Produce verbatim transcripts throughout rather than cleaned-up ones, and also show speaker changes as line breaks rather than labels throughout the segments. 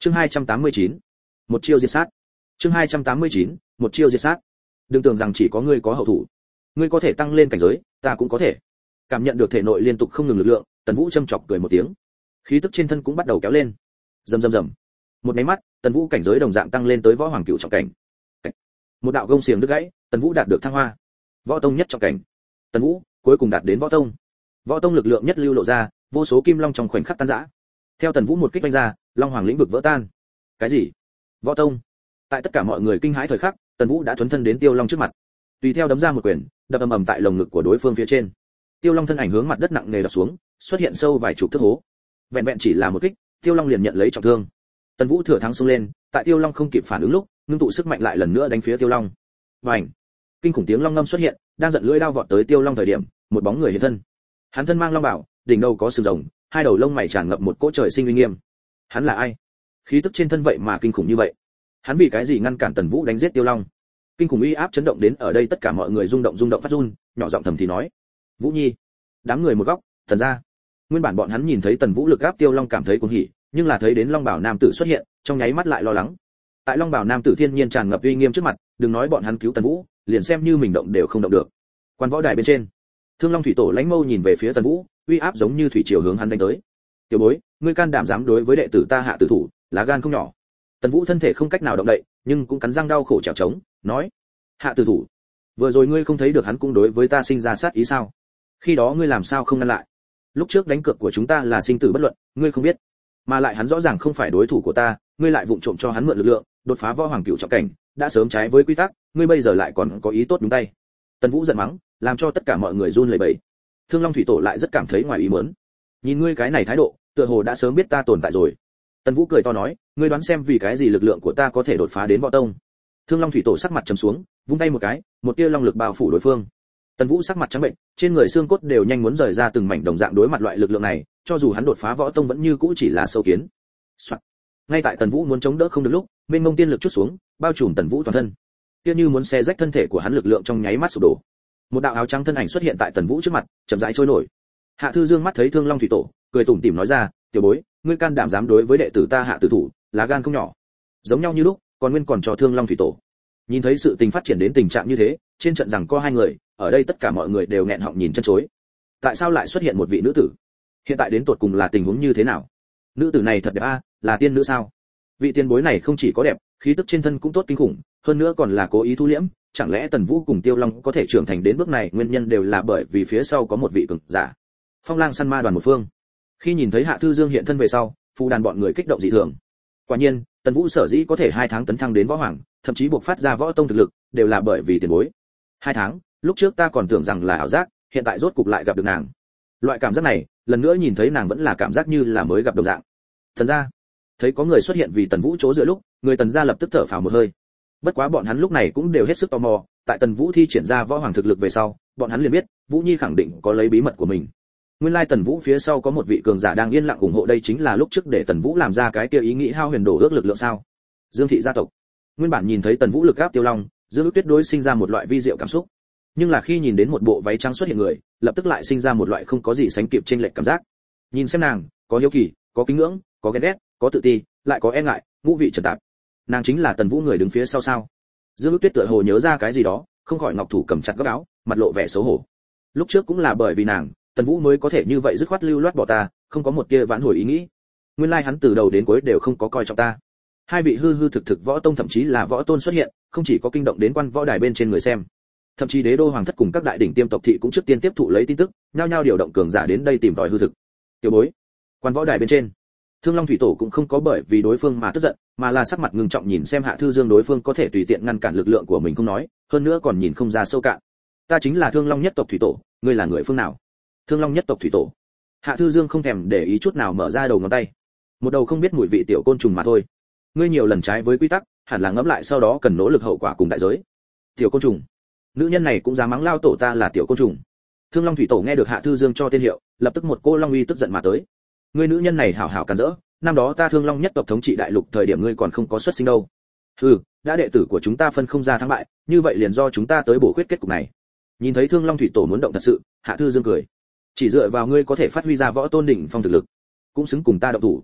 Chương hai trăm tám mươi chín, một chiêu diệt sát. Chương hai trăm tám mươi chín, một chiêu diệt sát. Đừng tưởng rằng chỉ có ngươi có hậu thủ, ngươi có thể tăng lên cảnh giới, ta cũng có thể. Cảm nhận được thể nội liên tục không ngừng lực lượng, Tần Vũ châm chọc cười một tiếng. Khí tức trên thân cũng bắt đầu kéo lên. Rầm rầm rầm. Một cái mắt, Tần Vũ cảnh giới đồng dạng tăng lên tới võ hoàng cửu trọng cảnh. Một đạo gông xiềng đứt gãy, Tần Vũ đạt được thăng hoa. Võ tông nhất trọng cảnh. Tần Vũ cuối cùng đạt đến võ tông. Võ tông lực lượng nhất lưu lộ ra, vô số kim long trong khoảnh khắc tan rã. Theo Tần Vũ một kích vung ra, long hoàng lĩnh vực vỡ tan. Cái gì? Võ tông? Tại tất cả mọi người kinh hãi thời khắc, Tần Vũ đã thuấn thân đến Tiêu Long trước mặt. Tùy theo đấm ra một quyền, đập ầm ầm tại lồng ngực của đối phương phía trên. Tiêu Long thân ảnh hướng mặt đất nặng nề đập xuống, xuất hiện sâu vài chục thước hố. Vẹn vẹn chỉ là một kích, Tiêu Long liền nhận lấy trọng thương. Tần Vũ thừa thắng xông lên, tại Tiêu Long không kịp phản ứng lúc, ngưng tụ sức mạnh lại lần nữa đánh phía Tiêu Long. Bành! Kinh khủng tiếng long ngâm xuất hiện, đang giận lưỡi đao vọt tới Tiêu Long thời điểm, một bóng người hiện thân. Hắn thân mang long bảo, đỉnh đầu có sừng rồng, hai đầu lông mày tràn ngập một cỗ trời sinh uy nghiêm. Hắn là ai? Khí tức trên thân vậy mà kinh khủng như vậy. Hắn vì cái gì ngăn cản Tần Vũ đánh giết Tiêu Long? Kinh khủng uy áp chấn động đến ở đây tất cả mọi người rung động rung động phát run, nhỏ giọng thầm thì nói: "Vũ Nhi." Đám người một góc, Tần gia. Nguyên bản bọn hắn nhìn thấy Tần Vũ lực áp Tiêu Long cảm thấy cuồng hỉ, nhưng là thấy đến Long Bảo nam tử xuất hiện, trong nháy mắt lại lo lắng. Tại Long Bảo nam tử thiên nhiên tràn ngập uy nghiêm trước mặt, đừng nói bọn hắn cứu Tần Vũ, liền xem như mình động đều không động được. Quan võ đài bên trên, Thương Long thủy tổ lãnh mâu nhìn về phía Tần Vũ, uy áp giống như thủy triều hướng hắn đánh tới. "Tiểu bối, ngươi can đảm dám đối với đệ tử ta hạ tử thủ, lá gan không nhỏ." Tần Vũ thân thể không cách nào động đậy, nhưng cũng cắn răng đau khổ trèo trống, nói: "Hạ tử thủ? Vừa rồi ngươi không thấy được hắn cũng đối với ta sinh ra sát ý sao? Khi đó ngươi làm sao không ngăn lại? Lúc trước đánh cược của chúng ta là sinh tử bất luận, ngươi không biết, mà lại hắn rõ ràng không phải đối thủ của ta, ngươi lại vụng trộm cho hắn mượn lực lượng, đột phá võ hoàng cửu trọng cảnh, đã sớm trái với quy tắc, ngươi bây giờ lại còn có ý tốt đúng tay." Tần Vũ giận mắng, làm cho tất cả mọi người run lẩy bẩy. Thương Long thủy tổ lại rất cảm thấy ngoài ý muốn. "Nhìn ngươi cái này thái độ, tựa hồ đã sớm biết ta tồn tại rồi." Tần Vũ cười to nói: "Ngươi đoán xem vì cái gì lực lượng của ta có thể đột phá đến võ tông?" Thương Long thủy tổ sắc mặt trầm xuống, vung tay một cái, một tia long lực bao phủ đối phương. Tần Vũ sắc mặt trắng bệnh, trên người xương cốt đều nhanh muốn rời ra từng mảnh đồng dạng đối mặt loại lực lượng này, cho dù hắn đột phá võ tông vẫn như cũ chỉ là sâu kiến. Soạn. Ngay tại Tần Vũ muốn chống đỡ không được lúc, mênh mông tiên lực chút xuống, bao trùm Tần Vũ toàn thân. Kia như muốn xé rách thân thể của hắn lực lượng trong nháy mắt sụp đổ. Một đạo áo trắng thân ảnh xuất hiện tại Tần Vũ trước mặt, chậm rãi trôi nổi. Hạ Thư Dương mắt thấy Thương Long thủy tổ, cười tủm tỉm nói ra: "Tiểu bối, ngươi can đảm dám đối với đệ tử ta hạ tử thủ, lá gan không nhỏ." Giống nhau như lúc, còn nguyên còn cho Thương Long thủy tổ. Nhìn thấy sự tình phát triển đến tình trạng như thế, trên trận rằng có hai người, ở đây tất cả mọi người đều nghẹn họng nhìn chân chối. Tại sao lại xuất hiện một vị nữ tử? Hiện tại đến tột cùng là tình huống như thế nào? Nữ tử này thật đẹp a, là tiên nữ sao? Vị tiên bối này không chỉ có đẹp, khí tức trên thân cũng tốt kinh khủng, hơn nữa còn là cố ý thu liễm, chẳng lẽ Tần Vũ cùng Tiêu Long có thể trưởng thành đến bước này, nguyên nhân đều là bởi vì phía sau có một vị cường giả. Phong Lang săn ma đoàn một phương. Khi nhìn thấy Hạ Thư Dương hiện thân về sau, phù đàn bọn người kích động dị thường. Quả nhiên, Tần Vũ sở dĩ có thể hai tháng tấn thăng đến võ hoàng, thậm chí buộc phát ra võ tông thực lực, đều là bởi vì tiền bối. Hai tháng, lúc trước ta còn tưởng rằng là ảo giác, hiện tại rốt cục lại gặp được nàng. Loại cảm giác này, lần nữa nhìn thấy nàng vẫn là cảm giác như là mới gặp đồng dạng. Thần gia, thấy có người xuất hiện vì Tần Vũ chỗ dựa lúc, người Tần gia lập tức thở phào một hơi. Bất quá bọn hắn lúc này cũng đều hết sức tò mò, tại Tần Vũ thi triển ra võ hoàng thực lực về sau, bọn hắn liền biết, Vũ Nhi khẳng định có lấy bí mật của mình. Nguyên lai Tần Vũ phía sau có một vị cường giả đang yên lặng ủng hộ, đây chính là lúc trước để Tần Vũ làm ra cái kia ý nghĩ hao huyền đổ ước lực lượng sao? Dương thị gia tộc. Nguyên bản nhìn thấy Tần Vũ lực áp Tiêu Long, Dương Ước Tuyết đối sinh ra một loại vi diệu cảm xúc. Nhưng là khi nhìn đến một bộ váy trắng xuất hiện người, lập tức lại sinh ra một loại không có gì sánh kịp chênh lệch cảm giác. Nhìn xem nàng, có hiếu kỳ, có kính ngưỡng, có ghen ghét, có tự ti, lại có e ngại, ngũ vị trần tạp. Nàng chính là Tần Vũ người đứng phía sau sao? Dương Ước Tuyết tựa hồ nhớ ra cái gì đó, không khỏi ngọc thủ cầm chặt góc áo, mặt lộ vẻ xấu hổ. Lúc trước cũng là bởi vì nàng, Tần Vũ mới có thể như vậy dứt khoát lưu loát bỏ ta, không có một tia vãn hồi ý nghĩ. Nguyên lai hắn từ đầu đến cuối đều không có coi trọng ta. Hai vị hư hư thực thực võ tông thậm chí là võ tôn xuất hiện, không chỉ có kinh động đến quan võ đài bên trên người xem, thậm chí đế đô hoàng thất cùng các đại đỉnh tiêm tộc thị cũng trước tiên tiếp thụ lấy tin tức, nhao nhao điều động cường giả đến đây tìm tòi hư thực. Tiểu bối, quan võ đài bên trên, Thương Long thủy tổ cũng không có bởi vì đối phương mà tức giận, mà là sắc mặt ngưng trọng nhìn xem Hạ Thư Dương, đối phương có thể tùy tiện ngăn cản lực lượng của mình không nói, hơn nữa còn nhìn không ra sâu cạn. Ta chính là Thương Long nhất tộc thủy tổ, ngươi là người phương nào? Thương Long nhất tộc thủy tổ. Hạ Thư Dương không thèm để ý chút nào mở ra đầu ngón tay. Một đầu không biết mùi vị tiểu côn trùng mà thôi. Ngươi nhiều lần trái với quy tắc, hẳn là ngẫm lại sau đó cần nỗ lực hậu quả cùng đại giới. Tiểu côn trùng. Nữ nhân này cũng dám mắng lao tổ ta là tiểu côn trùng. Thương Long thủy tổ nghe được Hạ Thư Dương cho tên hiệu, lập tức một cô long uy tức giận mà tới. Ngươi nữ nhân này hảo hảo cản rỡ, năm đó ta Thương Long nhất tộc thống trị đại lục thời điểm ngươi còn không có xuất sinh đâu. Hừ, đã đệ tử của chúng ta phân không ra thắng bại, như vậy liền do chúng ta tới bổ khuyết kết cục này. Nhìn thấy Thương Long thủy tổ muốn động thật sự, Hạ Thư Dương cười. Chỉ dựa vào ngươi có thể phát huy ra võ tôn đỉnh phong thực lực, cũng xứng cùng ta động thủ.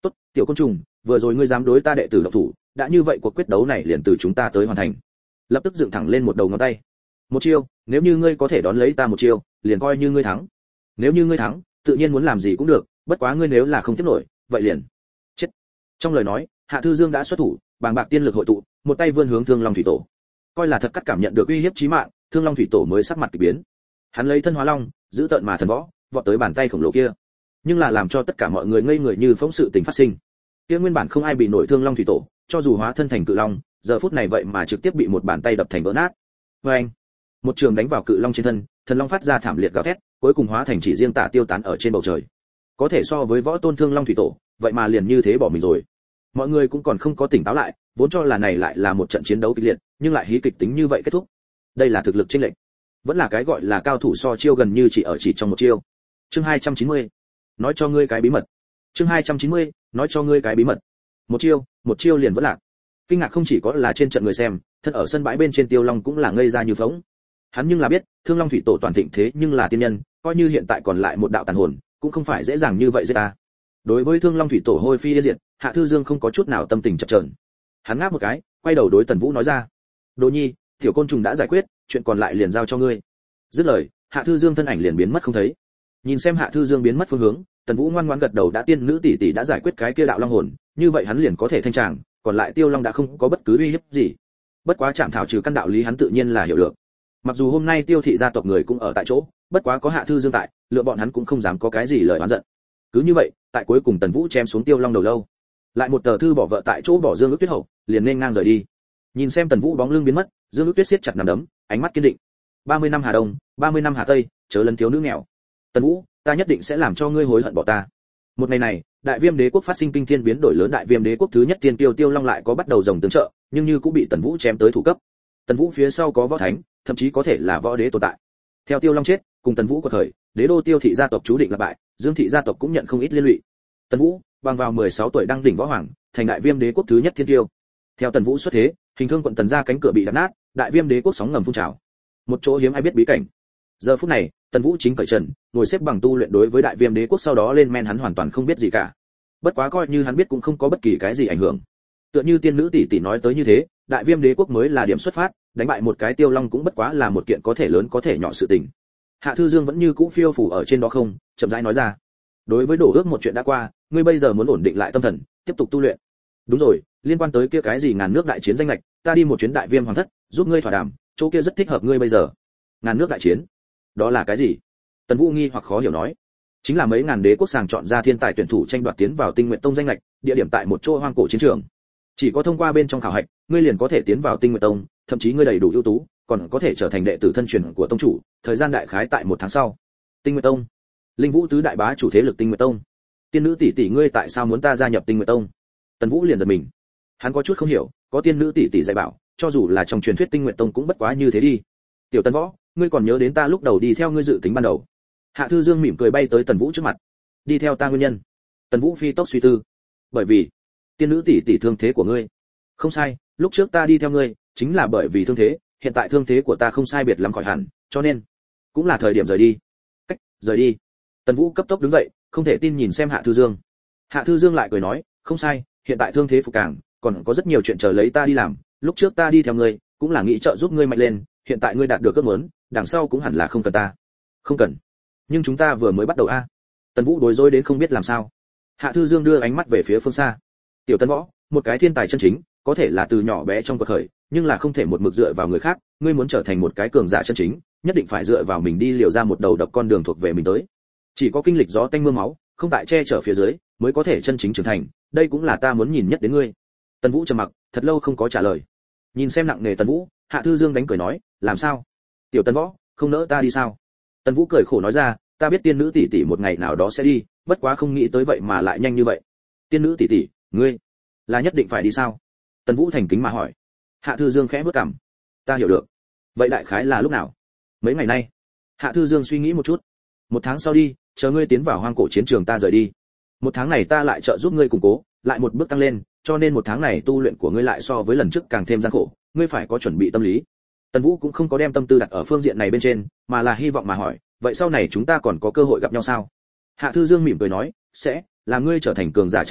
tốt, tiểu côn trùng, vừa rồi ngươi dám đối ta đệ tử độc thủ, đã như vậy cuộc quyết đấu này liền từ chúng ta tới hoàn thành. Lập tức dựng thẳng lên một đầu ngón tay. Một chiêu, nếu như ngươi có thể đón lấy ta một chiêu, liền coi như ngươi thắng. Nếu như ngươi thắng, tự nhiên muốn làm gì cũng được, bất quá ngươi nếu là không tiếp nổi, vậy liền chết. Trong lời nói, Hạ Thư Dương đã xuất thủ, bàng bạc tiên lực hội tụ, một tay vươn hướng Thương Long thủy tổ. Coi là thật cắt cảm nhận được uy hiếp chí mạng, Thương Long thủy tổ mới sắc mặt kỳ biến. Hắn lấy thân hóa long, giữ tợn mà thần võ, vọt tới bàn tay khổng lồ kia. Nhưng là làm cho tất cả mọi người ngây người như phóng sự tình phát sinh. Kia nguyên bản không ai bị nổi Thương Long thủy tổ, cho dù hóa thân thành cự long, giờ phút này vậy mà trực tiếp bị một bàn tay đập thành vỡ nát. Oeng! Một trường đánh vào cự long trên thân, thần long phát ra thảm liệt gào thét, cuối cùng hóa thành chỉ riêng tả tiêu tán ở trên bầu trời. Có thể so với võ tôn Thương Long thủy tổ, vậy mà liền như thế bỏ mình rồi. Mọi người cũng còn không có tỉnh táo lại, vốn cho là này lại là một trận chiến đấu kịch liệt, nhưng lại hí kịch tính như vậy kết thúc. Đây là thực lực chênh lệch, vẫn là cái gọi là cao thủ so chiêu gần như chỉ ở chỉ trong một chiêu. Chương hai trăm chín mươi, nói cho ngươi cái bí mật. Chương hai trăm chín mươi, nói cho ngươi cái bí mật. Một chiêu, một chiêu liền vẫn lạc. Kinh ngạc không chỉ có là trên trận người xem, thân ở sân bãi bên trên Tiêu Long cũng là ngây ra như phỗng. Hắn nhưng là biết, Thương Long thủy tổ toàn thịnh thế nhưng là tiên nhân, coi như hiện tại còn lại một đạo tàn hồn, cũng không phải dễ dàng như vậy giết ta. Đối với Thương Long thủy tổ hôi phi yên diệt, Hạ Thư Dương không có chút nào tâm tình chập chờn. Hắn ngáp một cái, quay đầu đối Tần Vũ nói ra: "Đồ Nhi, tiểu côn trùng đã giải quyết, chuyện còn lại liền giao cho ngươi." Dứt lời, Hạ Thư Dương thân ảnh liền biến mất không thấy. Nhìn xem Hạ Thư Dương biến mất phương hướng, Tần Vũ ngoan ngoãn gật đầu, đã tiên nữ tỷ tỷ đã giải quyết cái kia đạo long hồn, như vậy hắn liền có thể thanh tràng, còn lại Tiêu Long đã không có bất cứ uy hiếp gì. Bất quá chạm thảo trừ căn đạo lý hắn tự nhiên là hiểu được. Mặc dù hôm nay Tiêu thị gia tộc người cũng ở tại chỗ, bất quá có Hạ Thư Dương tại, lựa bọn hắn cũng không dám có cái gì lời oán giận. Cứ như vậy, tại cuối cùng Tần Vũ chém xuống Tiêu Long đầu lâu, lại một tờ thư bỏ vợ tại chỗ bỏ Dương Ước Tuyết hậu, liền nên ngang rời đi. Nhìn xem Tần Vũ bóng lưng biến mất, Dương Ước Tuyết siết chặt nắm đấm, ánh mắt kiên định. ba mươi năm Hà Đông, ba mươi năm Hà Tây, chớ lấn thiếu nữ nghèo. Tần Vũ, ta nhất định sẽ làm cho ngươi hối hận bỏ ta. Một ngày này, Đại Viêm Đế quốc phát sinh kinh thiên biến đổi lớn, Đại Viêm Đế quốc thứ nhất tiên tiêu Tiêu Long lại có bắt đầu rồng tương trợ, nhưng như cũng bị Tần Vũ chém tới thủ cấp. Tần Vũ phía sau có võ thánh, thậm chí có thể là võ đế tồn tại. Theo Tiêu Long chết, cùng Tần Vũ của thời, Đế đô Tiêu thị gia tộc chú định là bại, Dương thị gia tộc cũng nhận không ít liên lụy. Tần Vũ, bằng vào mười sáu tuổi đăng đỉnh võ hoàng, thành Đại Viêm Đế quốc thứ nhất thiên tiêu. Theo Tần Vũ xuất thế, hình thương quận Tần gia cánh cửa bị đập nát, Đại Viêm Đế quốc sóng ngầm phun trào. Một chỗ hiếm ai biết bí cảnh. Giờ phút này, Tần Vũ chính cởi trần, ngồi xếp bằng tu luyện, đối với Đại Viêm Đế quốc sau đó lên men hắn hoàn toàn không biết gì cả. Bất quá coi như hắn biết cũng không có bất kỳ cái gì ảnh hưởng. Tựa như tiên nữ tỷ tỷ nói tới như thế, Đại Viêm Đế quốc mới là điểm xuất phát, đánh bại một cái Tiêu Long cũng bất quá là một kiện có thể lớn có thể nhỏ sự tình. Hạ Thư Dương vẫn như cũ phiêu phù ở trên đó không, chậm rãi nói ra: "Đối với đổ ước một chuyện đã qua, ngươi bây giờ muốn ổn định lại tâm thần, tiếp tục tu luyện. Đúng rồi, liên quan tới kia cái gì ngàn nước đại chiến danh lệch, ta đi một chuyến Đại Viêm hoàng thất, giúp ngươi thỏa đàm, chỗ kia rất thích hợp ngươi bây giờ." Ngàn nước đại chiến? Đó là cái gì? Tần Vũ nghi hoặc khó hiểu nói. Chính là mấy ngàn đế quốc sàng chọn ra thiên tài tuyển thủ tranh đoạt tiến vào Tinh Nguyệt Tông danh lệch, địa điểm tại một chỗ hoang cổ chiến trường. Chỉ có thông qua bên trong khảo hạch, ngươi liền có thể tiến vào Tinh Nguyệt Tông, thậm chí ngươi đầy đủ ưu tú, còn có thể trở thành đệ tử thân truyền của tông chủ, thời gian đại khái tại một tháng sau. Tinh Nguyệt Tông, Linh Vũ tứ đại bá chủ thế lực Tinh Nguyệt Tông. Tiên nữ tỷ tỷ, ngươi tại sao muốn ta gia nhập Tinh Nguyệt Tông? Tần Vũ liền giật mình. Hắn có chút không hiểu, có tiên nữ tỷ tỷ dạy bảo, cho dù là trong truyền thuyết Tinh Nguyệt Tông cũng bất quá như thế đi. Tiểu Tần Võ, ngươi còn nhớ đến ta lúc đầu đi theo ngươi dự tính ban đầu? Hạ Thư Dương mỉm cười bay tới Tần Vũ trước mặt. Đi theo ta nguyên nhân? Tần Vũ phi tốc suy tư. Bởi vì tiên nữ tỷ tỷ thương thế của ngươi. Không sai, lúc trước ta đi theo ngươi, chính là bởi vì thương thế, hiện tại thương thế của ta không sai biệt lắm khỏi hẳn, cho nên cũng là thời điểm rời đi. Cách, rời đi. Tần Vũ cấp tốc đứng dậy, không thể tin nhìn xem Hạ Thư Dương. Hạ Thư Dương lại cười nói, không sai, hiện tại thương thế phục càng, còn có rất nhiều chuyện chờ lấy ta đi làm, lúc trước ta đi theo ngươi, cũng là nghĩ trợ giúp ngươi mạnh lên, hiện tại ngươi đạt được ước muốn, đằng sau cũng hẳn là không cần ta. Không cần. Nhưng chúng ta vừa mới bắt đầu a. Tần Vũ đối rối đến không biết làm sao. Hạ Thư Dương đưa ánh mắt về phía phương xa. Tiểu Tần Võ, một cái thiên tài chân chính, có thể là từ nhỏ bé trong cuộc khởi, nhưng là không thể một mực dựa vào người khác, ngươi muốn trở thành một cái cường giả chân chính, nhất định phải dựa vào mình đi liều ra một đầu độc con đường thuộc về mình tới. Chỉ có kinh lịch gió tanh mưa máu, không tại che chở phía dưới, mới có thể chân chính trưởng thành, đây cũng là ta muốn nhìn nhất đến ngươi. Tần Vũ trầm mặc, thật lâu không có trả lời. Nhìn xem nặng nề Tần Vũ, Hạ Thư Dương đánh cười nói, làm sao? Tiểu Tần Võ, không nỡ ta đi sao? Tần Vũ cười khổ nói ra, ta biết tiên nữ tỷ tỷ một ngày nào đó sẽ đi, bất quá không nghĩ tới vậy mà lại nhanh như vậy. Tiên nữ tỷ tỷ, ngươi là nhất định phải đi sao? Tần Vũ thành kính mà hỏi. Hạ Thư Dương khẽ bước cằm. Ta hiểu được. Vậy đại khái là lúc nào? Mấy ngày nay. Hạ Thư Dương suy nghĩ một chút. Một tháng sau đi, chờ ngươi tiến vào hoang cổ chiến trường ta rời đi. Một tháng này ta lại trợ giúp ngươi củng cố, lại một bước tăng lên, cho nên một tháng này tu luyện của ngươi lại so với lần trước càng thêm gian khổ, ngươi phải có chuẩn bị tâm lý. Tần Vũ cũng không có đem tâm tư đặt ở phương diện này bên trên, mà là hy vọng mà hỏi, vậy sau này chúng ta còn có cơ hội gặp nhau sao? Hạ Thư Dương mỉm cười nói, sẽ, là ngươi trở thành cường giả chân chính,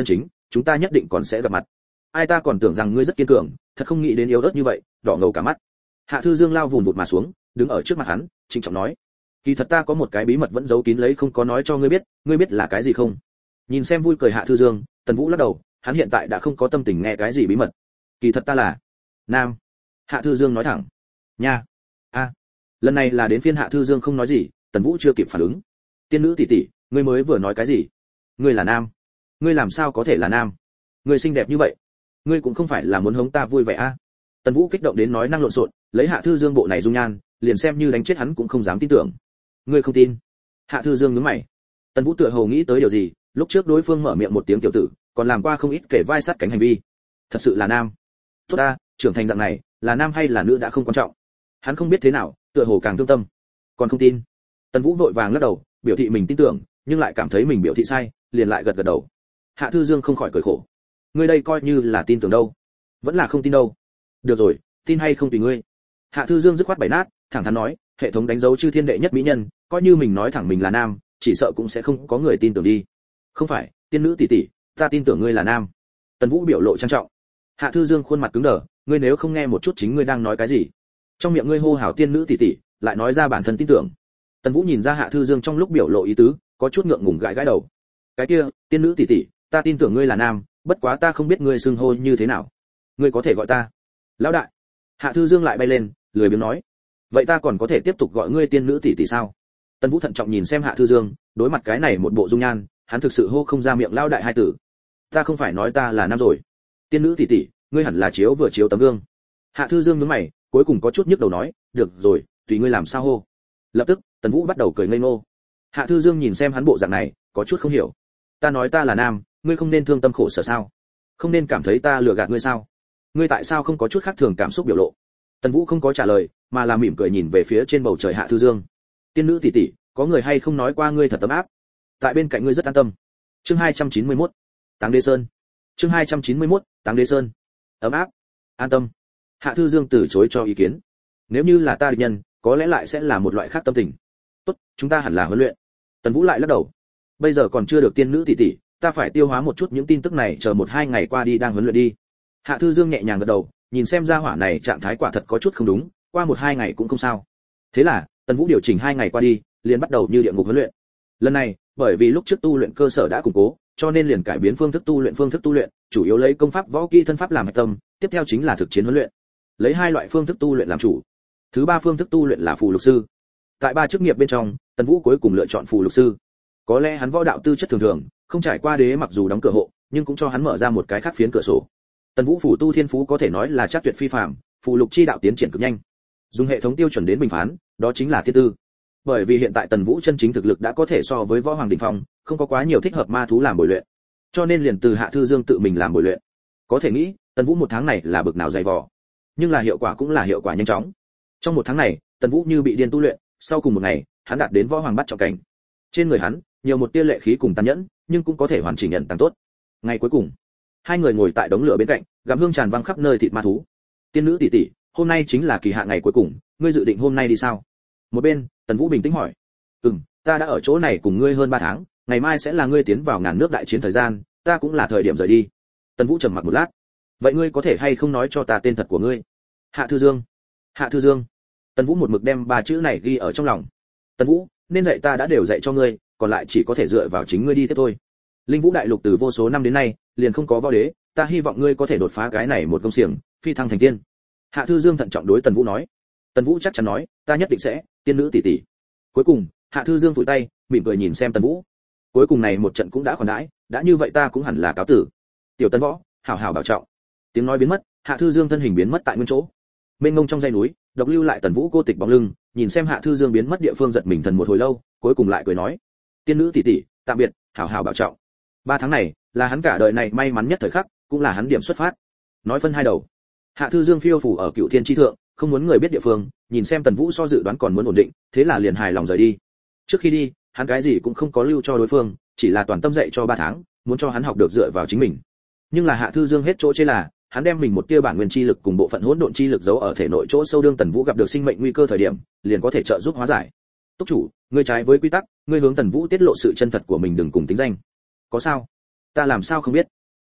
chúng ta nhất định còn sẽ gặp mặt. Ai ta còn tưởng rằng ngươi rất kiên cường, thật không nghĩ đến yếu ớt như vậy, đỏ ngầu cả mắt. Hạ Thư Dương lao vùn vụt mà xuống, đứng ở trước mặt hắn, trịnh trọng nói: kỳ thật ta có một cái bí mật vẫn giấu kín lấy không có nói cho ngươi biết, ngươi biết là cái gì không? Nhìn xem vui cười Hạ Thư Dương, Tần Vũ lắc đầu, hắn hiện tại đã không có tâm tình nghe cái gì bí mật. Kỳ thật ta là nam. Hạ Thư Dương nói thẳng. Nha. A. À. Lần này là đến phiên Hạ Thư Dương không nói gì, Tần Vũ chưa kịp phản ứng. Tiên nữ tỷ tỷ, ngươi mới vừa nói cái gì? Ngươi là nam? Ngươi làm sao có thể là nam? Ngươi xinh đẹp như vậy, ngươi cũng không phải là muốn hống ta vui vẻ a? À? Tần Vũ kích động đến nói năng lộn xộn, lấy Hạ Thư Dương bộ này dung nhan, liền xem như đánh chết hắn cũng không dám tin tưởng. Ngươi không tin? Hạ Thư Dương nhướng mày. Tần Vũ tựa hồ nghĩ tới điều gì, lúc trước đối phương mở miệng một tiếng tiểu tử, còn làm qua không ít kể vai sát cánh hành vi. Thật sự là nam? Tốt ta, trưởng thành dạng này, là nam hay là nữ đã không quan trọng. Hắn không biết thế nào, tựa hồ càng thương tâm. Còn không tin? Tần Vũ vội vàng lắc đầu, biểu thị mình tin tưởng, nhưng lại cảm thấy mình biểu thị sai, liền lại gật gật đầu. Hạ Thư Dương không khỏi cười khổ. Ngươi đây coi như là tin tưởng đâu, vẫn là không tin đâu. Được rồi, tin hay không tùy ngươi. Hạ Thư Dương dứt khoát bày nát, thẳng thắn nói, hệ thống đánh dấu chư thiên đệ nhất mỹ nhân, coi như mình nói thẳng mình là nam, chỉ sợ cũng sẽ không có người tin tưởng đi. Không phải, tiên nữ tỷ tỷ, ta tin tưởng ngươi là nam. Tần Vũ biểu lộ trang trọng. Hạ Thư Dương khuôn mặt cứng đờ, ngươi nếu không nghe một chút chính ngươi đang nói cái gì? Trong miệng ngươi hô hào tiên nữ tỷ tỷ, lại nói ra bản thân tin tưởng. Tần Vũ nhìn ra Hạ Thư Dương trong lúc biểu lộ ý tứ, có chút ngượng ngùng gãi gãi đầu. Cái kia, tiên nữ tỷ tỷ, ta tin tưởng ngươi là nam, bất quá ta không biết ngươi xưng hô như thế nào. Ngươi có thể gọi ta lão đại. Hạ Thư Dương lại bay lên, lười biếng nói. Vậy ta còn có thể tiếp tục gọi ngươi tiên nữ tỷ tỷ sao? Tần Vũ thận trọng nhìn xem Hạ Thư Dương, đối mặt cái này một bộ dung nhan, hắn thực sự hô không ra miệng lão đại hai từ. Ta không phải nói ta là nam rồi. Tiên nữ tỷ tỷ, ngươi hẳn là chiếu vừa chiếu tấm gương. Hạ Thư Dương nhướng mày, cuối cùng có chút nhức đầu nói, được rồi, tùy ngươi làm sao hô. Lập tức, Tần Vũ bắt đầu cười ngây ngô. Hạ Thư Dương nhìn xem hắn bộ dạng này, có chút không hiểu. Ta nói ta là nam, ngươi không nên thương tâm khổ sở sao? Không nên cảm thấy ta lừa gạt ngươi sao? Ngươi tại sao không có chút khác thường cảm xúc biểu lộ? Tần Vũ không có trả lời, mà là mỉm cười nhìn về phía trên bầu trời Hạ Thư Dương. Tiên nữ tỷ tỷ, có người hay không nói qua ngươi thật ấm áp? Tại bên cạnh ngươi rất an tâm. Chương hai trăm chín mươi mốt, Táng Đế Sơn. Chương hai trăm chín mươi mốt, Táng Đế Sơn. Ấm áp, an tâm. Hạ Thư Dương từ chối cho ý kiến. Nếu như là ta địch nhân, có lẽ lại sẽ là một loại khác tâm tình. Tốt, chúng ta hẳn là huấn luyện. Tần Vũ lại lắc đầu. Bây giờ còn chưa được tiên nữ tỷ tỷ, ta phải tiêu hóa một chút những tin tức này, chờ một hai ngày qua đi đang huấn luyện đi. Hạ Thư Dương nhẹ nhàng gật đầu, nhìn xem ra hỏa này trạng thái quả thật có chút không đúng, qua một hai ngày cũng không sao. Thế là, Tần Vũ điều chỉnh hai ngày qua đi, liền bắt đầu như địa ngục huấn luyện. Lần này, bởi vì lúc trước tu luyện cơ sở đã củng cố, cho nên liền cải biến phương thức tu luyện phương thức tu luyện, chủ yếu lấy công pháp võ kỹ thân pháp làm hạch tâm, tiếp theo chính là thực chiến huấn luyện. Lấy hai loại phương thức tu luyện làm chủ. Thứ ba phương thức tu luyện là phù lục sư. Tại ba chức nghiệp bên trong, Tần Vũ cuối cùng lựa chọn phù lục sư. Có lẽ hắn võ đạo tư chất thường thường, không trải qua đế mặc dù đóng cửa hộ, nhưng cũng cho hắn mở ra một cái khác phiến cửa sổ. Tần Vũ phủ tu thiên phú có thể nói là chắc tuyệt phi phàm, phù lục chi đạo tiến triển cực nhanh. Dùng hệ thống tiêu chuẩn đến bình phán, đó chính là thiên tư. Bởi vì hiện tại Tần Vũ chân chính thực lực đã có thể so với võ hoàng đỉnh phong, không có quá nhiều thích hợp ma thú làm bồi luyện. Cho nên liền từ Hạ Thư Dương tự mình làm bồi luyện. Có thể nghĩ, Tần Vũ một tháng này là bực nào dày vò. Nhưng là hiệu quả cũng là hiệu quả nhanh chóng. Trong một tháng này, Tần Vũ như bị điên tu luyện, sau cùng một ngày, hắn đạt đến võ hoàng bắt trọng cảnh. Trên người hắn, nhiều một tia lệ khí cùng tàn nhẫn, nhưng cũng có thể hoàn chỉnh nhận tăng tốt. Ngày cuối cùng, hai người ngồi tại đống lửa bên cạnh, gặm hương tràn vang khắp nơi thịt ma thú. Tiên nữ tỷ tỷ, hôm nay chính là kỳ hạn ngày cuối cùng, ngươi dự định hôm nay đi sao? Một bên, Tần Vũ bình tĩnh hỏi. Ừm, ta đã ở chỗ này cùng ngươi hơn ba tháng, ngày mai sẽ là ngươi tiến vào ngàn nước đại chiến thời gian, ta cũng là thời điểm rời đi. Tần Vũ trầm mặc một lát. Vậy ngươi có thể hay không nói cho ta tên thật của ngươi? Hạ Thư Dương. Hạ Thư Dương. Tần Vũ một mực đem ba chữ này ghi ở trong lòng. Tần Vũ, nên dạy ta đã đều dạy cho ngươi, còn lại chỉ có thể dựa vào chính ngươi đi tiếp thôi. Linh Vũ đại lục từ vô số năm đến nay, liền không có võ đế, ta hy vọng ngươi có thể đột phá cái này một công xiềng, phi thăng thành tiên. Hạ Thư Dương thận trọng đối Tần Vũ nói. Tần Vũ chắc chắn nói, ta nhất định sẽ, tiên nữ tỷ tỷ. Cuối cùng, Hạ Thư Dương phủi tay, mỉm cười nhìn xem Tần Vũ. Cuối cùng này một trận cũng đã khoản đãi, đã như vậy ta cũng hẳn là cáo tử. Tiểu Tần Võ, hảo hảo bảo trọng. Tiếng nói biến mất, Hạ Thư Dương thân hình biến mất tại nguyên chỗ. Mênh mông trong dãy núi, độc lưu lại Tần Vũ cô tịch bóng lưng, nhìn xem Hạ Thư Dương biến mất địa phương giật mình thần một hồi lâu, cuối cùng lại cười nói: "Tiên nữ tỷ tỷ, tạm biệt, hảo hảo bảo trọng." Ba tháng này, là hắn cả đời này may mắn nhất thời khắc, cũng là hắn điểm xuất phát. Nói phân hai đầu. Hạ Thư Dương phiêu phù ở Cựu Thiên chi thượng, không muốn người biết địa phương, nhìn xem Tần Vũ so dự đoán còn muốn ổn định, thế là liền hài lòng rời đi. Trước khi đi, hắn cái gì cũng không có lưu cho đối phương, chỉ là toàn tâm dạy cho ba tháng, muốn cho hắn học được dựa vào chính mình. Nhưng là Hạ Thư Dương hết chỗ chê là, hắn đem mình một tia bản nguyên chi lực cùng bộ phận hỗn độn chi lực giấu ở thể nội chỗ sâu, đương Tần Vũ gặp được sinh mệnh nguy cơ thời điểm, liền có thể trợ giúp hóa giải. Túc chủ, ngươi trái với quy tắc, ngươi hướng Tần Vũ tiết lộ sự chân thật của mình đừng cùng tính danh. Có sao? Ta làm sao không biết?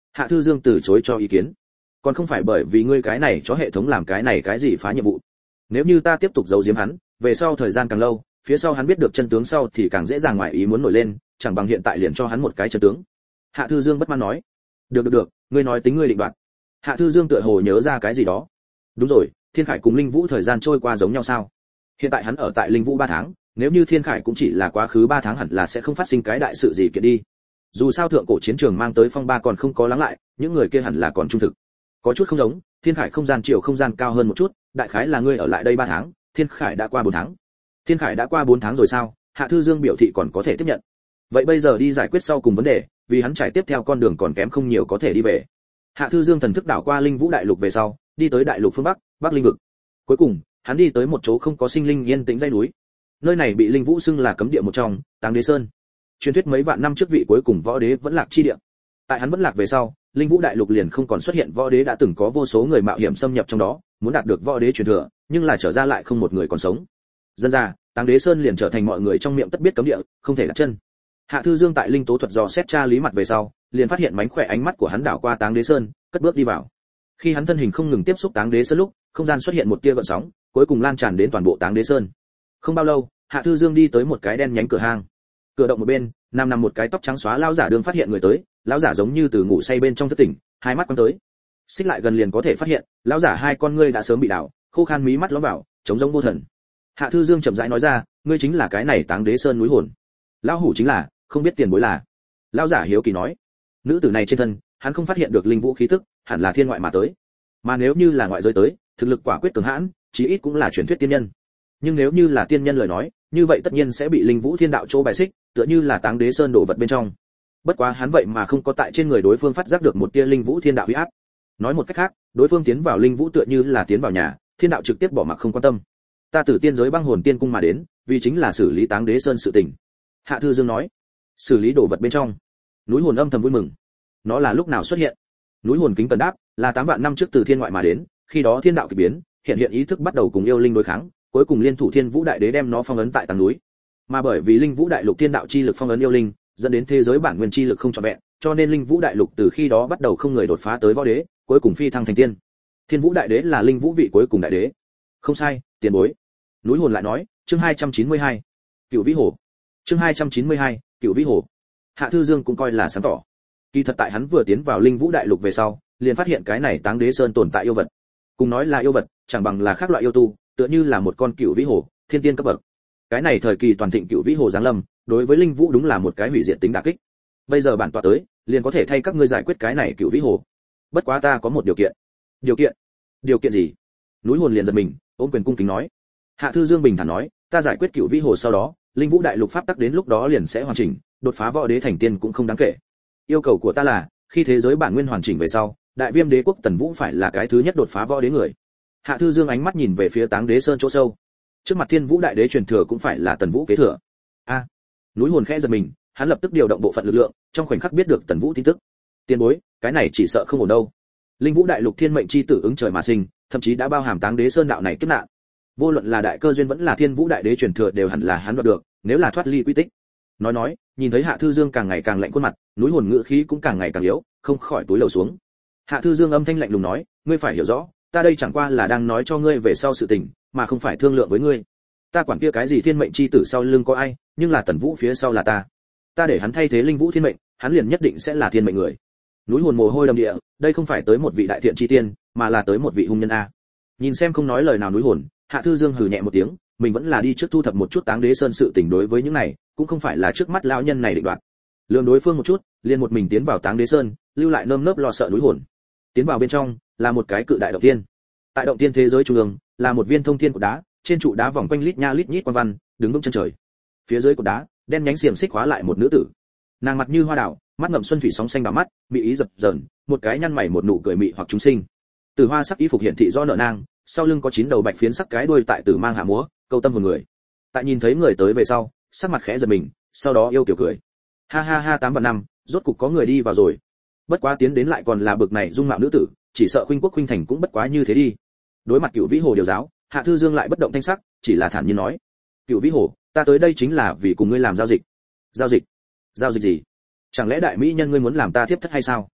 Hạ Thư Dương từ chối cho ý kiến. Còn không phải bởi vì ngươi cái này chó hệ thống làm cái này cái gì phá nhiệm vụ. Nếu như ta tiếp tục giấu giếm hắn, về sau thời gian càng lâu, phía sau hắn biết được chân tướng sau thì càng dễ dàng ngoài ý muốn nổi lên, chẳng bằng hiện tại liền cho hắn một cái chân tướng. Hạ Thư Dương bất mãn nói. Được được được, ngươi nói tính ngươi định đoạt. Hạ Thư Dương tựa hồ nhớ ra cái gì đó. Đúng rồi, Thiên Khải cùng Linh Vũ thời gian trôi qua giống nhau sao? Hiện tại hắn ở tại Linh Vũ ba tháng, nếu như Thiên Khải cũng chỉ là quá khứ ba tháng hẳn là sẽ không phát sinh cái đại sự gì kiện đi. Dù sao thượng cổ chiến trường mang tới phong ba còn không có lắng lại, những người kia hẳn là còn trung thực. Có chút không giống, Thiên Khải không gian chiều không gian cao hơn một chút, đại khái là ngươi ở lại đây ba tháng, Thiên Khải đã qua bốn tháng. Thiên Khải đã qua bốn tháng rồi sao? Hạ Thư Dương biểu thị còn có thể tiếp nhận. Vậy bây giờ đi giải quyết sau cùng vấn đề, vì hắn trải tiếp theo con đường còn kém không nhiều có thể đi về. Hạ Thư Dương thần thức đảo qua Linh Vũ đại lục về sau, đi tới đại lục phương bắc, Bắc Linh vực. Cuối cùng, hắn đi tới một chỗ không có sinh linh yên tĩnh dãy núi. Nơi này bị Linh Vũ xưng là cấm địa một trong, Táng Đế Sơn. Truyền thuyết mấy vạn năm trước vị cuối cùng võ đế vẫn lạc chi địa. Tại hắn vẫn lạc về sau, Linh Vũ đại lục liền không còn xuất hiện võ đế, đã từng có vô số người mạo hiểm xâm nhập trong đó, muốn đạt được võ đế truyền thừa, nhưng là trở ra lại không một người còn sống. Dân ra, Táng Đế Sơn liền trở thành mọi người trong miệng tất biết cấm địa, không thể đặt chân. Hạ Thư Dương tại linh tố thuật dò xét tra lý mặt về sau, liền phát hiện mánh khỏe ánh mắt của hắn đảo qua Táng Đế Sơn, cất bước đi vào. Khi hắn thân hình không ngừng tiếp xúc Táng Đế Sơn lúc, không gian xuất hiện một tia gợn sóng, cuối cùng lan tràn đến toàn bộ Táng Đế Sơn. Không bao lâu, Hạ Thư Dương đi tới một cái đen nhánh cửa hang. Cửa động một bên, nằm nằm một cái tóc trắng xóa lão giả đương phát hiện người tới, lão giả giống như từ ngủ say bên trong thức tỉnh, hai mắt quăng tới. Xích lại gần liền có thể phát hiện, lão giả hai con ngươi đã sớm bị đảo, khô khan mí mắt lõm vào, trống rỗng vô thần. Hạ Thư Dương chậm rãi nói ra, ngươi chính là cái này Táng Đế Sơn núi hồn. Lão hủ chính là, không biết tiền bối là. Lão giả hiếu kỳ nói, nữ tử này trên thân, hắn không phát hiện được linh vũ khí tức, hẳn là thiên ngoại mà tới. Mà nếu như là ngoại giới tới, thực lực quả quyết cường hãn, chí ít cũng là truyền thuyết tiên nhân. Nhưng nếu như là tiên nhân lời nói, như vậy tất nhiên sẽ bị linh vũ thiên đạo chỗ bài xích, tựa như là Táng Đế Sơn đổ vật bên trong. Bất quá hắn vậy mà không có tại trên người đối phương phát giác được một tia linh vũ thiên đạo uy áp. Nói một cách khác, đối phương tiến vào linh vũ tựa như là tiến vào nhà, thiên đạo trực tiếp bỏ mặc không quan tâm. Ta từ tiên giới băng hồn tiên cung mà đến, vì chính là xử lý Táng Đế Sơn sự tình. Hạ Thư Dương nói, xử lý đồ vật bên trong. Núi hồn âm thầm vui mừng. Nó là lúc nào xuất hiện? Núi hồn kính cần đáp, là tám vạn năm trước từ thiên ngoại mà đến, khi đó thiên đạo kỳ biến, hiện hiện ý thức bắt đầu cùng yêu linh đối kháng, cuối cùng liên thủ thiên vũ đại đế đem nó phong ấn tại tầng núi. Mà bởi vì linh vũ đại lục thiên đạo chi lực phong ấn yêu linh, dẫn đến thế giới bản nguyên chi lực không trọn vẹn, cho nên linh vũ đại lục từ khi đó bắt đầu không người đột phá tới võ đế, cuối cùng phi thăng thành tiên. Thiên vũ đại đế là linh vũ vị cuối cùng đại đế. Không sai, tiền bối. Núi hồn lại nói, chương hai trăm chín mươi hai, Cửu Vĩ Hồ. Chương hai trăm chín mươi hai, Cửu Vĩ Hồ. Hạ Thư Dương cũng coi là sáng tỏ. Kỳ thật tại hắn vừa tiến vào linh vũ đại lục về sau, liền phát hiện cái này Táng Đế Sơn tồn tại yêu vật. Cùng nói là yêu vật, chẳng bằng là khác loại yêu tu, tựa như là một con cửu vĩ hồ, thiên tiên cấp bậc. Cái này thời kỳ toàn thịnh cửu vĩ hồ giáng lâm, đối với linh vũ đúng là một cái hủy diệt tính đả kích. Bây giờ bản tọa tới, liền có thể thay các ngươi giải quyết cái này cửu vĩ hồ. Bất quá ta có một điều kiện. Điều kiện? Điều kiện gì? Núi hồn liền giật mình, ôm quyền cung kính nói. Hạ Thư Dương bình thản nói, ta giải quyết cửu vĩ hồ sau đó, linh vũ đại lục pháp tắc đến lúc đó liền sẽ hoàn chỉnh, đột phá võ đế thành tiên cũng không đáng kể. Yêu cầu của ta là, khi thế giới bản nguyên hoàn chỉnh về sau, đại viêm đế quốc Tần Vũ phải là cái thứ nhất đột phá võ đế người. Hạ Thư Dương ánh mắt nhìn về phía Táng Đế Sơn chỗ sâu. Trước mặt Thiên Vũ đại đế truyền thừa cũng phải là Tần Vũ kế thừa. A, núi hồn khẽ giật mình, hắn lập tức điều động bộ phận lực lượng, trong khoảnh khắc biết được Tần Vũ tin tức. Tiên bối, cái này chỉ sợ không ổn đâu. Linh Vũ đại lục thiên mệnh chi tử ứng trời mà sinh, thậm chí đã bao hàm Táng Đế Sơn đạo này kiếp nạn. Vô luận là đại cơ duyên vẫn là Thiên Vũ đại đế truyền thừa đều hẳn là hắn đoạt được, nếu là thoát ly quy tích. Nói nói, nhìn thấy Hạ Thư Dương càng ngày càng lạnh khuôn mặt, núi hồn ngữ khí cũng càng ngày càng yếu, không khỏi túi lầu xuống. Hạ Thư Dương âm thanh lạnh lùng nói, ngươi phải hiểu rõ, ta đây chẳng qua là đang nói cho ngươi về sau sự tình, mà không phải thương lượng với ngươi. Ta quản kia cái gì thiên mệnh chi tử sau lưng có ai, nhưng là Tần Vũ phía sau là ta. Ta để hắn thay thế linh vũ thiên mệnh, hắn liền nhất định sẽ là thiên mệnh người. Núi hồn mồ hôi đầm địa, đây không phải tới một vị đại thiện chi tiên, mà là tới một vị hung nhân a. Nhìn xem không nói lời nào núi hồn, Hạ Thư Dương hừ nhẹ một tiếng, mình vẫn là đi trước thu thập một chút Táng Đế Sơn sự tình, đối với những này, cũng không phải là trước mắt lão nhân này định đoạt. Lường đối phương một chút, liền một mình tiến vào Táng Đế Sơn, lưu lại nơm nớp lo sợ núi hồn. Tiến vào bên trong, là một cái cự đại động tiên. Tại động tiên thế giới trung ương, là một viên thông thiên cột đá, trên trụ đá vòng quanh lít nha lít nhít quan văn, đứng vững chân trời. Phía dưới cột đá, đen nhánh xiềng xích khóa lại một nữ tử. Nàng mặt như hoa đào, mắt ngậm xuân thủy sóng xanh đỏ mắt, mỹ ý dập dờn, một cái nhăn mày một nụ cười mị hoặc chúng sinh. Từ hoa sắc y phục hiển thị do nợ nang, sau lưng có chín đầu bạch phiến sắc cái đuôi tại tử mang hạ múa, câu tâm hồn người. Tại nhìn thấy người tới về sau, sắc mặt khẽ giật mình, sau đó yêu kiểu cười. Ha ha ha, tám và năm, rốt cục có người đi vào rồi. Bất quá tiến đến lại còn là bực này dung mạo nữ tử, chỉ sợ khuynh quốc khuynh thành cũng bất quá như thế đi. Đối mặt Cửu Vĩ Hồ điều giáo, Hạ Thư Dương lại bất động thanh sắc, chỉ là thản nhiên nói: "Cửu Vĩ Hồ, ta tới đây chính là vì cùng ngươi làm giao dịch." "Giao dịch? Giao dịch gì? Chẳng lẽ đại mỹ nhân ngươi muốn làm ta thiếp thất hay sao?"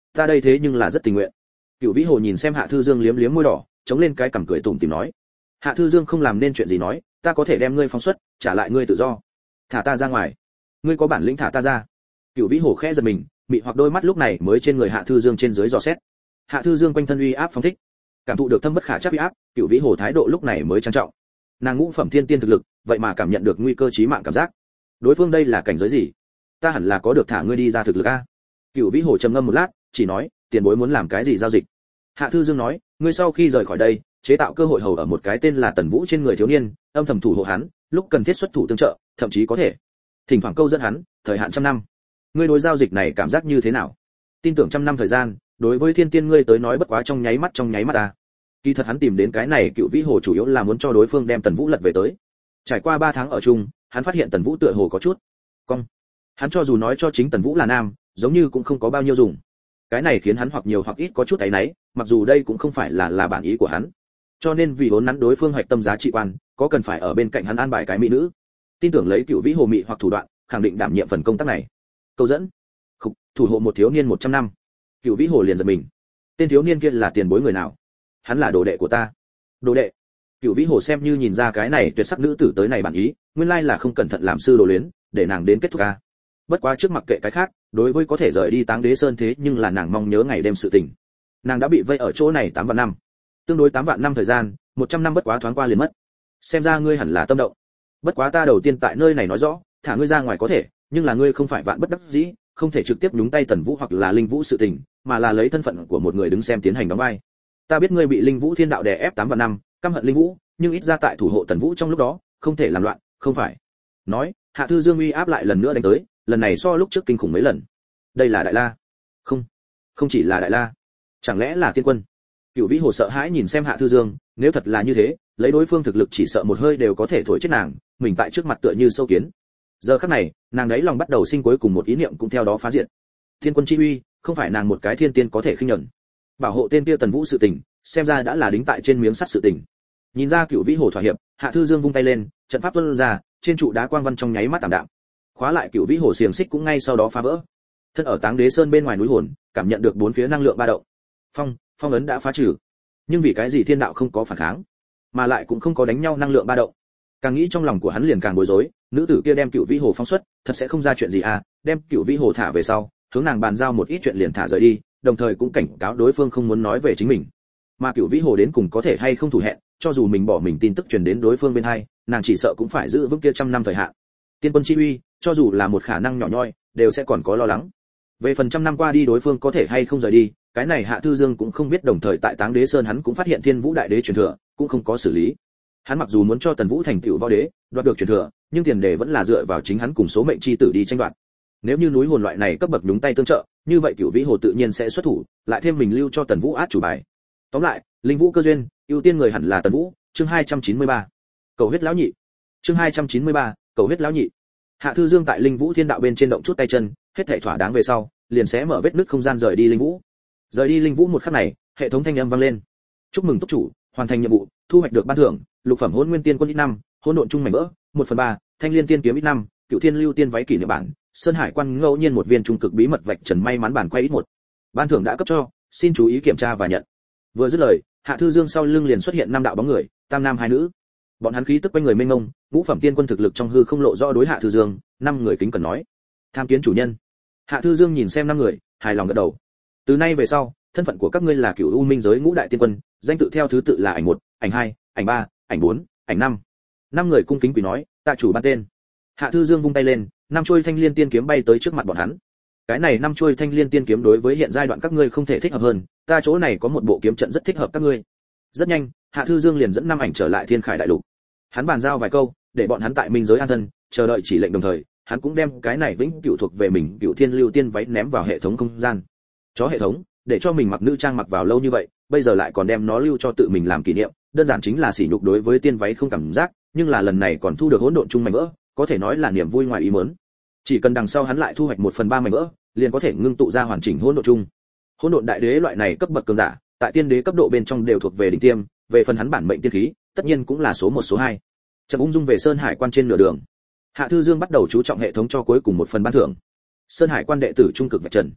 ta đây thế nhưng là rất tình nguyện. Cửu Vĩ Hồ nhìn xem Hạ Thư Dương liếm liếm môi đỏ, chống lên cái cằm cười tủm tỉm nói. Hạ Thư Dương không làm nên chuyện gì nói, ta có thể đem ngươi phóng xuất, trả lại ngươi tự do. Thả ta ra ngoài. Ngươi có bản lĩnh thả ta ra. Cửu Vĩ Hồ khẽ giật mình, mị hoặc đôi mắt lúc này mới trên người Hạ Thư Dương trên dưới dò xét. Hạ Thư Dương quanh thân uy áp phóng thích, cảm thụ được thâm bất khả trắc uy áp, Cửu Vĩ Hồ thái độ lúc này mới trang trọng. Nàng ngũ phẩm thiên tiên thực lực, vậy mà cảm nhận được nguy cơ chí mạng cảm giác. Đối phương đây là cảnh giới gì? Ta hẳn là có được thả ngươi đi ra thực lực a. Cửu Vĩ Hồ trầm ngâm một lát, chỉ nói, tiền bối muốn làm cái gì giao dịch? Hạ Thư Dương nói, ngươi sau khi rời khỏi đây, chế tạo cơ hội hầu ở một cái tên là Tần Vũ trên người thiếu niên, âm thầm thủ hộ hắn, lúc cần thiết xuất thủ tương trợ, thậm chí có thể thỉnh thoảng câu dẫn hắn, thời hạn trăm năm. Ngươi đối giao dịch này cảm giác như thế nào? Tin tưởng trăm năm thời gian, đối với thiên tiên ngươi tới nói bất quá trong nháy mắt trong nháy mắt ta. Kỳ thật hắn tìm đến cái này Cửu Vĩ Hồ chủ yếu là muốn cho đối phương đem Tần Vũ lật về tới. Trải qua ba tháng ở chung, hắn phát hiện Tần Vũ tựa hồ có chút cong. Hắn cho dù nói cho chính Tần Vũ là nam, giống như cũng không có bao nhiêu dùng. Cái này khiến hắn hoặc nhiều hoặc ít có chút áy náy, mặc dù đây cũng không phải là là bản ý của hắn. Cho nên vì vốn nắn đối phương hoạch tâm giá trị quan, có cần phải ở bên cạnh hắn an bài cái mỹ nữ. Tin tưởng lấy Cửu Vĩ Hồ mị hoặc thủ đoạn, khẳng định đảm nhiệm phần công tác này. Câu dẫn, khục, thủ hộ một thiếu niên một trăm năm. Cửu Vĩ Hồ liền giật mình. Tên thiếu niên kia là tiền bối người nào? Hắn là đồ đệ của ta. Đồ đệ? Cửu Vĩ Hồ xem như nhìn ra cái này tuyệt sắc nữ tử tới này bản ý, nguyên lai là không cẩn thận làm sư đồ luyến, để nàng đến kết thúc a. Bất quá trước mặc kệ cái khác, đối với có thể rời đi Táng Đế Sơn thế nhưng là nàng mong nhớ ngày đêm sự tình. Nàng đã bị vây ở chỗ này tám vạn năm. Tương đối tám vạn năm thời gian, một trăm năm bất quá thoáng qua liền mất. Xem ra ngươi hẳn là tâm động. Bất quá ta đầu tiên tại nơi này nói rõ, thả ngươi ra ngoài có thể, nhưng là ngươi không phải vạn bất đắc dĩ, không thể trực tiếp nhúng tay Tần Vũ hoặc là Linh Vũ sự tình, mà là lấy thân phận của một người đứng xem tiến hành đóng vai. Ta biết ngươi bị Linh Vũ Thiên Đạo đè ép tám vạn năm, căm hận Linh Vũ, nhưng ít ra tại thủ hộ Tần Vũ trong lúc đó, không thể làm loạn, không phải? Nói, Hạ Thư Dương uy áp lại lần nữa đánh tới, lần này so lúc trước kinh khủng mấy lần. Đây là Đại La? Không, không chỉ là Đại La, chẳng lẽ là Tiên Quân? Cửu Vĩ Hồ sợ hãi nhìn xem Hạ Thư Dương, nếu thật là như thế, lấy đối phương thực lực chỉ sợ một hơi đều có thể thổi chết nàng, mình tại trước mặt tựa như sâu kiến. Giờ khắc này, nàng đấy lòng bắt đầu sinh cuối cùng một ý niệm cũng theo đó phá diệt. Tiên Quân chi uy, không phải nàng một cái thiên tiên có thể khinh nhẫn. Bảo hộ tên kia Tần Vũ sự tình, xem ra đã là đính tại trên miếng sắt sự tình. Nhìn ra Cửu Vĩ Hồ thỏa hiệp, Hạ Thư Dương vung tay lên, trận pháp tuôn ra, trên trụ đá quang văn trong nháy mắt tạm đạm. Khóa lại Cửu Vĩ Hồ xiềng xích cũng ngay sau đó phá vỡ. Thân ở Táng Đế Sơn bên ngoài núi hồn, cảm nhận được bốn phía năng lượng ba động. Phong, phong ấn đã phá trừ. Nhưng vì cái gì thiên đạo không có phản kháng, mà lại cũng không có đánh nhau năng lượng ba động. Càng nghĩ trong lòng của hắn liền càng bối rối, nữ tử kia đem Cửu Vĩ Hồ phóng xuất, thật sẽ không ra chuyện gì à? Đem Cửu Vĩ Hồ thả về sau, hướng nàng bàn giao một ít chuyện liền thả rời đi, đồng thời cũng cảnh cáo đối phương không muốn nói về chính mình. Mà Cửu Vĩ Hồ đến cùng có thể hay không thủ hẹn, cho dù mình bỏ mình tin tức truyền đến đối phương bên hai, nàng chỉ sợ cũng phải giữ vững kia trăm năm thời hạn. Tiên Quân chi uy, cho dù là một khả năng nhỏ nhoi, đều sẽ còn có lo lắng. Về phần trăm năm qua đi đối phương có thể hay không rời đi, cái này Hạ Thư Dương cũng không biết, đồng thời tại Táng Đế Sơn hắn cũng phát hiện Thiên Vũ Đại Đế truyền thừa, cũng không có xử lý. Hắn mặc dù muốn cho Tần Vũ thành tựu võ đế, đoạt được truyền thừa, nhưng tiền đề vẫn là dựa vào chính hắn cùng số mệnh chi tử đi tranh đoạt. Nếu như núi hồn loại này cấp bậc nhúng tay tương trợ, như vậy Cửu Vĩ Hồ tự nhiên sẽ xuất thủ, lại thêm mình lưu cho Tần Vũ át chủ bài. Tóm lại, Linh Vũ cơ duyên, ưu tiên người hẳn là Tần Vũ. Chương hai trăm chín mươi ba. Cầu huyết lão nhị. Chương hai trăm chín mươi ba. Cầu huyết lão nhị. Hạ Thư Dương tại Linh Vũ Thiên Đạo bên trên động chút tay chân, hết thảy thỏa đáng về sau, liền sẽ mở vết nứt không gian rời đi Linh Vũ. Rời đi Linh Vũ một khắc này, hệ thống thanh âm vang lên. Chúc mừng túc chủ, hoàn thành nhiệm vụ, thu hoạch được ban thưởng, lục phẩm Hỗn Nguyên Tiên Quân ít năm, hỗn độn trung mảnh vỡ, một phần ba, Thanh Liên Tiên kiếm ít năm, Cựu Thiên Lưu Tiên váy kỷ niệm bản, Sơn Hải Quan ngẫu nhiên một viên trung cực bí mật vạch trần may mắn bản quay ít một. Ban thưởng đã cấp cho, xin chú ý kiểm tra và nhận. Vừa dứt lời, Hạ Thư Dương sau lưng liền xuất hiện năm đạo bóng người, tam nam hai nữ. Bọn hắn khí tức quanh người mênh mông, ngũ phẩm tiên quân thực lực trong hư không lộ rõ đối Hạ Thư Dương, năm người kính cẩn nói: "Tham kiến chủ nhân." Hạ Thư Dương nhìn xem năm người, hài lòng gật đầu. Từ nay về sau, thân phận của các ngươi là Cửu U Minh giới ngũ đại tiên quân, danh tự theo thứ tự là ảnh một, ảnh hai, ảnh ba, ảnh bốn, ảnh năm. Năm người cung kính quỳ nói: "Tạ chủ ban tên." Hạ Thư Dương vung tay lên, năm chuôi Thanh Liên Tiên kiếm bay tới trước mặt bọn hắn. Cái này năm chuôi Thanh Liên Tiên kiếm đối với hiện giai đoạn các ngươi không thể thích hợp hơn, ta chỗ này có một bộ kiếm trận rất thích hợp các ngươi. Rất nhanh, Hạ Thư Dương liền dẫn năm ảnh trở lại Thiên Khải đại lục. Hắn bàn giao vài câu, để bọn hắn tại minh giới an thân, chờ đợi chỉ lệnh, đồng thời, hắn cũng đem cái này vĩnh cửu thuộc về mình Cửu Thiên Lưu Tiên váy ném vào hệ thống không gian. Chó hệ thống, để cho mình mặc nữ trang mặc vào lâu như vậy, bây giờ lại còn đem nó lưu cho tự mình làm kỷ niệm, đơn giản chính là sỉ nhục đối với tiên váy không cảm giác, nhưng là lần này còn thu được hỗn độn chung mảnh vỡ, có thể nói là niềm vui ngoài ý muốn. Chỉ cần đằng sau hắn lại thu hoạch một phần ba mảnh vỡ, liền có thể ngưng tụ ra hoàn chỉnh hỗn độn chung. Hỗn độn đại đế loại này cấp bậc cường giả, tại tiên đế cấp độ bên trong đều thuộc về đỉnh tiêm, về phần hắn bản mệnh tiên khí, tất nhiên cũng là số một số hai. Trầm ung dung về Sơn Hải Quan trên nửa đường, Hạ Thư Dương bắt đầu chú trọng hệ thống cho cuối cùng một phần ban thưởng. Sơn Hải Quan đệ tử trung cực vạch trần.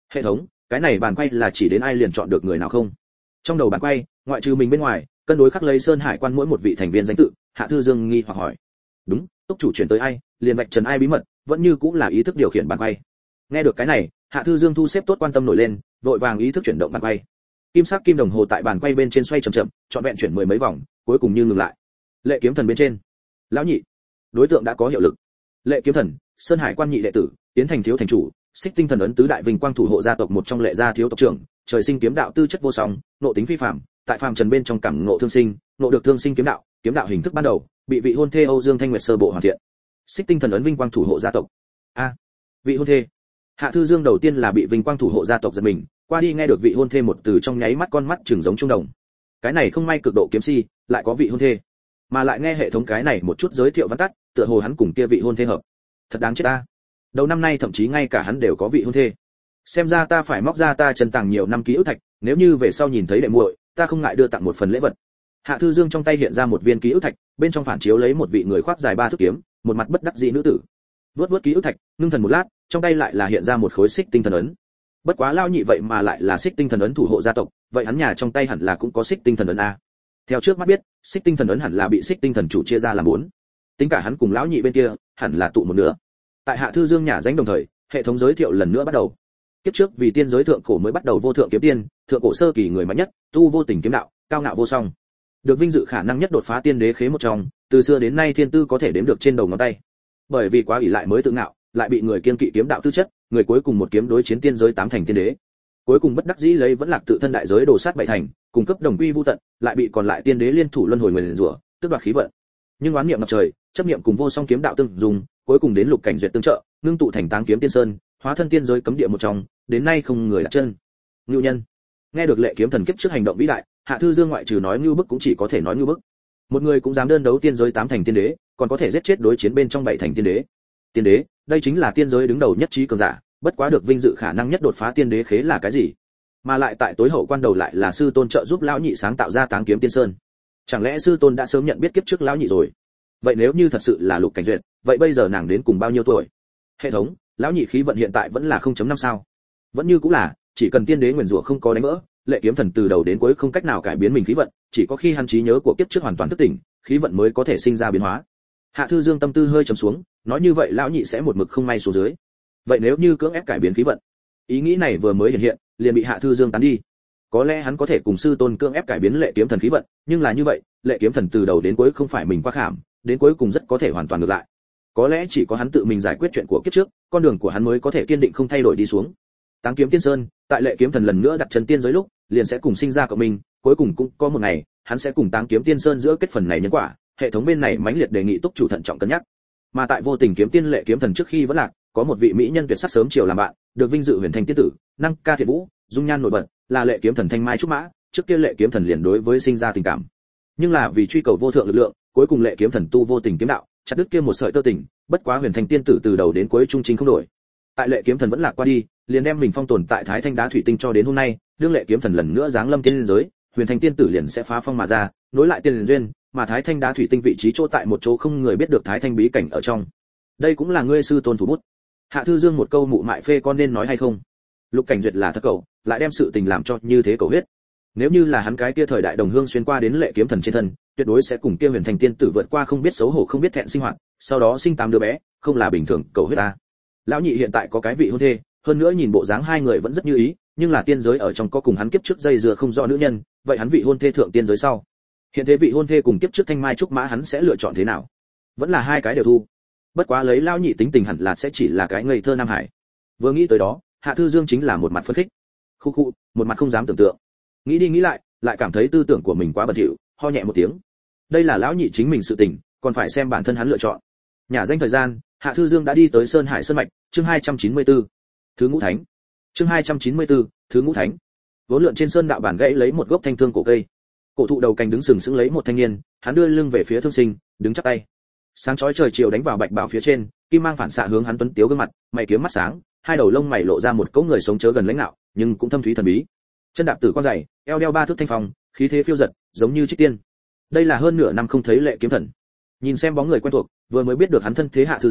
Hệ thống, cái này bàn quay là chỉ đến ai liền chọn được người nào không? Trong đầu bàn quay, ngoại trừ mình bên ngoài, cân đối khắc lấy Sơn Hải quan mỗi một vị thành viên danh tự, Hạ Thư Dương nghi hoặc hỏi. Đúng, túc chủ chuyển tới ai, liền vạch trần ai bí mật, vẫn như cũng là ý thức điều khiển bàn quay. Nghe được cái này, Hạ Thư Dương thu xếp tốt quan tâm nổi lên, vội vàng ý thức chuyển động bàn quay. Kim sắc kim đồng hồ tại bàn quay bên trên xoay chậm chậm, trọn vẹn chuyển mười mấy vòng, cuối cùng như ngừng lại. Lệ kiếm thần bên trên, lão nhị, đối tượng đã có hiệu lực. Lệ kiếm thần, Sơn Hải quan nhị đệ tử, tiến thành thiếu thành chủ, Xích Tinh thần ấn tứ đại vinh quang thủ hộ gia tộc một trong Lệ gia thiếu tộc trưởng, trời sinh kiếm đạo tư chất vô song, nộ tính phi phàm, tại phàm trần bên trong cảm ngộ thương sinh, nộ được thương sinh kiếm đạo, kiếm đạo hình thức ban đầu, bị vị hôn thê Âu Dương Thanh Nguyệt sơ bộ hoàn thiện. Xích Tinh thần ấn vinh quang thủ hộ gia tộc. A, vị hôn thê. Hạ Thư Dương đầu tiên là bị vinh quang thủ hộ gia tộc giật mình, qua đi nghe được vị hôn thê một từ trong nháy mắt con mắt trừng giống trung đồng. Cái này không may cực độ kiếm si, lại có vị hôn thê, mà lại nghe hệ thống cái này một chút giới thiệu văn tắt, tựa hồ hắn cùng kia vị hôn thê hợp. Thật đáng chết ta. Đầu năm nay thậm chí ngay cả hắn đều có vị hôn thê. Xem ra ta phải móc ra ta chân tàng nhiều năm ký ức thạch, nếu như về sau nhìn thấy đệ muội, ta không ngại đưa tặng một phần lễ vật. Hạ Thư Dương trong tay hiện ra một viên ký ức thạch, bên trong phản chiếu lấy một vị người khoác dài ba thước kiếm, một mặt bất đắc dĩ nữ tử. Vớt vớt ký ức thạch, ngưng thần một lát, trong tay lại là hiện ra một khối xích tinh thần ấn. Bất quá lao nhị vậy mà lại là xích tinh thần ấn thủ hộ gia tộc, vậy hắn nhà trong tay hẳn là cũng có xích tinh thần ấn a. Theo trước mắt biết, xích tinh thần ấn hẳn là bị xích tinh thần chủ chia ra làm bốn. Tính cả hắn cùng lão nhị bên kia, hẳn là tụ một nửa. Tại Hạ Thư Dương nhà danh đồng thời, hệ thống giới thiệu lần nữa bắt đầu. Kiếp trước vì tiên giới thượng cổ mới bắt đầu vô thượng kiếm tiên, thượng cổ sơ kỳ người mạnh nhất, tu vô tình kiếm đạo, cao ngạo vô song. Được vinh dự khả năng nhất đột phá tiên đế khế một trong, từ xưa đến nay thiên tư có thể đếm được trên đầu ngón tay. Bởi vì quá ủy lại mới tự ngạo, lại bị người kiên kỵ kiếm đạo tư chất, người cuối cùng một kiếm đối chiến tiên giới tám thành tiên đế. Cuối cùng bất đắc dĩ lấy vẫn lạc tự thân đại giới đồ sát bảy thành, cung cấp đồng quy vu tận, lại bị còn lại tiên đế liên thủ luân hồi nguyền rủa, tức đoạt khí vận. Nhưng oán niệm ngập trời, chấp niệm cùng vô song kiếm đạo tương dùng, cuối cùng đến lục cảnh duyệt tương trợ, ngưng tụ thành Táng Kiếm Tiên Sơn, hóa thân tiên giới cấm địa một trong, đến nay không người đặt chân. Ngưu nhân. Nghe được Lệ kiếm thần kiếp trước hành động vĩ đại, Hạ Thư Dương ngoại trừ nói ngưu bức cũng chỉ có thể nói ngưu bức. Một người cũng dám đơn đấu tiên giới tám thành tiên đế, còn có thể giết chết đối chiến bên trong bảy thành tiên đế. Tiên đế, đây chính là tiên giới đứng đầu nhất trí cường giả, bất quá được vinh dự khả năng nhất đột phá tiên đế khế là cái gì? Mà lại tại tối hậu quan đầu lại là sư tôn trợ giúp lão nhị sáng tạo ra Táng Kiếm Tiên Sơn. Chẳng lẽ sư tôn đã sớm nhận biết kiếp trước lão nhị rồi? Vậy nếu như thật sự là lục cảnh duyệt, vậy bây giờ nàng đến cùng bao nhiêu tuổi? Hệ thống, lão nhị khí vận hiện tại vẫn là không chấm năm sao? Vẫn như cũng là, chỉ cần tiên đế nguyền rủa không có đánh vỡ, Lệ kiếm thần từ đầu đến cuối không cách nào cải biến mình khí vận, chỉ có khi hắn trí nhớ của kiếp trước hoàn toàn thức tỉnh, khí vận mới có thể sinh ra biến hóa. Hạ Thư Dương tâm tư hơi trầm xuống, nói như vậy lão nhị sẽ một mực không may xuống dưới. Vậy nếu như cưỡng ép cải biến khí vận? Ý nghĩ này vừa mới hiện hiện, liền bị Hạ Thư Dương tán đi. Có lẽ hắn có thể cùng sư tôn cưỡng ép cải biến Lệ kiếm thần khí vận, nhưng là như vậy, Lệ kiếm thần từ đầu đến cuối không phải mình qua khảm, đến cuối cùng rất có thể hoàn toàn ngược lại. Có lẽ chỉ có hắn tự mình giải quyết chuyện của kiếp trước, con đường của hắn mới có thể kiên định không thay đổi đi xuống. Táng Kiếm Tiên Sơn, tại Lệ kiếm thần lần nữa đặt chân tiên giới lúc, liền sẽ cùng sinh ra cộng minh, cuối cùng cũng có một ngày, hắn sẽ cùng Táng Kiếm Tiên Sơn giữa kết phần này nhân quả. Hệ thống bên này mãnh liệt đề nghị túc chủ thận trọng cân nhắc. Mà tại vô tình kiếm tiên Lệ kiếm thần trước khi vẫn lạc, có một vị mỹ nhân tuyệt sắc sớm chiều làm bạn, được vinh dự huyền thanh tiên tử, năng ca thiện vũ, dung nhan nổi bật, là Lệ kiếm thần thanh mai trúc mã, trước kia Lệ kiếm thần liền đối với sinh ra tình cảm. Nhưng là vì truy cầu vô thượng lực lượng, cuối cùng Lệ kiếm thần tu vô tình kiếm đạo, chặt đứt kia một sợi tơ tình, bất quá huyền thanh tiên tử từ đầu đến cuối trung chính không đổi. Tại Lệ kiếm thần vẫn lạc qua đi, liền đem mình phong tồn tại Thái Thanh đá thủy tinh cho đến hôm nay, đương Lệ kiếm thần lần nữa giáng lâm tiên giới, huyền thanh tiên tử liền sẽ phá phong mà ra, nối lại tiên duyên, mà Thái Thanh đá thủy tinh vị trí chỗ tại một chỗ không người biết được Thái Thanh bí cảnh ở trong. Đây cũng là ngươi sư tôn thủ bút. Hạ Thư Dương một câu mụ mại phê con nên nói hay không? Lục cảnh duyệt là thật cậu, lại đem sự tình làm cho như thế cầu huyết. Nếu như là hắn cái kia thời đại đồng hương xuyên qua đến Lệ kiếm thần trên thân, tuyệt đối sẽ cùng kia huyền thành tiên tử vượt qua không biết xấu hổ không biết thẹn sinh hoạt, sau đó sinh tám đứa bé, không là bình thường cầu huyết ta. Lão nhị hiện tại có cái vị hôn thê, hơn nữa nhìn bộ dáng hai người vẫn rất như ý, nhưng là tiên giới ở trong có cùng hắn kiếp trước dây dưa không rõ nữ nhân, vậy hắn vị hôn thê thượng tiên giới sau. Hiện thế vị hôn thê cùng kiếp trước thanh mai trúc mã hắn sẽ lựa chọn thế nào? Vẫn là hai cái đều thu. Bất quá lấy lão nhị tính tình hẳn là sẽ chỉ là cái ngây thơ nam hải. Vừa nghĩ tới đó, Hạ Thư Dương chính là một mặt phấn khích. Khu khu, một mặt không dám tưởng tượng. Nghĩ đi nghĩ lại, lại cảm thấy tư tưởng của mình quá bẩn thỉu, ho nhẹ một tiếng. Đây là lão nhị chính mình sự tình, còn phải xem bản thân hắn lựa chọn. Nhà danh thời gian, Hạ Thư Dương đã đi tới Sơn Hải Sơn mạch, chương hai trăm chín mươi tư. Thứ ngũ thánh. Chương hai trăm chín mươi tư, thứ ngũ thánh. Vốn lượn trên sơn đạo bản gãy lấy một gốc thanh thương cổ cây. Cổ thụ đầu cành đứng sừng sững lấy một thanh niên, hắn đưa lưng về phía Thương Sinh, đứng chắp tay. Sáng chói trời chiều đánh vào bạch bào phía trên, kim mang phản xạ hướng hắn tuấn tiếu gương mặt, mày kiếm mắt sáng, hai đầu lông mày lộ ra một cỗ người sống chớ gần lãnh nạo, nhưng cũng thâm thúy thần bí. Chân đạp tử quan dày, eo đeo ba thước thanh phong, khí thế phiêu dật, giống như trích tiên. Đây là hơn nửa năm không thấy Lệ kiếm thần. Nhìn xem bóng người quen thuộc, vừa mới biết được hắn thân thế Hạ Thư Dương,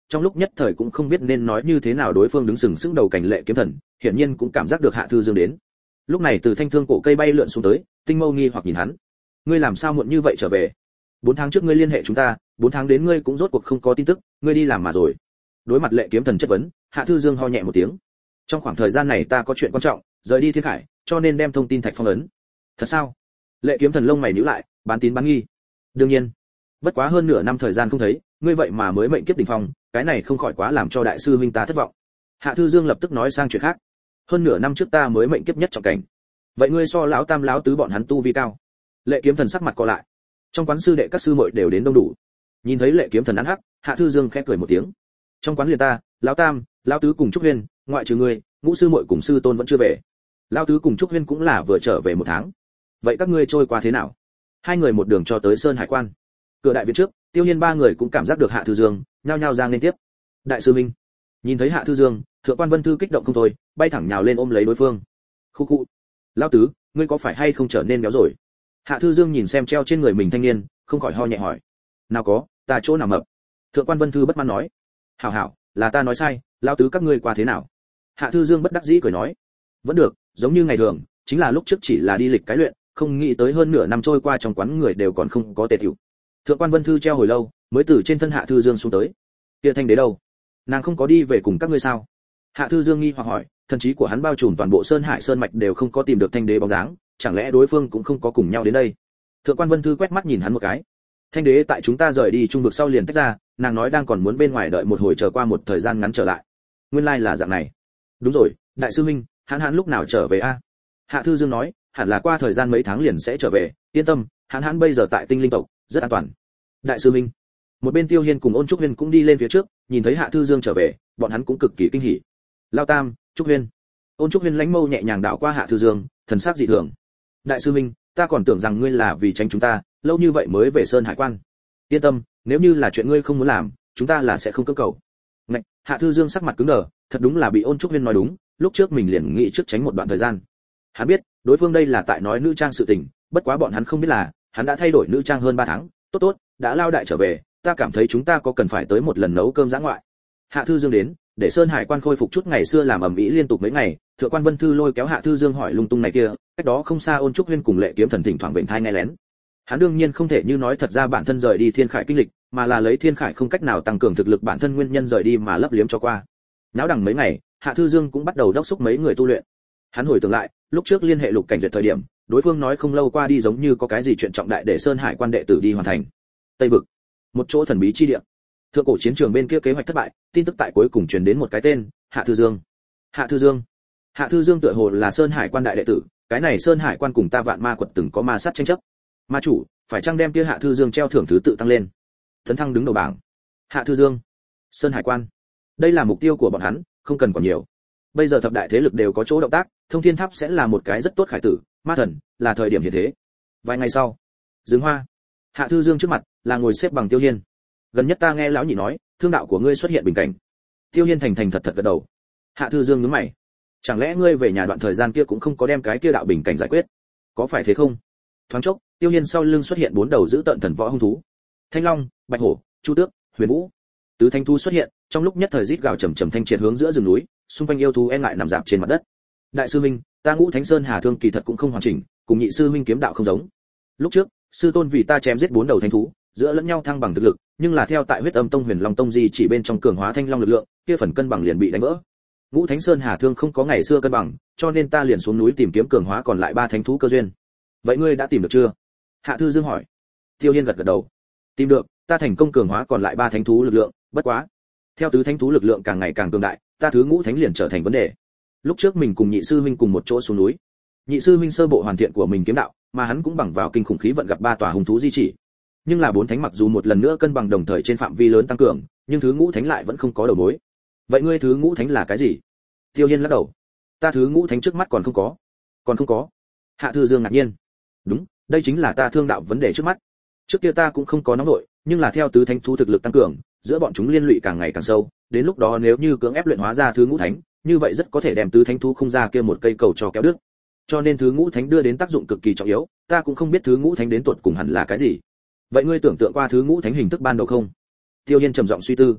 trong lúc nhất thời cũng không biết nên nói như thế nào. Đối phương đứng sừng sững đầu cảnh Lệ Kiếm Thần, hiển nhiên cũng cảm giác được Hạ Thư Dương đến. Lúc này từ thanh thương cổ cây bay lượn xuống tới, Tinh Mâu nghi hoặc nhìn hắn. Ngươi làm sao muộn như vậy trở về? Bốn tháng trước ngươi liên hệ chúng ta, bốn tháng đến ngươi cũng rốt cuộc không có tin tức, ngươi đi làm mà rồi. Đối mặt Lệ Kiếm Thần chất vấn, Hạ Thư Dương ho nhẹ một tiếng. Trong khoảng thời gian này ta có chuyện quan trọng, rời đi Thiên Khải, cho nên đem thông tin thạch phong ấn. Thật sao? Lệ Kiếm Thần lông mày nhíu lại, bán tín bán nghi. Đương nhiên. Bất quá hơn nửa năm thời gian không thấy, ngươi vậy mà mới mệnh kiếp đỉnh phong, cái này không khỏi quá làm cho đại sư huynh ta thất vọng. Hạ Thư Dương lập tức nói sang chuyện khác. Hơn nửa năm trước ta mới mệnh kiếp nhất trọng cảnh. Vậy ngươi so lão tam lão tứ bọn hắn tu vi cao? Lệ Kiếm Thần sắc mặt co lại. Trong quán sư đệ các sư muội đều đến đông đủ. Nhìn thấy Lệ Kiếm Thần ăn hắc, Hạ Thư Dương khẽ cười một tiếng. Trong quán liền ta, lão tam, lão tứ cùng Trúc Huyên, ngoại trừ ngươi, ngũ sư muội cùng sư tôn vẫn chưa về. Lão tứ cùng Trúc Huyên cũng là vừa trở về một tháng. Vậy các ngươi trôi qua thế nào? Hai người một đường cho tới Sơn Hải Quan. Cửa đại viện trước, Tiêu Hiên ba người cũng cảm giác được Hạ Thư Dương, nhao nhao ra lên tiếp. Đại sư minh. Nhìn thấy Hạ Thư Dương, Thượng quan Vân Thư kích động không thôi, bay thẳng nhào lên ôm lấy đối phương. Khu khu. Lão tứ, ngươi có phải hay không trở nên béo rồi? Hạ Thư Dương nhìn xem treo trên người mình thanh niên, không khỏi ho nhẹ hỏi. Nào có, ta chỗ nào mập? Thượng quan Vân Thư bất mãn nói. Hảo hảo, là ta nói sai, lão tứ các ngươi qua thế nào? Hạ Thư Dương bất đắc dĩ cười nói. Vẫn được, giống như ngày thường, chính là lúc trước chỉ là đi lịch cái luyện, không nghĩ tới hơn nửa năm trôi qua trong quán người đều còn không có tề tiểu. Thượng quan Vân Thư treo hồi lâu, mới từ trên thân Hạ Thư Dương xuống tới. Kia Thanh Đế đâu? Nàng không có đi về cùng các ngươi sao? Hạ Thư Dương nghi hoặc hỏi, thần trí của hắn bao trùm toàn bộ Sơn Hải Sơn mạch đều không có tìm được Thanh Đế bóng dáng, chẳng lẽ đối phương cũng không có cùng nhau đến đây? Thượng quan Vân Thư quét mắt nhìn hắn một cái. Thanh Đế tại chúng ta rời đi trung vực sau liền tách ra, nàng nói đang còn muốn bên ngoài đợi một hồi chờ qua một thời gian ngắn trở lại. Nguyên lai là dạng này. Đúng rồi, đại sư huynh, hắn hắn lúc nào trở về a? Hạ Thư Dương nói, hẳn là qua thời gian mấy tháng liền sẽ trở về, yên tâm, hắn hắn bây giờ tại Tinh Linh tộc, rất an toàn. Đại sư huynh. Một bên Tiêu Hiên cùng Ôn Trúc Huyên cũng đi lên phía trước, nhìn thấy Hạ Thư Dương trở về, bọn hắn cũng cực kỳ kinh hỉ. Lao Tam, Trúc Huyên. Ôn Trúc Huyên lánh mâu nhẹ nhàng đảo qua Hạ Thư Dương, thần sắc dị thường. Đại sư huynh, ta còn tưởng rằng ngươi là vì tránh chúng ta, lâu như vậy mới về Sơn Hải Quan. Yên tâm, nếu như là chuyện ngươi không muốn làm, chúng ta là sẽ không cưỡng cầu. Ngạch, Hạ Thư Dương sắc mặt cứng đờ, thật đúng là bị Ôn Trúc Huyên nói đúng, lúc trước mình liền nghĩ trước tránh một đoạn thời gian. Hắn biết, đối phương đây là tại nói nữ trang sự tình, bất quá bọn hắn không biết là, hắn đã thay đổi nữ trang hơn ba tháng, tốt tốt, đã lao đại trở về, ta cảm thấy chúng ta có cần phải tới một lần nấu cơm dã ngoại. Hạ Thư Dương đến, để Sơn Hải Quan khôi phục chút ngày xưa làm ầm ĩ liên tục mấy ngày, Thượng quan Vân Thư lôi kéo Hạ Thư Dương hỏi lung tung này kia, cách đó không xa Ôn Trúc Huyên cùng Lệ Kiếm Thần thỉnh thoảng vểnh thai nghe lén. Hắn đương nhiên không thể như nói thật ra bản thân rời đi Thiên Khải kinh lịch, mà là lấy Thiên Khải không cách nào tăng cường thực lực bản thân nguyên nhân rời đi mà lấp liếm cho qua. Náo đằng mấy ngày, Hạ Thư Dương cũng bắt đầu đốc thúc mấy người tu luyện. Hắn hồi tưởng lại, lúc trước liên hệ Lục Cảnh Duyệt thời điểm, đối phương nói không lâu qua đi giống như có cái gì chuyện trọng đại để Sơn Hải Quan đệ tử đi hoàn thành. Tây vực, một chỗ thần bí chi địa. Thượng cổ chiến trường bên kia kế hoạch thất bại, tin tức tại cuối cùng truyền đến một cái tên, Hạ Thư Dương. Hạ Thư Dương. Hạ Thư Dương tựa hồ là Sơn Hải Quan đại đệ tử, cái này Sơn Hải Quan cùng ta Vạn Ma quật từng có ma sát tranh chấp. Ma chủ, phải chăng đem kia Hạ Thư Dương treo thưởng thứ tự tăng lên? Tấn thăng đứng đầu bảng. Hạ Thư Dương, Sơn Hải Quan. Đây là mục tiêu của bọn hắn, không cần còn nhiều. Bây giờ thập đại thế lực đều có chỗ động tác, Thông Thiên Tháp sẽ là một cái rất tốt khải tử, ma thần, là thời điểm hiện thế. Vài ngày sau, Dương Hoa. Hạ Thư Dương trước mặt là ngồi xếp bằng Tiêu Hiên. Gần nhất ta nghe lão nhị nói, thương đạo của ngươi xuất hiện bình cảnh. Tiêu Hiên thành thành thật thật gật đầu. Hạ Thư Dương nhướng mày. Chẳng lẽ ngươi về nhà đoạn thời gian kia cũng không có đem cái kia đạo bình cảnh giải quyết? Có phải thế không? Thoáng chốc, Tiêu Hiên sau lưng xuất hiện bốn đầu giữ tợn thần võ hung thú. Thanh Long, Bạch Hổ, Chu Tước, Huyền Vũ. Tứ thanh thú xuất hiện, trong lúc nhất thời rít gào trầm trầm thanh triệt hướng giữa rừng núi, xung quanh yêu thú e ngại nằm dạp trên mặt đất. Đại sư minh, ta Ngũ Thánh Sơn Hà Thương kỳ thật cũng không hoàn chỉnh, cùng nhị sư minh kiếm đạo không giống. Lúc trước, sư tôn vì ta chém giết bốn đầu thanh thú, giữa lẫn nhau thăng bằng thực lực, nhưng là theo tại huyết âm tông Huyền Long tông di chỉ bên trong cường hóa thanh long lực lượng, kia phần cân bằng liền bị đánh vỡ. Ngũ Thánh Sơn Hà Thương không có ngày xưa cân bằng, cho nên ta liền xuống núi tìm kiếm cường hóa còn lại ba thánh thú cơ duyên. Vậy ngươi đã tìm được chưa? Hạ Thư Dương hỏi. Tiêu Hiên gật gật đầu. Tìm được, ta thành công cường hóa còn lại ba thánh thú lực lượng, bất quá, theo tứ thánh thú lực lượng càng ngày càng cường đại, ta thứ ngũ thánh liền trở thành vấn đề. Lúc trước mình cùng nhị sư huynh cùng một chỗ xuống núi, nhị sư huynh sơ bộ hoàn thiện của mình kiếm đạo, mà hắn cũng bằng vào kinh khủng khí vận gặp ba tòa hung thú di chỉ. Nhưng là bốn thánh mặc dù một lần nữa cân bằng đồng thời trên phạm vi lớn tăng cường, nhưng thứ ngũ thánh lại vẫn không có đầu mối. Vậy ngươi thứ ngũ thánh là cái gì? Tiêu Hiên lắc đầu. Ta thứ ngũ thánh trước mắt còn không có. Còn không có? Hạ Thư Dương ngạc nhiên. Đúng, đây chính là ta thương đạo vấn đề trước mắt. Trước kia ta cũng không có nóng nổi, nhưng là theo tứ thánh thú thực lực tăng cường, giữa bọn chúng liên lụy càng ngày càng sâu, đến lúc đó nếu như cưỡng ép luyện hóa ra thứ ngũ thánh, như vậy rất có thể đem tứ thánh thú không ra kia một cây cầu cho kéo đứt. Cho nên thứ ngũ thánh đưa đến tác dụng cực kỳ trọng yếu, ta cũng không biết thứ ngũ thánh đến tuột cùng hẳn là cái gì. Vậy ngươi tưởng tượng qua thứ ngũ thánh hình thức ban đầu không? Tiêu Hiên trầm giọng suy tư.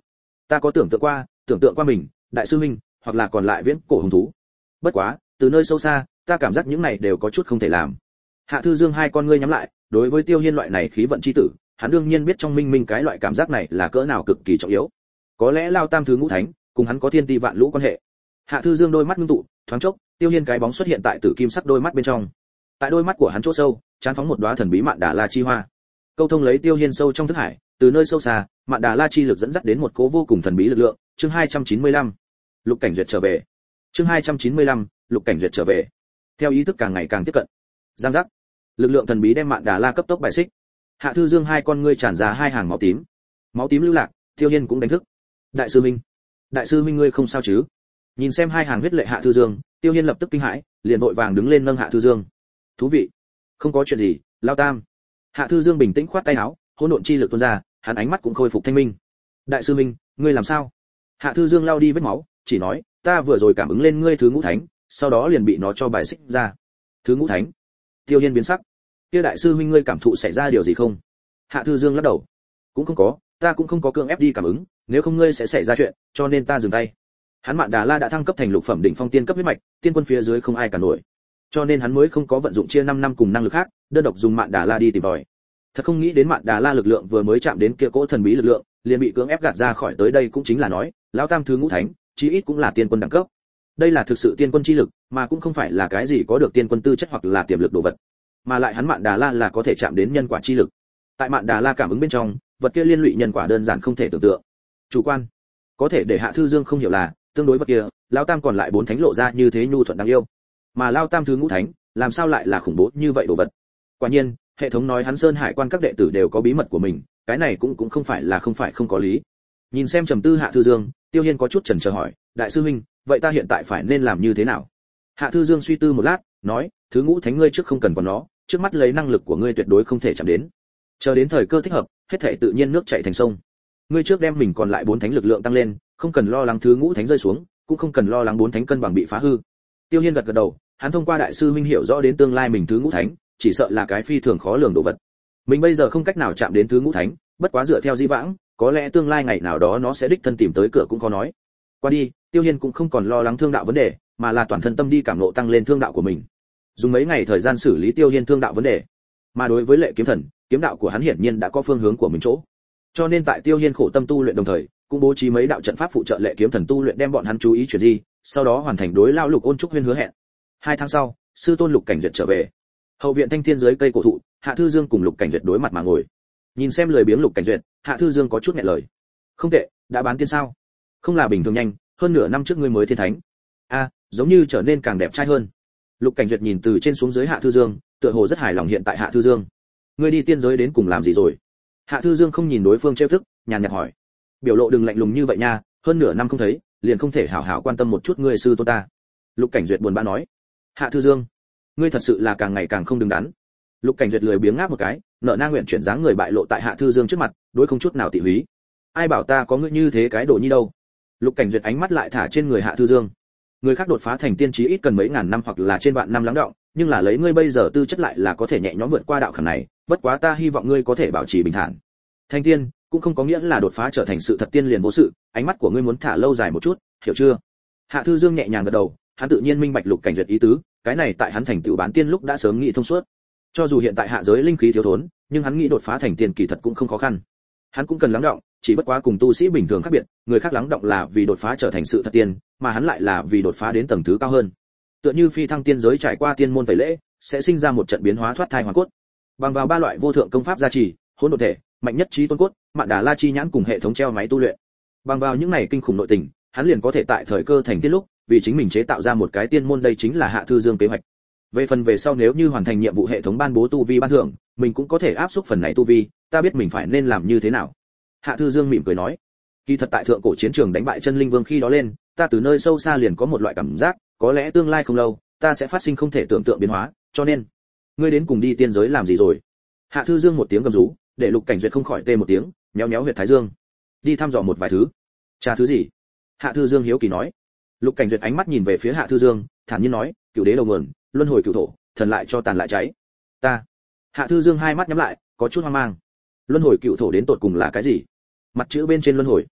Ta có tưởng tượng qua, tưởng tượng qua mình, đại sư huynh, hoặc là còn lại viễn cổ hùng thú. Bất quá, từ nơi sâu xa, ta cảm giác những này đều có chút không thể làm. Hạ Thư Dương hai con ngươi nhắm lại, đối với Tiêu Hiên loại này khí vận chi tử, hắn đương nhiên biết trong minh minh cái loại cảm giác này là cỡ nào cực kỳ trọng yếu. Có lẽ Lao Tam thứ ngũ thánh, cùng hắn có thiên ti vạn lũ quan hệ. Hạ Thư Dương đôi mắt ngưng tụ, thoáng chốc, Tiêu Hiên cái bóng xuất hiện tại tử kim sắc đôi mắt bên trong. Tại đôi mắt của hắn chỗ sâu, chán phóng một đóa thần bí mạn đà la chi hoa. Câu thông lấy Tiêu Hiên sâu trong thức hải, từ nơi sâu xa, mạn đà la chi lực dẫn dắt đến một cố vô cùng thần bí lực lượng. Chương hai trăm chín mươi lăm, Lục Cảnh Duyệt trở về. Chương hai trăm chín mươi lăm, Lục Cảnh Duyệt trở về. Theo ý thức càng ngày càng tiếp cận. Giang giác. Lực lượng thần bí đem mạn đà la cấp tốc bài xích. Hạ Thư Dương hai con ngươi tràn ra hai hàng máu tím. Máu tím lưu lạc, Tiêu Hiên cũng đánh thức. Đại sư minh, đại sư minh ngươi không sao chứ? Nhìn xem hai hàng huyết lệ Hạ Thư Dương, Tiêu Hiên lập tức kinh hãi, liền vội vàng đứng lên nâng Hạ Thư Dương. Thú vị, không có chuyện gì, Lao Tam. Hạ Thư Dương bình tĩnh khoát tay áo, hỗn độn chi lực tuôn ra, hắn ánh mắt cũng khôi phục thanh minh. Đại sư minh, ngươi làm sao? Hạ Thư Dương lau đi vết máu, chỉ nói, ta vừa rồi cảm ứng lên ngươi thứ ngũ thánh, sau đó liền bị nó cho bài xích ra. Thứ ngũ thánh? Tiêu Hiên biến sắc. Kia đại sư huynh ngươi cảm thụ xảy ra điều gì không? Hạ Thư Dương lắc đầu. Cũng không có, ta cũng không có cưỡng ép đi cảm ứng, nếu không ngươi sẽ xảy ra chuyện, cho nên ta dừng tay. Hắn Mạn Đà La đã thăng cấp thành lục phẩm đỉnh phong tiên cấp huyết mạch, tiên quân phía dưới không ai cả nổi. Cho nên hắn mới không có vận dụng chia năm năm cùng năng lực khác, đơn độc dùng Mạn Đà La đi tìm tòi. Thật không nghĩ đến Mạn Đà La lực lượng vừa mới chạm đến kia cỗ thần bí lực lượng, liền bị cưỡng ép gạt ra khỏi tới đây, cũng chính là nói, lão tam thứ ngũ thánh, chí ít cũng là tiên quân đẳng cấp. Đây là thực sự tiên quân chi lực, mà cũng không phải là cái gì có được tiên quân tư chất hoặc là tiềm lực đồ vật, mà lại hắn Mạn Đà La là có thể chạm đến nhân quả chi lực. Tại Mạn Đà La cảm ứng bên trong, vật kia liên lụy nhân quả đơn giản không thể tưởng tượng. Chủ quan, có thể để Hạ Thư Dương không hiểu là, tương đối vật kia, lão tam còn lại bốn thánh lộ ra như thế nhu thuận đáng yêu, mà lão tam thứ ngũ thánh, làm sao lại là khủng bố như vậy đồ vật. Quả nhiên, hệ thống nói hắn Sơn Hải quan các đệ tử đều có bí mật của mình, cái này cũng cũng không phải là không phải không có lý. Nhìn xem trầm tư Hạ Thư Dương, Tiêu Hiên có chút chần chờ hỏi, đại sư huynh, vậy ta hiện tại phải nên làm như thế nào? Hạ Thư Dương suy tư một lát, nói, thứ ngũ thánh ngươi trước không cần còn nó, trước mắt lấy năng lực của ngươi tuyệt đối không thể chạm đến. Chờ đến thời cơ thích hợp, hết thảy tự nhiên nước chảy thành sông. Ngươi trước đem mình còn lại bốn thánh lực lượng tăng lên, không cần lo lắng thứ ngũ thánh rơi xuống, cũng không cần lo lắng bốn thánh cân bằng bị phá hư. Tiêu Hiên gật gật đầu, hắn thông qua đại sư huynh hiểu rõ đến tương lai mình thứ ngũ thánh, chỉ sợ là cái phi thường khó lường đồ vật. Mình bây giờ không cách nào chạm đến thứ ngũ thánh, bất quá dựa theo di vãng, có lẽ tương lai ngày nào đó nó sẽ đích thân tìm tới cửa cũng khó nói. Qua đi, Tiêu Hiên cũng không còn lo lắng thương đạo vấn đề, mà là toàn thân tâm đi cảm ngộ tăng lên thương đạo của mình. Dùng mấy ngày thời gian xử lý Tiêu Hiên thương đạo vấn đề. Mà đối với Lệ Kiếm Thần, kiếm đạo của hắn hiển nhiên đã có phương hướng của mình chỗ. Cho nên tại Tiêu Hiên khổ tâm tu luyện đồng thời, cũng bố trí mấy đạo trận pháp phụ trợ Lệ Kiếm Thần tu luyện, đem bọn hắn chú ý chuyển di, sau đó hoàn thành đối lao Lục Ôn Trúc Huyên hứa hẹn. Hai tháng sau, sư tôn Lục Cảnh Duyệt trở về. Hậu viện thanh thiên dưới cây cổ thụ, Hạ Thư Dương cùng Lục Cảnh Duyệt đối mặt mà ngồi. Nhìn xem lười biếng Lục Cảnh Duyệt, Hạ Thư Dương có chút nghẹn lời. Không tệ, đã bán tiên sao? Không là bình thường nhanh, hơn nửa năm trước ngươi mới thiên thánh. A, giống như trở nên càng đẹp trai hơn. Lục Cảnh Duyệt nhìn từ trên xuống dưới Hạ Thư Dương, tựa hồ rất hài lòng hiện tại Hạ Thư Dương. Ngươi đi tiên giới đến cùng làm gì rồi? Hạ Thư Dương không nhìn đối phương trêu tức, nhàn nhạt hỏi. Biểu lộ đừng lạnh lùng như vậy nha, hơn nửa năm không thấy, liền không thể hảo hảo quan tâm một chút ngươi sư tôn ta. Lục Cảnh Duyệt buồn bã nói. Hạ Thư Dương, ngươi thật sự là càng ngày càng không đứng đắn. Lục Cảnh Duyệt lười biếng ngáp một cái, nợ nang nguyện chuyển dáng người bại lộ tại Hạ Thư Dương trước mặt, đối không chút nào tị húy. Ai bảo ta có ngươi như thế cái đồ nhi đâu? Lục Cảnh Duyệt ánh mắt lại thả trên người Hạ Thư Dương. Người khác đột phá thành tiên trí ít cần mấy ngàn năm hoặc là trên vạn năm lắng đọng, nhưng là lấy ngươi bây giờ tư chất lại là có thể nhẹ nhõm vượt qua đạo khảm này, bất quá ta hy vọng ngươi có thể bảo trì bình thản. Thành tiên cũng không có nghĩa là đột phá trở thành sự thật tiên liền vô sự, ánh mắt của ngươi muốn thả lâu dài một chút, hiểu chưa? Hạ Thư Dương nhẹ nhàng gật đầu, hắn tự nhiên minh bạch Lục Cảnh Duyệt ý tứ, cái này tại hắn thành tựu bán tiên lúc đã sớm nghĩ thông suốt. Cho dù hiện tại hạ giới linh khí thiếu thốn, nhưng hắn nghĩ đột phá thành tiên kỳ thật cũng không khó khăn. Hắn cũng cần lắng động, chỉ bất quá cùng tu sĩ bình thường khác biệt, người khác lắng động là vì đột phá trở thành sự thật tiên, mà hắn lại là vì đột phá đến tầng thứ cao hơn. Tựa như phi thăng tiên giới trải qua tiên môn tẩy lễ, sẽ sinh ra một trận biến hóa thoát thai hoàn cốt. Bằng vào ba loại vô thượng công pháp gia trì, hỗn độn thể, mạnh nhất trí tôn cốt, Mạn Đà La chi nhãn cùng hệ thống treo máy tu luyện. Bằng vào những này kinh khủng nội tình, hắn liền có thể tại thời cơ thành tiên lúc, vì chính mình chế tạo ra một cái tiên môn, đây chính là Hạ Thư Dương kế hoạch. Về phần về sau nếu như hoàn thành nhiệm vụ hệ thống ban bố tu vi ban thưởng, mình cũng có thể áp xúc phần này tu vi, ta biết mình phải nên làm như thế nào. Hạ Thư Dương mỉm cười nói, kỳ thật tại thượng cổ chiến trường đánh bại chân linh vương khi đó lên, ta từ nơi sâu xa liền có một loại cảm giác, có lẽ tương lai không lâu, ta sẽ phát sinh không thể tưởng tượng biến hóa, cho nên, ngươi đến cùng đi tiên giới làm gì rồi? Hạ Thư Dương một tiếng gầm rú, để Lục Cảnh Duyệt không khỏi tê một tiếng, nhéo nhéo huyệt thái dương. Đi thăm dò một vài thứ. Tra thứ gì? Hạ Thư Dương hiếu kỳ nói. Lục Cảnh Duyệt ánh mắt nhìn về phía Hạ Thư Dương, thản nhiên nói, cửu đế đầu nguồn, luân hồi cửu thổ, thần lại cho tàn lại cháy. Ta. Hạ Thư Dương hai mắt nhắm lại, có chút hoang mang. Luân hồi cửu thổ đến tột cùng là cái gì? Mặt chữ bên trên luân hồi.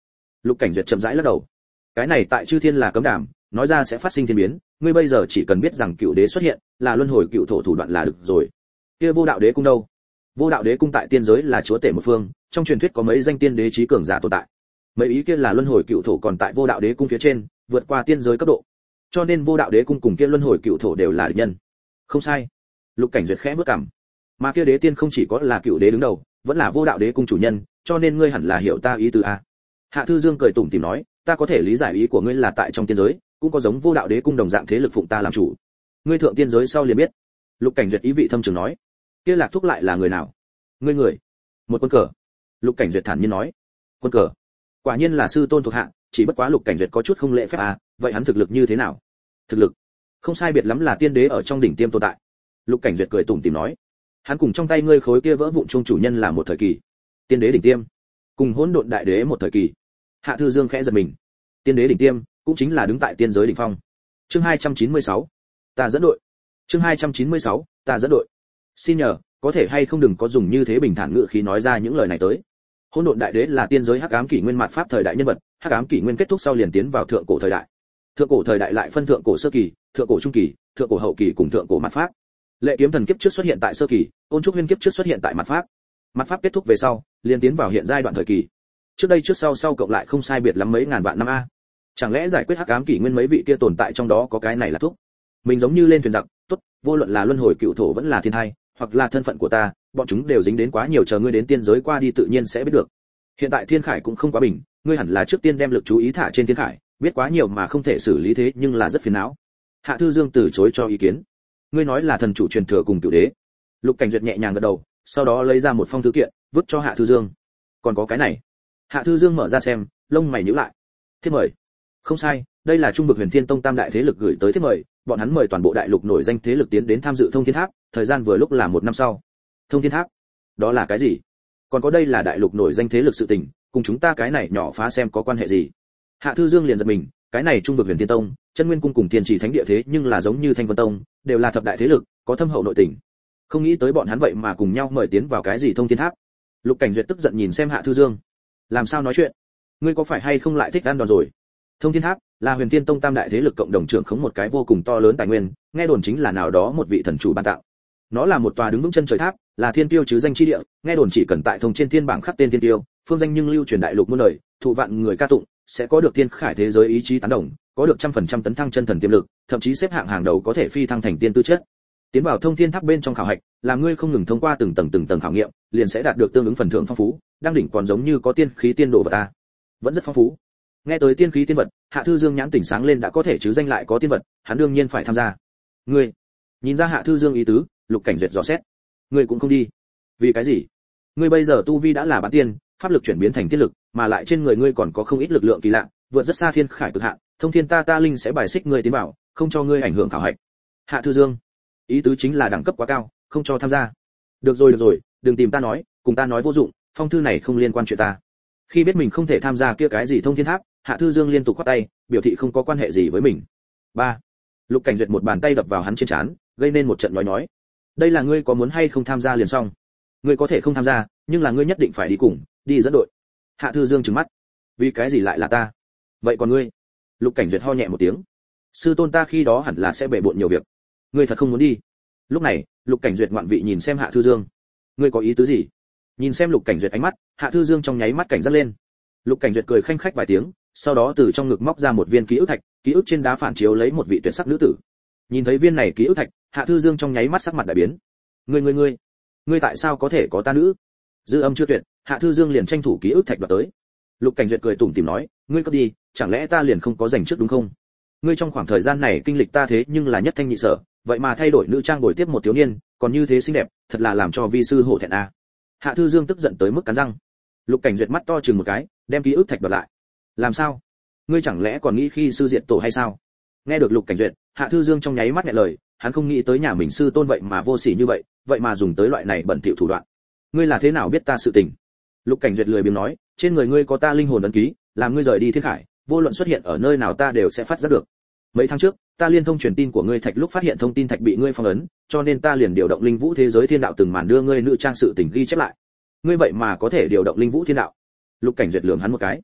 Lục Cảnh Duyệt chậm rãi lắc đầu. Cái này tại chư thiên là cấm đàm, nói ra sẽ phát sinh thiên biến, ngươi bây giờ chỉ cần biết rằng cựu đế xuất hiện, là luân hồi cựu thổ thủ đoạn là được rồi. Kia Vô Đạo Đế cung đâu? Vô Đạo Đế cung tại tiên giới là chúa tể một phương, trong truyền thuyết có mấy danh tiên đế trí cường giả tồn tại. Mấy ý kia là luân hồi cựu thổ còn tại Vô Đạo Đế cung phía trên, vượt qua tiên giới cấp độ. Cho nên Vô Đạo Đế cung cùng kia luân hồi cựu thổ đều là địch nhân. Không sai. Lục Cảnh Duyệt khẽ bước cằm. Mà kia đế tiên không chỉ có là cựu đế đứng đầu, vẫn là Vô Đạo Đế cung chủ nhân, cho nên ngươi hẳn là hiểu ta ý tứ a. Hạ Thư Dương cười tủm tỉm nói, ta có thể lý giải ý của ngươi là tại trong tiên giới, cũng có giống Vô Đạo Đế cung đồng dạng thế lực phụng ta làm chủ. Ngươi thượng tiên giới sau liền biết. Lục Cảnh Duyệt ý vị thâm trường nói, kia Lạc Thúc lại là người nào? Ngươi người? Một quân cờ. Lục Cảnh Duyệt thản nhiên nói, quân cờ? Quả nhiên là sư tôn thuộc hạ, chỉ bất quá Lục Cảnh Duyệt có chút không lễ phép à, vậy hắn thực lực như thế nào? Thực lực? Không sai biệt lắm là tiên đế ở trong đỉnh tiêm tồn tại. Lục Cảnh Duyệt cười tủm tỉm nói, hắn cùng trong tay ngươi khối kia vỡ vụn chung chủ nhân là một thời kỳ, tiên đế đỉnh tiêm, cùng hỗn độn đại đế một thời kỳ. Hạ Thư Dương khẽ giật mình, tiên đế đỉnh tiêm cũng chính là đứng tại tiên giới đỉnh phong. Chương hai trăm chín mươi sáu, ta dẫn đội. Chương hai trăm chín mươi sáu, ta dẫn đội. Xin nhờ, có thể hay không đừng có dùng như thế bình thản ngữ khí nói ra những lời này tới. Hỗn độn đại đế là tiên giới hắc ám kỷ nguyên mạt pháp thời đại nhân vật, hắc ám kỷ nguyên kết thúc sau liền tiến vào thượng cổ thời đại. Thượng cổ thời đại lại phân thượng cổ sơ kỳ, thượng cổ trung kỳ, thượng cổ hậu kỳ cùng thượng cổ mạt pháp. Lệ Kiếm Thần kiếp trước xuất hiện tại sơ kỳ, Ôn Trúc Huyên kiếp trước xuất hiện tại mạt pháp. Mạt pháp kết thúc về sau, liền tiến vào hiện giai đoạn thời kỳ. Trước đây trước sau sau cộng lại không sai biệt lắm mấy ngàn vạn năm a. Chẳng lẽ giải quyết hắc ám kỷ nguyên mấy vị kia tồn tại trong đó có cái này là thúc? Mình giống như lên thuyền giặc, tốt, vô luận là luân hồi cựu thổ vẫn là thiên thai, hoặc là thân phận của ta, bọn chúng đều dính đến quá nhiều, chờ ngươi đến tiên giới qua đi tự nhiên sẽ biết được. Hiện tại Thiên Khải cũng không quá bình, ngươi hẳn là trước tiên đem lực chú ý thả trên Thiên Khải, biết quá nhiều mà không thể xử lý thế nhưng là rất phiền não. Hạ Thư Dương từ chối cho ý kiến. Ngươi nói là thần chủ truyền thừa cùng cửu đế. Lục Cảnh Duyệt nhẹ nhàng gật đầu, sau đó lấy ra một phong thư kiện, vứt cho Hạ Thư Dương. Còn có cái này. Hạ Thư Dương mở ra xem, lông mày nhíu lại. Thiếp mời. Không sai, đây là Trung vực Huyền Thiên Tông tam đại thế lực gửi tới thiếp mời, bọn hắn mời toàn bộ đại lục nổi danh thế lực tiến đến tham dự Thông Thiên Tháp, thời gian vừa lúc là một năm sau. Thông Thiên Tháp? Đó là cái gì? Còn có đây là đại lục nổi danh thế lực sự tình, cùng chúng ta cái này nhỏ phá xem có quan hệ gì? Hạ Thư Dương liền giật mình, cái này Trung vực Huyền Thiên Tông, Chân Nguyên cung cùng Thiên Chỉ Thánh Địa thế nhưng là giống như Thanh Vân Tông, đều là thập đại thế lực, có thâm hậu nội tình. Không nghĩ tới bọn hắn vậy mà cùng nhau mời tiến vào cái gì Thông Thiên Tháp. Lục Cảnh Duyệt tức giận nhìn xem Hạ Thư Dương. Làm sao nói chuyện? Ngươi có phải hay không lại thích ăn đòn rồi? Thông Thiên Tháp là Huyền Thiên Tông tam đại thế lực cộng đồng trưởng khống một cái vô cùng to lớn tài nguyên, nghe đồn chính là nào đó một vị thần chủ ban tặng. Nó là một tòa đứng vững chân trời tháp, là thiên tiêu chứ danh chi địa, nghe đồn chỉ cần tại thông trên thiên bảng khắc tên thiên tiêu, phương danh nhưng lưu truyền đại lục muôn đời, thụ vạn người ca tụng, sẽ có được thiên khải thế giới ý chí tán đồng, có được trăm phần trăm tấn thăng chân thần tiềm lực, thậm chí xếp hạng hàng đầu có thể phi thăng thành tiên tư chất. Tiến vào thông thiên tháp bên trong khảo hạch, làm ngươi không ngừng thông qua từng tầng từng tầng khảo nghiệm, liền sẽ đạt được tương ứng phần thưởng phong phú, đang đỉnh còn giống như có tiên khí tiên đồ vật ta. Vẫn rất phong phú. Nghe tới tiên khí tiên vật, Hạ Thư Dương nhãn tỉnh sáng lên, đã có thể chứ danh lại có tiên vật, hắn đương nhiên phải tham gia. Ngươi, nhìn ra Hạ Thư Dương ý tứ, Lục Cảnh Duyệt dò xét. Ngươi cũng không đi. Vì cái gì? Ngươi bây giờ tu vi đã là bán tiên, pháp lực chuyển biến thành tiên lực, mà lại trên người ngươi còn có không ít lực lượng kỳ lạ, vượt rất xa thiên khải cực hạn, thông thiên ta ta linh sẽ bài xích ngươi tiến vào, không cho ngươi ảnh hưởng khảo hạch. Hạ Thư Dương, ý tứ chính là đẳng cấp quá cao, không cho tham gia. Được rồi được rồi, đừng tìm ta nói, cùng ta nói vô dụng, phong thư này không liên quan chuyện ta. Khi biết mình không thể tham gia kia cái gì thông thiên tháp, Hạ Thư Dương liên tục quát tay, biểu thị không có quan hệ gì với mình. Ba. Lục Cảnh Duyệt một bàn tay đập vào hắn trên trán, gây nên một trận nói nói. Đây là ngươi có muốn hay không tham gia liền xong. Ngươi có thể không tham gia, nhưng là ngươi nhất định phải đi cùng, đi dẫn đội. Hạ Thư Dương trừng mắt. Vì cái gì lại là ta? Vậy còn ngươi? Lục Cảnh Duyệt ho nhẹ một tiếng. Sư tôn ta khi đó hẳn là sẽ bể bộn nhiều việc. Ngươi thật không muốn đi? Lúc này, Lục Cảnh Duyệt ngoạn vị nhìn xem Hạ Thư Dương. Ngươi có ý tứ gì? Nhìn xem Lục Cảnh Duyệt ánh mắt, Hạ Thư Dương trong nháy mắt cảnh giác lên. Lục Cảnh Duyệt cười khanh khách vài tiếng, sau đó từ trong ngực móc ra một viên ký ức thạch, ký ức trên đá phản chiếu lấy một vị tuyệt sắc nữ tử. Nhìn thấy viên này ký ức thạch, Hạ Thư Dương trong nháy mắt sắc mặt đại biến. Ngươi ngươi ngươi, ngươi tại sao có thể có ta nữ? Dư âm chưa tuyệt, Hạ Thư Dương liền tranh thủ ký ức thạch đoạt tới. Lục Cảnh Duyệt cười tủm tỉm nói, ngươi có đi, chẳng lẽ ta liền không có dành trước đúng không? Ngươi trong khoảng thời gian này kinh lịch ta thế nhưng là nhất thanh nhị sở, vậy mà thay đổi nữ trang bồi tiếp một thiếu niên, còn như thế xinh đẹp, thật là làm cho vi sư hổ thẹn a. Hạ Thư Dương tức giận tới mức cắn răng. Lục Cảnh Duyệt mắt to chừng một cái, đem ký ức thạch đoạt lại. Làm sao? Ngươi chẳng lẽ còn nghĩ khi sư diện tổ hay sao? Nghe được Lục Cảnh Duyệt, Hạ Thư Dương trong nháy mắt nghẹn lời, hắn không nghĩ tới nhà mình sư tôn vậy mà vô sỉ như vậy, vậy mà dùng tới loại này bẩn thỉu thủ đoạn. Ngươi là thế nào biết ta sự tình? Lục Cảnh Duyệt lười biếng nói, trên người ngươi có ta linh hồn ấn ký, làm ngươi rời đi thiên khải, vô luận xuất hiện ở nơi nào ta đều sẽ phát giác được. Mấy tháng trước, ta liên thông truyền tin của ngươi thạch lúc phát hiện thông tin thạch bị ngươi phong ấn, cho nên ta liền điều động linh vũ thế giới thiên đạo từng màn đưa ngươi nữ trang sự tình ghi chép lại. Ngươi vậy mà có thể điều động linh vũ thiên đạo? Lục Cảnh Duyệt lườm hắn một cái.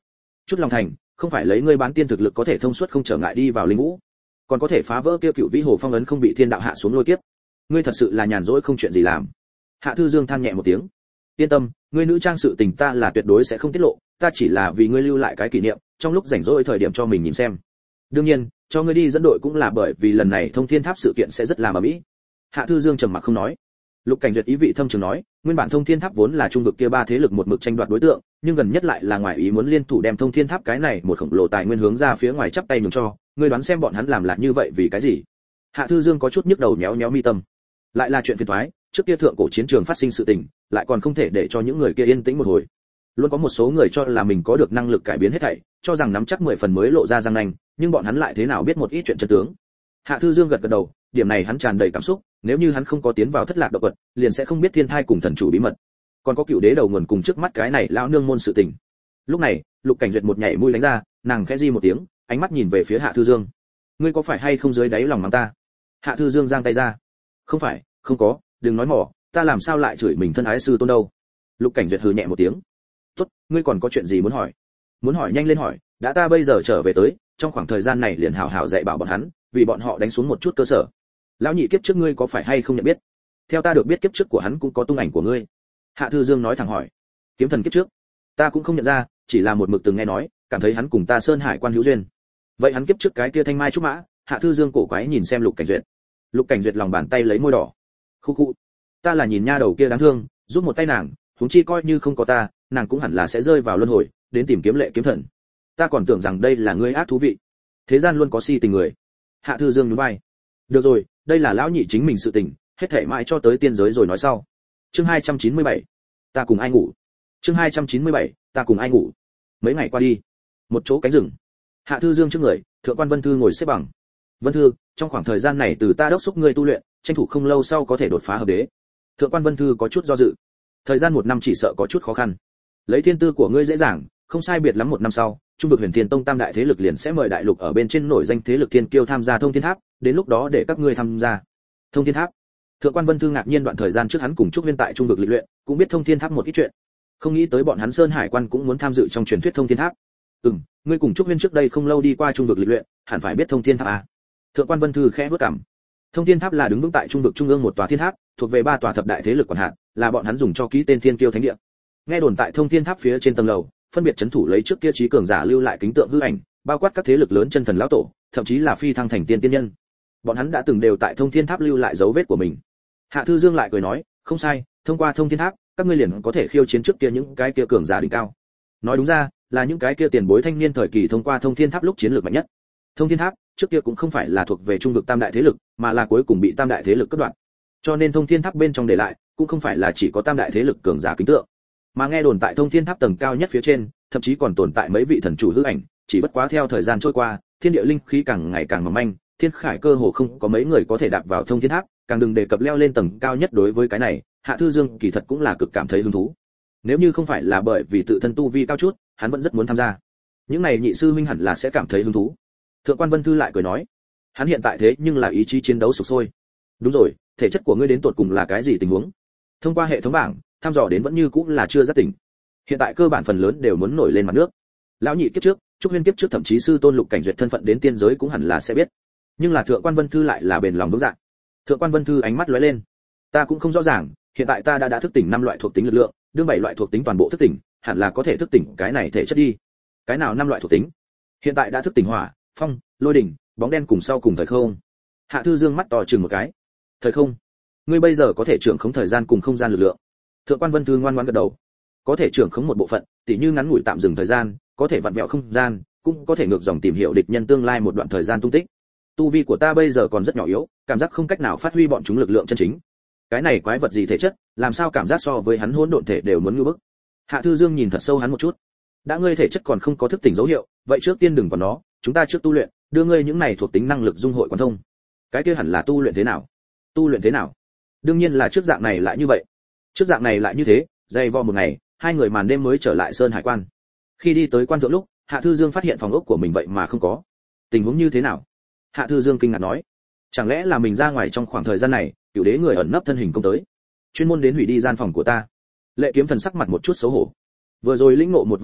chút lòng thành, không phải lấy ngươi bán tiên thực lực có thể thông suốt không trở ngại đi vào linh vũ, còn có thể phá vỡ kia cựu vĩ hồ phong ấn không bị thiên đạo hạ xuống lôi kiếp. Ngươi thật sự là nhàn rỗi không chuyện gì làm. Hạ Thư Dương than nhẹ một tiếng. Yên tâm, ngươi nữ trang sự tình ta là tuyệt đối sẽ không tiết lộ, ta chỉ là vì ngươi lưu lại cái kỷ niệm, trong lúc rảnh rỗi thời điểm cho mình nhìn xem. Đương nhiên, cho ngươi đi dẫn đội cũng là bởi vì lần này Thông Thiên Tháp sự kiện sẽ rất làm ầm ĩ. Hạ Thư Dương trầm mặc không nói. Lục Cảnh Duyệt ý vị thâm trường nói, nguyên bản Thông Thiên Tháp vốn là trung vực kia ba thế lực một mực tranh đoạt đối tượng, nhưng gần nhất lại là ngoài ý muốn liên thủ đem Thông Thiên Tháp cái này một khổng lồ tài nguyên hướng ra phía ngoài chắp tay nhường cho, ngươi đoán xem bọn hắn làm là như vậy vì cái gì? Hạ Thư Dương có chút nhức đầu nhéo nhéo mi tâm. Lại là chuyện phiền toái, trước kia thượng cổ chiến trường phát sinh sự tình, lại còn không thể để cho những người kia yên tĩnh một hồi. Luôn có một số người cho là mình có được năng lực cải biến hết thảy, cho rằng nắm chắc mười phần mới lộ ra răng nanh, nhưng bọn hắn lại thế nào biết một ít chuyện chân tướng. Hạ Thư Dương gật gật đầu, điểm này hắn tràn đầy cảm xúc, nếu như hắn không có tiến vào thất lạc động vật, liền sẽ không biết thiên thai cùng thần chủ bí mật. Còn có cựu đế đầu nguồn cùng trước mắt cái này lão nương môn sự tình. Lúc này, Lục Cảnh Duyệt một nhảy mũi đánh ra, nàng khẽ di một tiếng, ánh mắt nhìn về phía Hạ Thư Dương. Ngươi có phải hay không dưới đáy lòng mắng ta? Hạ Thư Dương giang tay ra. Không phải, không có, đừng nói mỏ, ta làm sao lại chửi mình thân ái sư tôn đâu? Lục Cảnh Duyệt hừ nhẹ một tiếng. Tốt, ngươi còn có chuyện gì muốn hỏi? Muốn hỏi nhanh lên hỏi, đã ta bây giờ trở về tới, trong khoảng thời gian này liền hảo hảo dạy bảo bọn hắn, vì bọn họ đánh xuống một chút cơ sở. Lão nhị kiếp trước ngươi có phải hay không nhận biết? Theo ta được biết kiếp trước của hắn cũng có tung ảnh của ngươi. Hạ Thư Dương nói thẳng hỏi. Kiếm thần kiếp trước, ta cũng không nhận ra, chỉ là một mực từng nghe nói, cảm thấy hắn cùng ta Sơn Hải quan hữu duyên. Vậy hắn kiếp trước cái kia thanh mai trúc mã? Hạ Thư Dương cổ quái nhìn xem Lục Cảnh Duyệt. Lục Cảnh Duyệt lòng bàn tay lấy môi đỏ. Khu khu, ta là nhìn nha đầu kia đáng thương, giúp một tay nàng, huống chi coi như không có ta, nàng cũng hẳn là sẽ rơi vào luân hồi, đến tìm kiếm lệ kiếm thần. Ta còn tưởng rằng đây là ngươi ác thú vị. Thế gian luôn có si tình người. Hạ Thư Dương nhún vai. Được rồi, đây là lão nhị chính mình sự tình, hết thảy mãi cho tới tiên giới rồi nói sau. Chương hai trăm chín mươi bảy, ta cùng ai ngủ. Chương hai trăm chín mươi bảy, ta cùng ai ngủ. Mấy ngày qua đi, một chỗ cánh rừng. Hạ Thư Dương trước người, Thượng quan Vân Thư ngồi xếp bằng. Vân Thư, trong khoảng thời gian này từ ta đốc thúc ngươi tu luyện, tranh thủ không lâu sau có thể đột phá hợp đế. Thượng quan Vân Thư có chút do dự. Thời gian một năm chỉ sợ có chút khó khăn. Lấy thiên tư của ngươi dễ dàng, không sai biệt lắm một năm sau, trung vực Huyền Thiên Tông tam đại thế lực liền sẽ mời đại lục ở bên trên nổi danh thế lực thiên kiêu tham gia Thông Thiên Tháp, đến lúc đó để các ngươi tham gia. Thông Thiên Tháp. Thượng quan Vân Thư ngạc nhiên đoạn thời gian trước hắn cùng Trúc Viên tại trung vực lịch luyện, cũng biết Thông Thiên Tháp một ít chuyện. Không nghĩ tới bọn hắn Sơn Hải quan cũng muốn tham dự trong truyền thuyết Thông Thiên Tháp. Ừm, ngươi cùng Trúc Viên trước đây không lâu đi qua trung vực lịch luyện, hẳn phải biết Thông Thiên Tháp à? Thượng quan Vân Thư khẽ bước cằm. Thông Thiên Tháp là đứng vững tại trung vực trung ương một tòa thiên tháp, thuộc về ba tòa thập đại thế lực quản hạt, là bọn hắn dùng cho ký tên thiên kiêu thánh địa. Nghe đồn tại Thông Thiên Tháp phía trên tầng lầu, phân biệt chấn thủ lấy trước kia trí cường giả lưu lại kính tượng hư ảnh, bao quát các thế lực lớn chân thần lão tổ, thậm chí là phi thăng thành tiên tiên nhân. Bọn hắn đã từng đều tại Thông Thiên Tháp lưu lại dấu vết của mình. Hạ Thư Dương lại cười nói, không sai, thông qua Thông Thiên Tháp, các ngươi liền có thể khiêu chiến trước kia những cái kia cường giả đỉnh cao. Nói đúng ra, là những cái kia tiền bối thanh niên thời kỳ thông qua Thông Thiên Tháp lúc chiến lược mạnh nhất. Thông Thiên Tháp trước kia cũng không phải là thuộc về trung vực tam đại thế lực, mà là cuối cùng bị tam đại thế lực cắt đoạn. Cho nên Thông Thiên Tháp bên trong để lại, cũng không phải là chỉ có tam đại thế lực cường giả kính tượng, mà nghe đồn tại Thông Thiên Tháp tầng cao nhất phía trên, thậm chí còn tồn tại mấy vị thần chủ hư ảnh, chỉ bất quá theo thời gian trôi qua, thiên địa linh khí càng ngày càng mỏng manh, thiên khải cơ hồ không có mấy người có thể đạp vào Thông Thiên Tháp, càng đừng đề cập leo lên tầng cao nhất. Đối với cái này, Hạ Thư Dương kỳ thật cũng là cực cảm thấy hứng thú. Nếu như không phải là bởi vì tự thân tu vi cao chút, hắn vẫn rất muốn tham gia. Những này nhị sư huynh hẳn là sẽ cảm thấy hứng thú. Thượng quan Vân Thư lại cười nói, hắn hiện tại thế nhưng là ý chí chiến đấu sục sôi. Đúng rồi, thể chất của ngươi đến tột cùng là cái gì tình huống? Thông qua hệ thống bảng, thăm dò đến vẫn như cũng là chưa rất tỉnh. Hiện tại cơ bản phần lớn đều muốn nổi lên mặt nước. Lão nhị kiếp trước, Trúc Huyên kiếp trước, thậm chí sư tôn Lục Cảnh Duyệt thân phận đến tiên giới cũng hẳn là sẽ biết. Nhưng là Thượng quan Vân Thư lại là bền lòng vững dạ. Thượng quan Vân Thư ánh mắt lóe lên. Ta cũng không rõ ràng, hiện tại ta đã đã thức tỉnh năm loại thuộc tính lực lượng, đương bảy loại thuộc tính toàn bộ thức tỉnh, hẳn là có thể thức tỉnh cái này thể chất đi. Cái nào năm loại thuộc tính? Hiện tại đã thức tỉnh hỏa, phong, lôi đỉnh, bóng đen cùng sau cùng thời không. Hạ Thư Dương mắt to chừng một cái. Thời không? Ngươi bây giờ có thể trưởng khống thời gian cùng không gian lực lượng. Thượng quan Vân Thư ngoan ngoãn gật đầu. Có thể trưởng khống một bộ phận, tỉ như ngắn ngủi tạm dừng thời gian, có thể vặn vẹo không gian, cũng có thể ngược dòng tìm hiểu địch nhân tương lai một đoạn thời gian tung tích. Tu vi của ta bây giờ còn rất nhỏ yếu, cảm giác không cách nào phát huy bọn chúng lực lượng chân chính. Cái này quái vật gì thể chất, làm sao cảm giác so với hắn hỗn độn thể đều muốn ngưu bức. Hạ Thư Dương nhìn thật sâu hắn một chút. Đã ngươi thể chất còn không có thức tỉnh dấu hiệu, vậy trước tiên đừng còn nó, chúng ta trước tu luyện, đưa ngươi những này thuộc tính năng lực dung hội quan thông. Cái kia hẳn là tu luyện thế nào? Tu luyện thế nào? Đương nhiên là trước dạng này lại như vậy. Trước dạng này lại như thế, dày vò một ngày, hai người màn đêm mới trở lại Sơn Hải quan. Khi đi tới quan thượng lúc, Hạ Thư Dương phát hiện phòng ốc của mình vậy mà không có. Tình huống như thế nào? Hạ Thư Dương kinh ngạc nói, chẳng lẽ là mình ra ngoài trong khoảng thời gian này, cửu đế người ẩn nấp thân hình công tới, chuyên môn đến hủy đi gian phòng của ta. Lệ Kiếm Thần sắc mặt một chút xấu hổ. Vừa rồi lĩnh ngộ một vài thứ,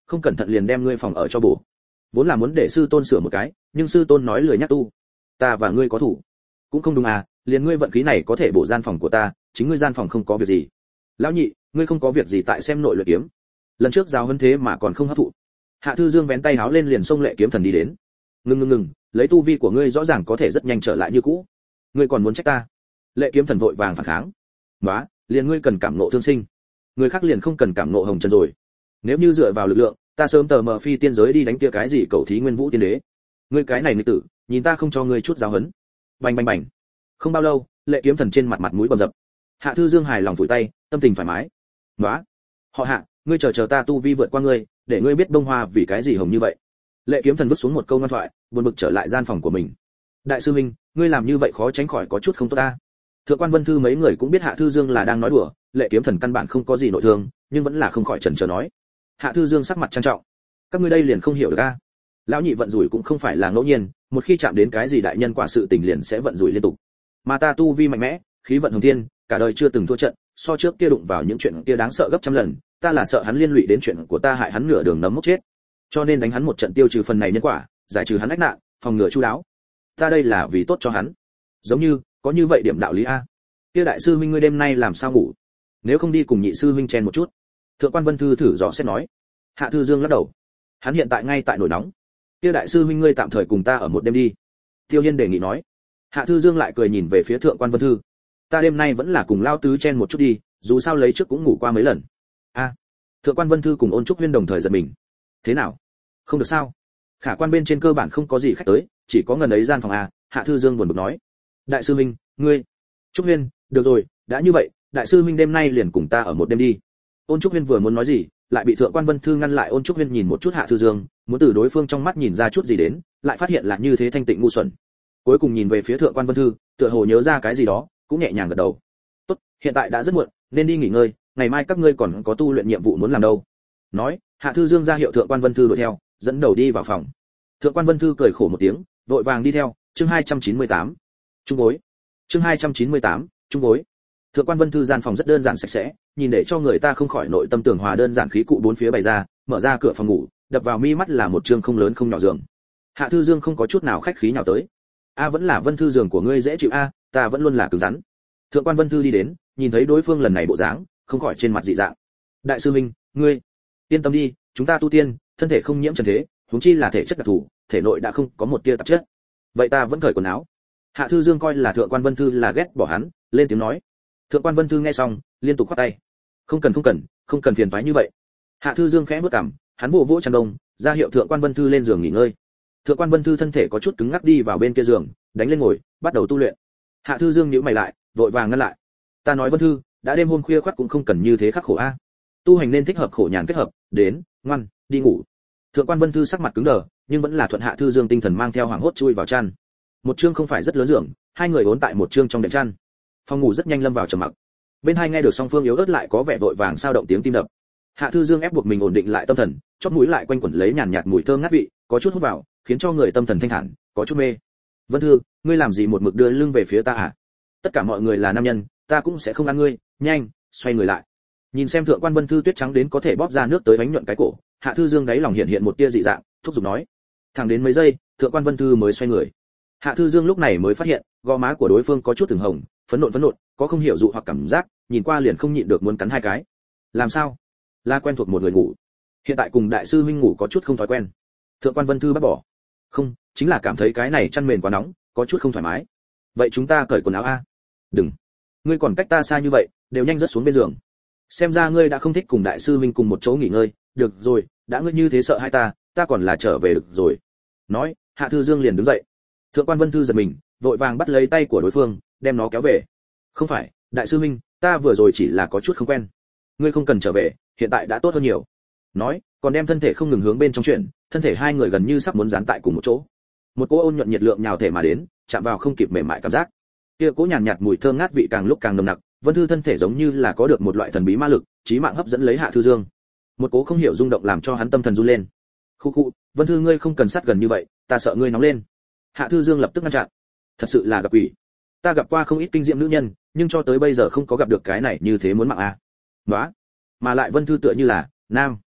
không cẩn thận liền đem ngươi phòng ở cho bổ. Vốn là muốn để sư tôn sửa một cái, nhưng sư tôn nói lười nhắc tu. Ta và ngươi có thủ. Cũng không đúng à, liền ngươi vận khí này có thể bổ gian phòng của ta, chính ngươi gian phòng không có việc gì. Lão nhị, ngươi không có việc gì tại xem nội luyện kiếm. Lần trước giáo huấn thế mà còn không hấp thụ. Hạ Thư Dương vén tay háo lên liền xông Lệ Kiếm Thần đi đến. Ngừng ngừng ngừng, lấy tu vi của ngươi rõ ràng có thể rất nhanh trở lại như cũ. Ngươi còn muốn trách ta? Lệ Kiếm Thần vội vàng phản kháng. Nóa, liền ngươi cần cảm ngộ thương sinh, người khác liền không cần cảm ngộ hồng trần rồi. Nếu như dựa vào lực lượng, ta sớm tờ mờ phi tiên giới đi đánh kia cái gì cầu thí Nguyên Vũ tiên đế. Ngươi cái này nữ tử, nhìn ta không cho ngươi chút giáo huấn. Bành bành bành. Không bao lâu, Lệ Kiếm Thần trên mặt mặt mũi bầm dập. Hạ Thư Dương hài lòng phủi tay, tâm tình thoải mái. Nóa, họ Hạ, ngươi chờ chờ ta tu vi vượt qua ngươi, để ngươi biết bông hoa vì cái gì hồng như vậy. Lệ Kiếm Thần vứt xuống một câu ngoan thoại, buồn bực trở lại gian phòng của mình. Đại sư huynh, ngươi làm như vậy khó tránh khỏi có chút không tốt ta. Thượng quan Vân Thư mấy người cũng biết Hạ Thư Dương là đang nói đùa, Lệ Kiếm Thần căn bản không có gì nội thương, nhưng vẫn là không khỏi chần chờ nói. Hạ Thư Dương sắc mặt trang trọng. Các ngươi đây liền không hiểu được a. Lão nhị vận rủi cũng không phải là ngẫu nhiên, một khi chạm đến cái gì đại nhân quả sự tình liền sẽ vận rủi liên tục. Mà ta tu vi mạnh mẽ, khí vận hồng thiên, cả đời chưa từng thua trận, so trước kia đụng vào những chuyện kia đáng sợ gấp trăm lần, ta là sợ hắn liên lụy đến chuyện của ta hại hắn nửa đường nấm mốc chết. Cho nên đánh hắn một trận tiêu trừ phần này nhân quả, giải trừ hắn ách nạn, phòng ngừa chu đáo. Ta đây là vì tốt cho hắn. Giống như, có như vậy điểm đạo lý a. Kia đại sư huynh ngươi đêm nay làm sao ngủ? Nếu không đi cùng nhị sư huynh chen một chút. Thượng quan Vân Thư thử dò xét nói. Hạ Thư Dương lắc đầu. Hắn hiện tại ngay tại nổi nóng. Kia đại sư huynh ngươi tạm thời cùng ta ở một đêm đi. Tiêu Hiên đề nghị nói. Hạ Thư Dương lại cười nhìn về phía Thượng quan Vân Thư. Ta đêm nay vẫn là cùng lao tứ chen một chút đi, dù sao lấy trước cũng ngủ qua mấy lần. A. Thượng quan Vân Thư cùng Ôn Trúc Huyên đồng thời giật mình. Thế nào? Không được sao? Khả quan bên trên cơ bản không có gì khách tới, chỉ có ngần ấy gian phòng a. Hạ Thư Dương buồn bực nói. Đại sư huynh, ngươi. Trúc Huyên, được rồi, đã như vậy, đại sư huynh đêm nay liền cùng ta ở một đêm đi. Ôn Trúc Huyên vừa muốn nói gì, lại bị Thượng quan Vân Thư ngăn lại. Ôn Trúc Huyên nhìn một chút Hạ Thư Dương, muốn từ đối phương trong mắt nhìn ra chút gì đến, lại phát hiện là như thế thanh tịnh ngu xuẩn. Cuối cùng nhìn về phía Thượng quan Vân Thư, tựa hồ nhớ ra cái gì đó, cũng nhẹ nhàng gật đầu. Tốt, hiện tại đã rất muộn, nên đi nghỉ ngơi, ngày mai các ngươi còn có tu luyện nhiệm vụ muốn làm đâu. Nói, Hạ Thư Dương ra hiệu Thượng quan Vân Thư đuổi theo, dẫn đầu đi vào phòng. Thượng quan Vân Thư cười khổ một tiếng, vội vàng đi theo. Chương hai trăm chín mươi tám, trung gối. Chương hai trăm chín mươi tám, trung gối. Thượng quan Vân Thư gian phòng rất đơn giản sạch sẽ, nhìn để cho người ta không khỏi nội tâm tưởng hòa đơn giản khí cụ bốn phía bày ra, mở ra cửa phòng ngủ, đập vào mi mắt là một trương không lớn không nhỏ giường. Hạ Thư Dương không có chút nào khách khí nhào tới. A vẫn là Vân Thư giường của ngươi dễ chịu a, ta vẫn luôn là cứng rắn. Thượng quan Vân Thư đi đến, nhìn thấy đối phương lần này bộ dáng, không khỏi trên mặt dị dạng. Đại sư huynh, ngươi yên tâm đi, chúng ta tu tiên, thân thể không nhiễm trần thế, huống chi là thể chất đặc thù, thể nội đã không có một tia tạp chất. Vậy ta vẫn cởi quần áo. Hạ Thư Dương coi là Thượng quan Vân Thư là ghét bỏ hắn, lên tiếng nói. Thượng quan Vân Thư nghe xong, liên tục khoát tay. Không cần không cần, không cần phiền toái như vậy. Hạ Thư Dương khẽ bước cằm, hắn vỗ vỗ chăn đông, ra hiệu Thượng quan Vân Thư lên giường nghỉ ngơi. Thượng quan Vân Thư thân thể có chút cứng ngắc đi vào bên kia giường, đánh lên ngồi, bắt đầu tu luyện. Hạ Thư Dương nhíu mày lại, vội vàng ngăn lại. Ta nói Vân Thư, đã đêm hôm khuya khoắt cũng không cần như thế khắc khổ a. Tu hành nên thích hợp khổ nhàn kết hợp, đến, ngoan, đi ngủ. Thượng quan Vân Thư sắc mặt cứng đờ, nhưng vẫn là thuận Hạ Thư Dương tinh thần mang theo hoảng hốt chui vào chăn. Một chương không phải rất lớn giường, hai người ốn tại một chương trong đệm chăn. Phòng ngủ rất nhanh lâm vào trầm mặc. Bên hai nghe được song phương yếu ớt lại có vẻ vội vàng sao động tiếng tim đập. Hạ Thư Dương ép buộc mình ổn định lại tâm thần, chóp mũi lại quanh quẩn lấy nhàn nhạt mùi thơm ngát vị, có chút hút vào, khiến cho người tâm thần thanh thản, có chút mê. Vân Thư, ngươi làm gì một mực đưa lưng về phía ta à? Tất cả mọi người là nam nhân, ta cũng sẽ không ăn ngươi, nhanh, xoay người lại. Nhìn xem Thượng quan Vân Thư tuyết trắng đến có thể bóp ra nước tới bánh nhuận cái cổ, Hạ Thư Dương đáy lòng hiện hiện một tia dị dạng, thúc giục nói. Thẳng đến mấy giây, Thượng quan Vân Thư mới xoay người. Hạ Thư Dương lúc này mới phát hiện, gò má của đối phương có chút ửng hồng, phấn nộn phấn nộn, có không hiểu dụ hoặc cảm giác, nhìn qua liền không nhịn được muốn cắn hai cái. Làm sao? Là quen thuộc một người ngủ. Hiện tại cùng đại sư huynh ngủ có chút không thói quen. Thượng quan Vân Thư bác bỏ. Không, chính là cảm thấy cái này chăn mền quá nóng, có chút không thoải mái. Vậy chúng ta cởi quần áo a. Đừng. Ngươi còn cách ta xa như vậy, đều nhanh rớt xuống bên giường. Xem ra ngươi đã không thích cùng đại sư huynh cùng một chỗ nghỉ ngơi, được rồi, đã ngươi như thế sợ hai ta, ta còn là trở về được rồi. Nói, Hạ Thư Dương liền đứng dậy. Thượng quan Vân Thư giật mình, vội vàng bắt lấy tay của đối phương, đem nó kéo về. Không phải, đại sư huynh, ta vừa rồi chỉ là có chút không quen. Ngươi không cần trở về, hiện tại đã tốt hơn nhiều. Nói, còn đem thân thể không ngừng hướng bên trong chuyển, thân thể hai người gần như sắp muốn dán tại cùng một chỗ. Một cỗ ôn nhuận nhiệt lượng nhào thể mà đến, chạm vào không kịp mềm mại cảm giác. Kia cỗ nhàn nhạt mùi thơm ngát vị càng lúc càng nồng nặc, Vân Thư thân thể giống như là có được một loại thần bí ma lực, chí mạng hấp dẫn lấy Hạ Thư Dương. Một cỗ không hiểu rung động làm cho hắn tâm thần run lên. Khu khu, Vân Thư ngươi không cần sát gần như vậy, ta sợ ngươi nóng lên. Hạ Thư Dương lập tức ngăn chặn. Thật sự là gặp quỷ. Ta gặp qua không ít kinh diệm nữ nhân, nhưng cho tới bây giờ không có gặp được cái này như thế muốn mạng a. À. Đó. Mà lại Vân Thư tựa như là nam.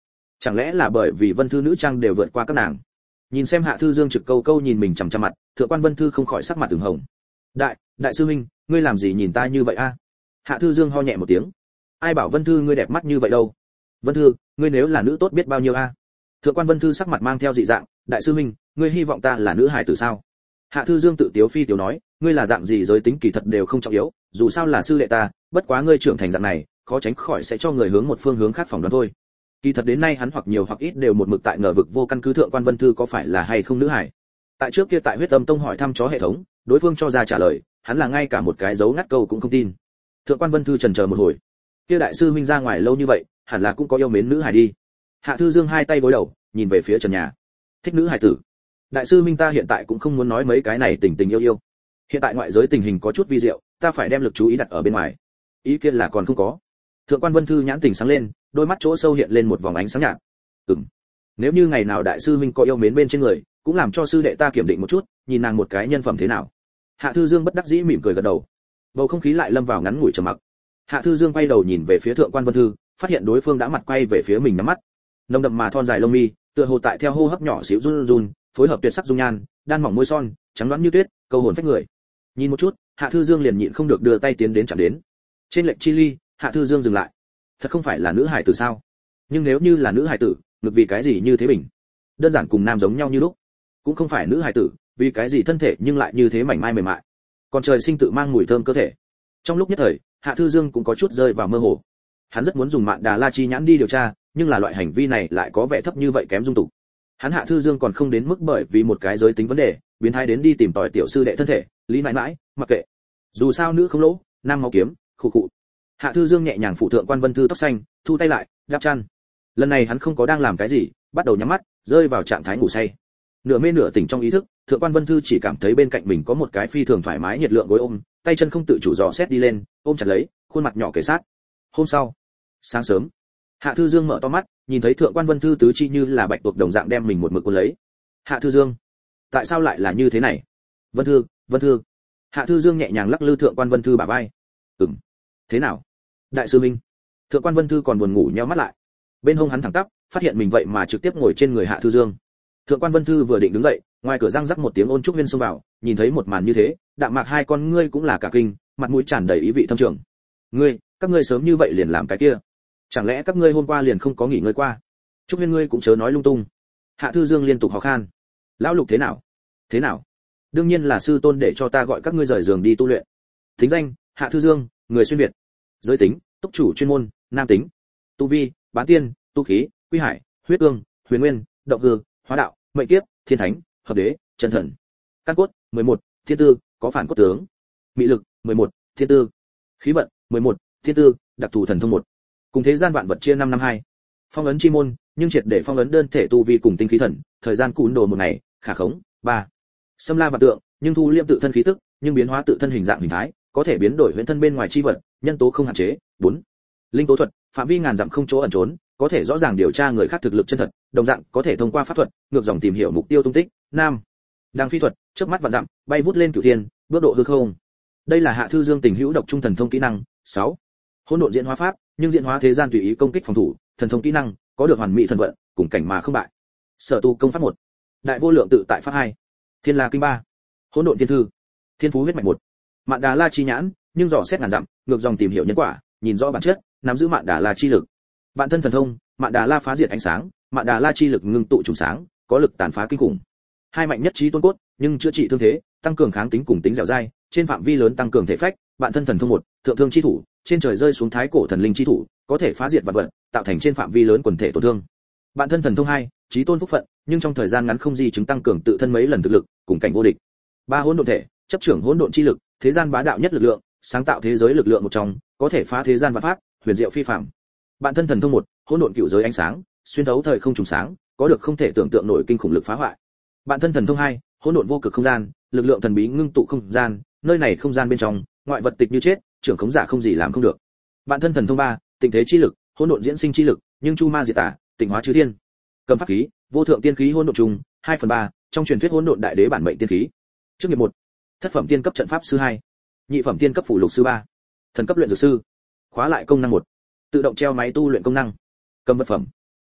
Chẳng lẽ là bởi vì Vân Thư nữ trang đều vượt qua các nàng? Nhìn xem Hạ Thư Dương trực câu câu nhìn mình chằm chằm mặt, Thượng quan Vân Thư không khỏi sắc mặt ửng hồng. "Đại, đại sư huynh, ngươi làm gì nhìn ta như vậy a?" Hạ Thư Dương ho nhẹ một tiếng. "Ai bảo Vân Thư ngươi đẹp mắt như vậy đâu? Vân Thư, ngươi nếu là nữ tốt biết bao nhiêu a?" Thượng quan Vân Thư sắc mặt mang theo dị dạng, "Đại sư huynh, ngươi hy vọng ta là nữ hài tử sao?" Hạ Thư Dương tự tiếu phi tiếu nói, "Ngươi là dạng gì giới tính kỳ thật đều không trọng yếu, dù sao là sư đệ ta, bất quá ngươi trưởng thành dạng này, khó tránh khỏi sẽ cho người hướng một phương hướng khác phỏng đoán thôi." Kỳ thật đến nay hắn hoặc nhiều hoặc ít đều một mực tại ngờ vực vô căn cứ Thượng quan Vân Thư có phải là hay không nữ hài. Tại trước kia tại Huyết Âm Tông hỏi thăm chó hệ thống, đối phương cho ra trả lời, hắn là ngay cả một cái dấu ngắt câu cũng không tin. Thượng quan Vân Thư chần chờ một hồi, kia đại sư huynh ra ngoài lâu như vậy, hẳn là cũng có yêu mến nữ hài đi. Hạ Thư Dương hai tay gối đầu, nhìn về phía trần nhà. Thích nữ hài tử. Đại sư huynh ta hiện tại cũng không muốn nói mấy cái này tình tình yêu yêu. Hiện tại ngoại giới tình hình có chút vi diệu, ta phải đem lực chú ý đặt ở bên ngoài. Ý kiến là còn không có. Thượng quan Vân Thư nhãn tình sáng lên, đôi mắt chỗ sâu hiện lên một vòng ánh sáng nhạt. Ừm. Nếu như ngày nào đại sư huynh có yêu mến bên trên người, cũng làm cho sư đệ ta kiểm định một chút, nhìn nàng một cái nhân phẩm thế nào. Hạ Thư Dương bất đắc dĩ mỉm cười gật đầu. Bầu không khí lại lâm vào ngắn ngủi trầm mặc. Hạ Thư Dương quay đầu nhìn về phía Thượng quan Vân Thư, phát hiện đối phương đã mặt quay về phía mình nhắm mắt. Nồng đậm mà thon dài lông mi, tựa hồ tại theo hô hấp nhỏ xíu run run, phối hợp tuyệt sắc dung nhan, đan mỏng môi son, trắng đoán như tuyết, câu hồn phách người. Nhìn một chút, Hạ Thư Dương liền nhịn không được đưa tay tiến đến chạm đến. Trên lệnh chi ly, Hạ Thư Dương dừng lại. Thật không phải là nữ hài tử sao? Nhưng nếu như là nữ hài tử, ngực vì cái gì như thế bình? Đơn giản cùng nam giống nhau như lúc. Cũng không phải nữ hài tử, vì cái gì thân thể nhưng lại như thế mảnh mai mềm mại. Còn trời sinh tự mang mùi thơm cơ thể. Trong lúc nhất thời, Hạ Thư Dương cũng có chút rơi vào mơ hồ. Hắn rất muốn dùng Mạn Đà La chi nhãn đi điều tra, nhưng là loại hành vi này lại có vẻ thấp như vậy kém dung tục. Hắn Hạ Thư Dương còn không đến mức bởi vì một cái giới tính vấn đề, biến thái đến đi tìm tòi tiểu sư đệ thân thể, lý mãi mãi, mặc kệ. Dù sao nữ không lỗ, nam máu kiếm, khụ khụ. Hạ Thư Dương nhẹ nhàng phụ Thượng quan Vân Thư tóc xanh, thu tay lại, đắp chăn. Lần này hắn không có đang làm cái gì, bắt đầu nhắm mắt, rơi vào trạng thái ngủ say. Nửa mê nửa tỉnh trong ý thức, Thượng quan Vân Thư chỉ cảm thấy bên cạnh mình có một cái phi thường thoải mái nhiệt lượng gối ôm, tay chân không tự chủ dò xét đi lên, ôm chặt lấy, khuôn mặt nhỏ kề sát. Hôm sau, sáng sớm, Hạ Thư Dương mở to mắt, nhìn thấy Thượng quan Vân Thư tứ chi như là bạch tuộc đồng dạng đem mình một mực cuốn lấy. Hạ Thư Dương, tại sao lại là như thế này? Vân Thư, Vân Thư. Hạ Thư Dương nhẹ nhàng lắc lư Thượng quan Vân Thư bả vai. Ừm, thế nào? Đại sư Minh. Thượng quan Vân Thư còn buồn ngủ nheo mắt lại. Bên hông hắn thẳng tắp, phát hiện mình vậy mà trực tiếp ngồi trên người Hạ Thư Dương. Thượng quan Vân Thư vừa định đứng dậy, ngoài cửa răng rắc một tiếng ôn trúc huyên xông vào, nhìn thấy một màn như thế, đạm mạc hai con ngươi cũng là cả kinh, mặt mũi tràn đầy ý vị thâm trường. Ngươi, các ngươi sớm như vậy liền làm cái kia? Chẳng lẽ các ngươi hôm qua liền không có nghỉ ngơi qua? Trúc huyên ngươi cũng chớ nói lung tung. Hạ Thư Dương liên tục hò khan. Lão Lục thế nào? Thế nào? Đương nhiên là sư tôn để cho ta gọi các ngươi rời giường đi tu luyện. Thính danh: Hạ Thư Dương, người xuyên việt. Giới tính: túc chủ chuyên môn, nam tính. Tu vi: bán tiên, tu khí, quy hải, huyết ương, huyền nguyên, động hư, hóa đạo, mệnh kiếp, thiên thánh, hợp đế, chân thần. Căn cốt: mười một, thiên tư, có phản cốt tướng. Mị lực: mười một, thiên tư. Khí vận: mười một, thiên tư, đặc thù thần thông một. Cùng thế gian vạn vật chia năm năm hai. Phong ấn chi môn, nhưng triệt để phong ấn đơn thể tu vi cùng tinh khí thần, thời gian cún đồ một ngày, khả khống, ba. Xâm la vạn tượng, nhưng thu liêm tự thân khí tức, nhưng biến hóa tự thân hình dạng hình thái, có thể biến đổi huyễn thân bên ngoài chi vật, nhân tố không hạn chế, bốn. Linh tố thuật, phạm vi ngàn dặm không chỗ ẩn trốn, có thể rõ ràng điều tra người khác thực lực chân thật, đồng dạng có thể thông qua pháp thuật, ngược dòng tìm hiểu mục tiêu tung tích, năm. Đăng phi thuật, chớp mắt vạn dặm, bay vút lên cửu thiên, bước độ hư không. Đây là Hạ Thư Dương tình hữu độc trung thần thông kỹ năng, sáu. Hỗn độn diễn hóa pháp, nhưng diễn hóa thế gian tùy ý công kích phòng thủ, thần thông kỹ năng, có được hoàn mỹ thần vận, cùng cảnh mà không bại. Sở tu công pháp một. Đại vô lượng tự tại pháp hai. Thiên La kinh ba. Hỗn độn thiên thư. Thiên phú huyết mạch một. Mạn Đà La chi nhãn, nhưng dò xét ngàn dặm, ngược dòng tìm hiểu nhân quả, nhìn rõ bản chất, nắm giữ Mạn Đà La chi lực. Bản thân thần thông, Mạn Đà La phá diệt ánh sáng, Mạn Đà La chi lực ngưng tụ trùng sáng, có lực tàn phá kinh khủng. Hai mạnh nhất trí tôn cốt, nhưng chữa trị thương thế, tăng cường kháng tính cùng tính dẻo dai, trên phạm vi lớn tăng cường thể phách. Bản thân thần thông một, thượng thương chi thủ, trên trời rơi xuống thái cổ thần linh chi thủ, có thể phá diệt vạn vật, tạo thành trên phạm vi lớn quần thể tổn thương. Bản thân thần thông hai, chí tôn phúc phận, nhưng trong thời gian ngắn không di chứng tăng cường tự thân mấy lần thực lực, cùng cảnh vô địch. Ba hỗn độn thể, chấp trưởng hỗn độn chi lực, thế gian bá đạo nhất lực lượng, sáng tạo thế giới lực lượng một trong, có thể phá thế gian vạn pháp, huyền diệu phi phàm. Bản thân thần thông một, hỗn độn cựu giới ánh sáng, xuyên thấu thời không trùng sáng, có được không thể tưởng tượng nổi kinh khủng lực phá hoại. Bản thân thần thông hai, hỗn độn vô cực không gian, lực lượng thần bí ngưng tụ không gian, nơi này không gian bên trong, ngoại vật tịch như chết, trưởng khống giả không gì làm không được. Bản thân thần thông ba, tình thế chi lực, hỗn độn diễn sinh chi lực, nhưng chu ma diệt tà, tịnh hóa chư thiên. Cầm pháp khí, vô thượng tiên khí hỗn độn trùng, hai phần ba, trong truyền thuyết hỗn độn đại đế bản mệnh tiên khí. Trước nghiệp một, thất phẩm tiên cấp trận pháp sư hai, nhị phẩm tiên cấp phủ lục sư ba, thần cấp luyện dược sư. Khóa lại công năng một, tự động treo máy tu luyện công năng. Cầm vật phẩm,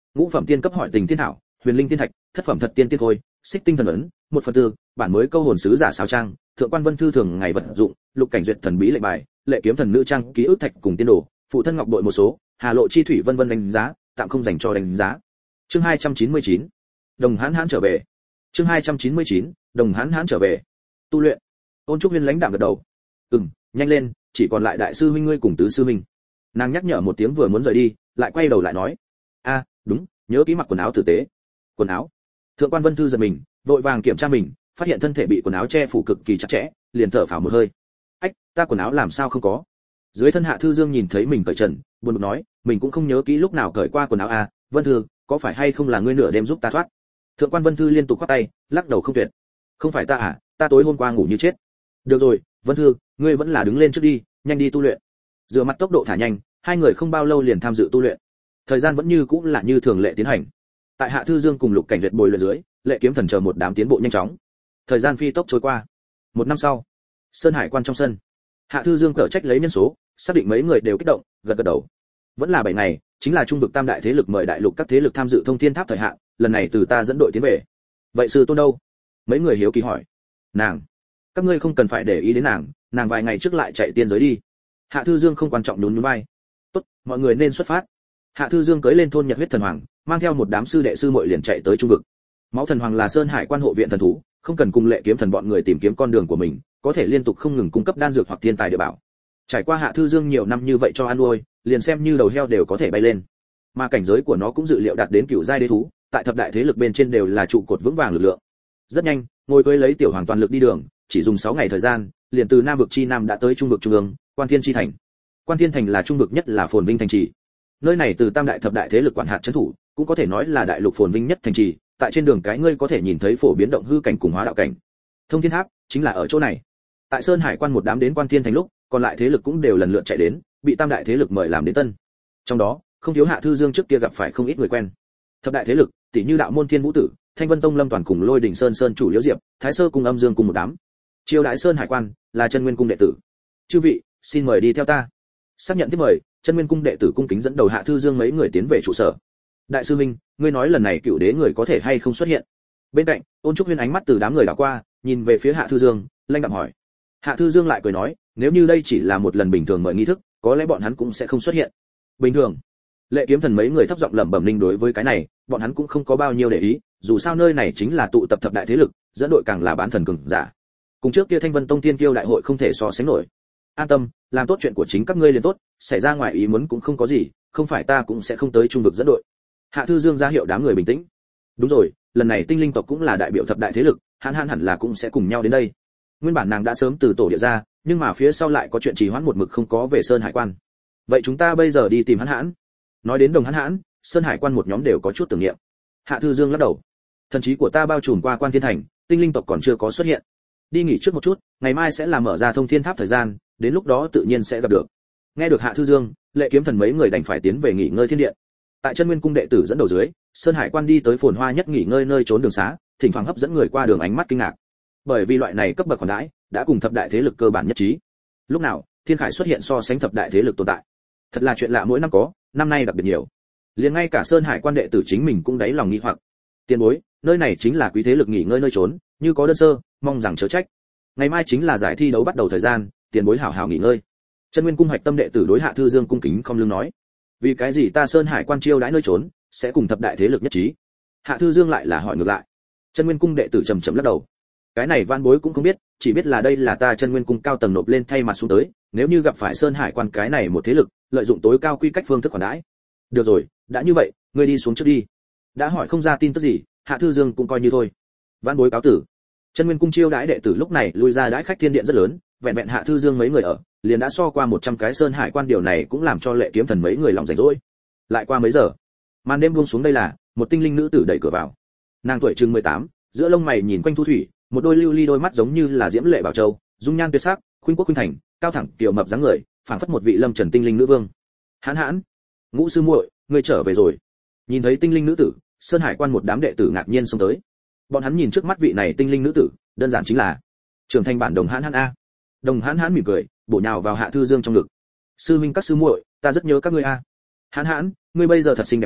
ngũ phẩm tiên cấp hỏi tình tiên thảo, huyền linh tiên thạch, thất phẩm thật tiên tiên khôi, xích tinh thần ấn, một phần tư, bản mới câu hồn sứ giả sáo trang, thượng quan vân thư thường ngày vật dụng, lục cảnh duyệt thần bí lệnh bài, lệ kiếm thần nữ trang ký ức thạch cùng tiên đồ, phụ thân ngọc bội một số, hà lộ chi thủy vân vân đánh giá, tạm không dành cho đánh giá. Chương hai trăm chín mươi chín, Đồng Hán Hán trở về. Chương hai trăm chín mươi chín, Đồng Hán Hán trở về. Tu luyện. Ôn Trúc Huyên lãnh đạm gật đầu. Ừm, nhanh lên, chỉ còn lại đại sư huynh ngươi cùng tứ sư huynh. Nàng nhắc nhở một tiếng vừa muốn rời đi, lại quay đầu lại nói: "A, đúng, nhớ kỹ mặc quần áo tử tế." Quần áo? Thượng quan Vân Thư giật mình, vội vàng kiểm tra mình, phát hiện thân thể bị quần áo che phủ cực kỳ chặt chẽ, liền thở phào một hơi. "Ách, ta quần áo làm sao không có?" Dưới thân Hạ Thư Dương nhìn thấy mình cởi trần, buồn bực nói, mình cũng không nhớ kỹ lúc nào cởi qua quần áo a, Vân Thư, có phải hay không là ngươi nửa đêm giúp ta thoát? Thượng quan Vân Thư liên tục khoát tay, lắc đầu không tuyệt. "Không phải ta à, ta tối hôm qua ngủ như chết." "Được rồi, Vân Thư, ngươi vẫn là đứng lên trước đi, nhanh đi tu luyện." Rửa mặt tốc độ thả nhanh, hai người không bao lâu liền tham dự tu luyện. Thời gian vẫn như cũng là như thường lệ tiến hành. Tại Hạ Thư Dương cùng Lục Cảnh Duyệt bồi luyện dưới, Lệ Kiếm Thần chờ một đám tiến bộ nhanh chóng. Thời gian phi tốc trôi qua. Một năm sau, Sơn Hải Quan trong sân, Hạ Thư Dương cở trách lấy nhân số, xác định mấy người đều kích động, gật gật đầu. Vẫn là bảy ngày, chính là trung vực tam đại thế lực mời đại lục các thế lực tham dự thông thiên tháp thời hạn, lần này từ ta dẫn đội tiến về. Vậy sư tôn đâu? Mấy người hiếu kỳ hỏi. Nàng, các ngươi không cần phải để ý đến nàng, nàng vài ngày trước lại chạy tiên giới đi. Hạ Thư Dương không quan trọng nhún nhún vai. Tốt, mọi người nên xuất phát. Hạ Thư Dương cưỡi lên thôn Nhật huyết thần hoàng, mang theo một đám sư đệ sư muội liền chạy tới trung vực. Máu thần hoàng là Sơn Hải Quan hộ viện thần thú, không cần cùng Lệ Kiếm Thần bọn người tìm kiếm con đường của mình, có thể liên tục không ngừng cung cấp đan dược hoặc thiên tài địa bảo. Trải qua Hạ Thư Dương nhiều năm như vậy cho ăn nuôi, liền xem như đầu heo đều có thể bay lên. Mà cảnh giới của nó cũng dự liệu đạt đến cửu giai đế thú, tại thập đại thế lực bên trên đều là trụ cột vững vàng lực lượng. Rất nhanh, ngồi cưỡi lấy tiểu hoàng toàn lực đi đường, chỉ dùng sáu ngày thời gian, liền từ Nam vực chi nam đã tới trung vực trung ương, Quan Thiên chi thành. Quan Thiên thành là trung vực nhất là phồn vinh thành trì. Nơi này từ tam đại thập đại thế lực quản hạt trấn thủ, cũng có thể nói là đại lục phồn vinh nhất thành trì, tại trên đường cái ngươi có thể nhìn thấy phổ biến động hư cảnh cùng hóa đạo cảnh. Thông Thiên Tháp chính là ở chỗ này. Tại Sơn Hải Quan một đám đến Quan Thiên thành lúc, còn lại thế lực cũng đều lần lượt chạy đến, bị tam đại thế lực mời làm đến tân. Trong đó, không thiếu Hạ Thư Dương trước kia gặp phải không ít người quen. Thập đại thế lực, tỷ như Đạo Môn Thiên Vũ Tử, Thanh Vân Tông Lâm Toàn cùng Lôi Đỉnh Sơn Sơn chủ Liễu Diệp, Thái Sơ cùng Âm Dương cùng một đám. Triều đại Sơn Hải Quan là Chân Nguyên cung đệ tử. Chư vị, xin mời đi theo ta. Xác nhận tiếp mời, Chân Nguyên cung đệ tử cung kính dẫn đầu Hạ Thư Dương mấy người tiến về trụ sở. Đại sư minh, ngươi nói lần này cựu đế người có thể hay không xuất hiện? Bên cạnh, Ôn Trúc Huyên ánh mắt từ đám người đảo qua, nhìn về phía Hạ Thư Dương, lanh đạm hỏi. Hạ Thư Dương lại cười nói, nếu như đây chỉ là một lần bình thường mời nghi thức, có lẽ bọn hắn cũng sẽ không xuất hiện. Bình thường? Lệ Kiếm Thần mấy người thấp giọng lẩm bẩm linh đối với cái này, bọn hắn cũng không có bao nhiêu để ý, dù sao nơi này chính là tụ tập thập đại thế lực, dẫn đội càng là bán thần cường giả. Cùng trước kia Thanh Vân Tông Tiên Kiêu đại hội không thể so sánh nổi. An tâm, làm tốt chuyện của chính các ngươi liền tốt, xảy ra ngoài ý muốn cũng không có gì, không phải ta cũng sẽ không tới trung vực dẫn đội. Hạ Thư Dương ra hiệu đám người bình tĩnh. Đúng rồi, lần này tinh linh tộc cũng là đại biểu thập đại thế lực, Hàn Hàn hẳn là cũng sẽ cùng nhau đến đây. Nguyên bản nàng đã sớm từ tổ địa ra, nhưng mà phía sau lại có chuyện trì hoãn một mực không có về Sơn Hải Quan. Vậy chúng ta bây giờ đi tìm Hàn Hàn. Nói đến Đồng Hàn Hàn, Sơn Hải Quan một nhóm đều có chút tưởng niệm. Hạ Thư Dương lắc đầu. Thần trí của ta bao trùm qua Quan Thiên Thành, tinh linh tộc còn chưa có xuất hiện. Đi nghỉ trước một chút, ngày mai sẽ là mở ra thông thiên tháp thời gian, đến lúc đó tự nhiên sẽ gặp được. Nghe được Hạ Thư Dương, Lệ Kiếm Thần mấy người đành phải tiến về nghỉ ngơi thiên điện. Tại Chân Nguyên cung đệ tử dẫn đầu dưới, Sơn Hải Quan đi tới phồn hoa nhất nghỉ ngơi nơi trốn đường xá, thỉnh thoảng hấp dẫn người qua đường ánh mắt kinh ngạc. Bởi vì loại này cấp bậc khoản đãi đã cùng thập đại thế lực cơ bản nhất trí. Lúc nào, Thiên Khải xuất hiện so sánh thập đại thế lực tồn tại. Thật là chuyện lạ mỗi năm có, năm nay đặc biệt nhiều. Liền ngay cả Sơn Hải Quan đệ tử chính mình cũng đáy lòng nghi hoặc. Tiền bối, nơi này chính là quý thế lực nghỉ ngơi nơi trốn, như có đơn sơ, mong rằng chớ trách. Ngày mai chính là giải thi đấu bắt đầu thời gian, tiền bối hảo hảo nghỉ ngơi. Chân Nguyên cung Hạch Tâm đệ tử đối Hạ Thư Dương cung kính không lưng nói. Vì cái gì ta Sơn Hải Quan chiêu đãi nơi trốn sẽ cùng thập đại thế lực nhất trí? Hạ Thư Dương lại là hỏi ngược lại. Chân Nguyên cung đệ tử trầm trầm lắc đầu. Cái này van bối cũng không biết, chỉ biết là đây là ta Chân Nguyên cung cao tầng nộp lên thay mặt xuống tới, nếu như gặp phải Sơn Hải Quan cái này một thế lực, lợi dụng tối cao quy cách phương thức khoản đãi. Được rồi, đã như vậy, ngươi đi xuống trước đi. Đã hỏi không ra tin tức gì, Hạ Thư Dương cũng coi như thôi. Van bối cáo tử. Chân Nguyên cung chiêu đãi đệ tử lúc này lui ra đãi khách thiên điện rất lớn, vẹn vẹn Hạ Thư Dương mấy người ở, liền đã so qua một trăm cái Sơn Hải Quan, điều này cũng làm cho Lệ Kiếm Thần mấy người lòng rảnh rỗi. Lại qua mấy giờ, màn đêm buông xuống, đây là một tinh linh nữ tử đẩy cửa vào. Nàng tuổi chừng mười tám, giữa lông mày nhìn quanh thu thủy, một đôi lưu ly đôi mắt giống như là diễm lệ bảo châu, dung nhan tuyệt sắc, khuynh quốc khuynh thành, cao thẳng kiều mập dáng người, phảng phất một vị lâm trần tinh linh nữ vương. Hãn Hãn, Ngũ sư muội, ngươi trở về rồi. Nhìn thấy tinh linh nữ tử, Sơn Hải Quan một đám đệ tử ngạc nhiên xông tới. Bọn hắn nhìn trước mắt vị này tinh linh nữ tử, đơn giản chính là trưởng thành bản Đồng Hãn Hãn a. Đồng Hãn Hãn mỉm cười, bổ nhào vào Hạ Thư Dương trong ngực. Sư minh các sư muội, ta rất nhớ các ngươi a. Hãn Hãn, ngươi bây giờ thật xinh đẹp a,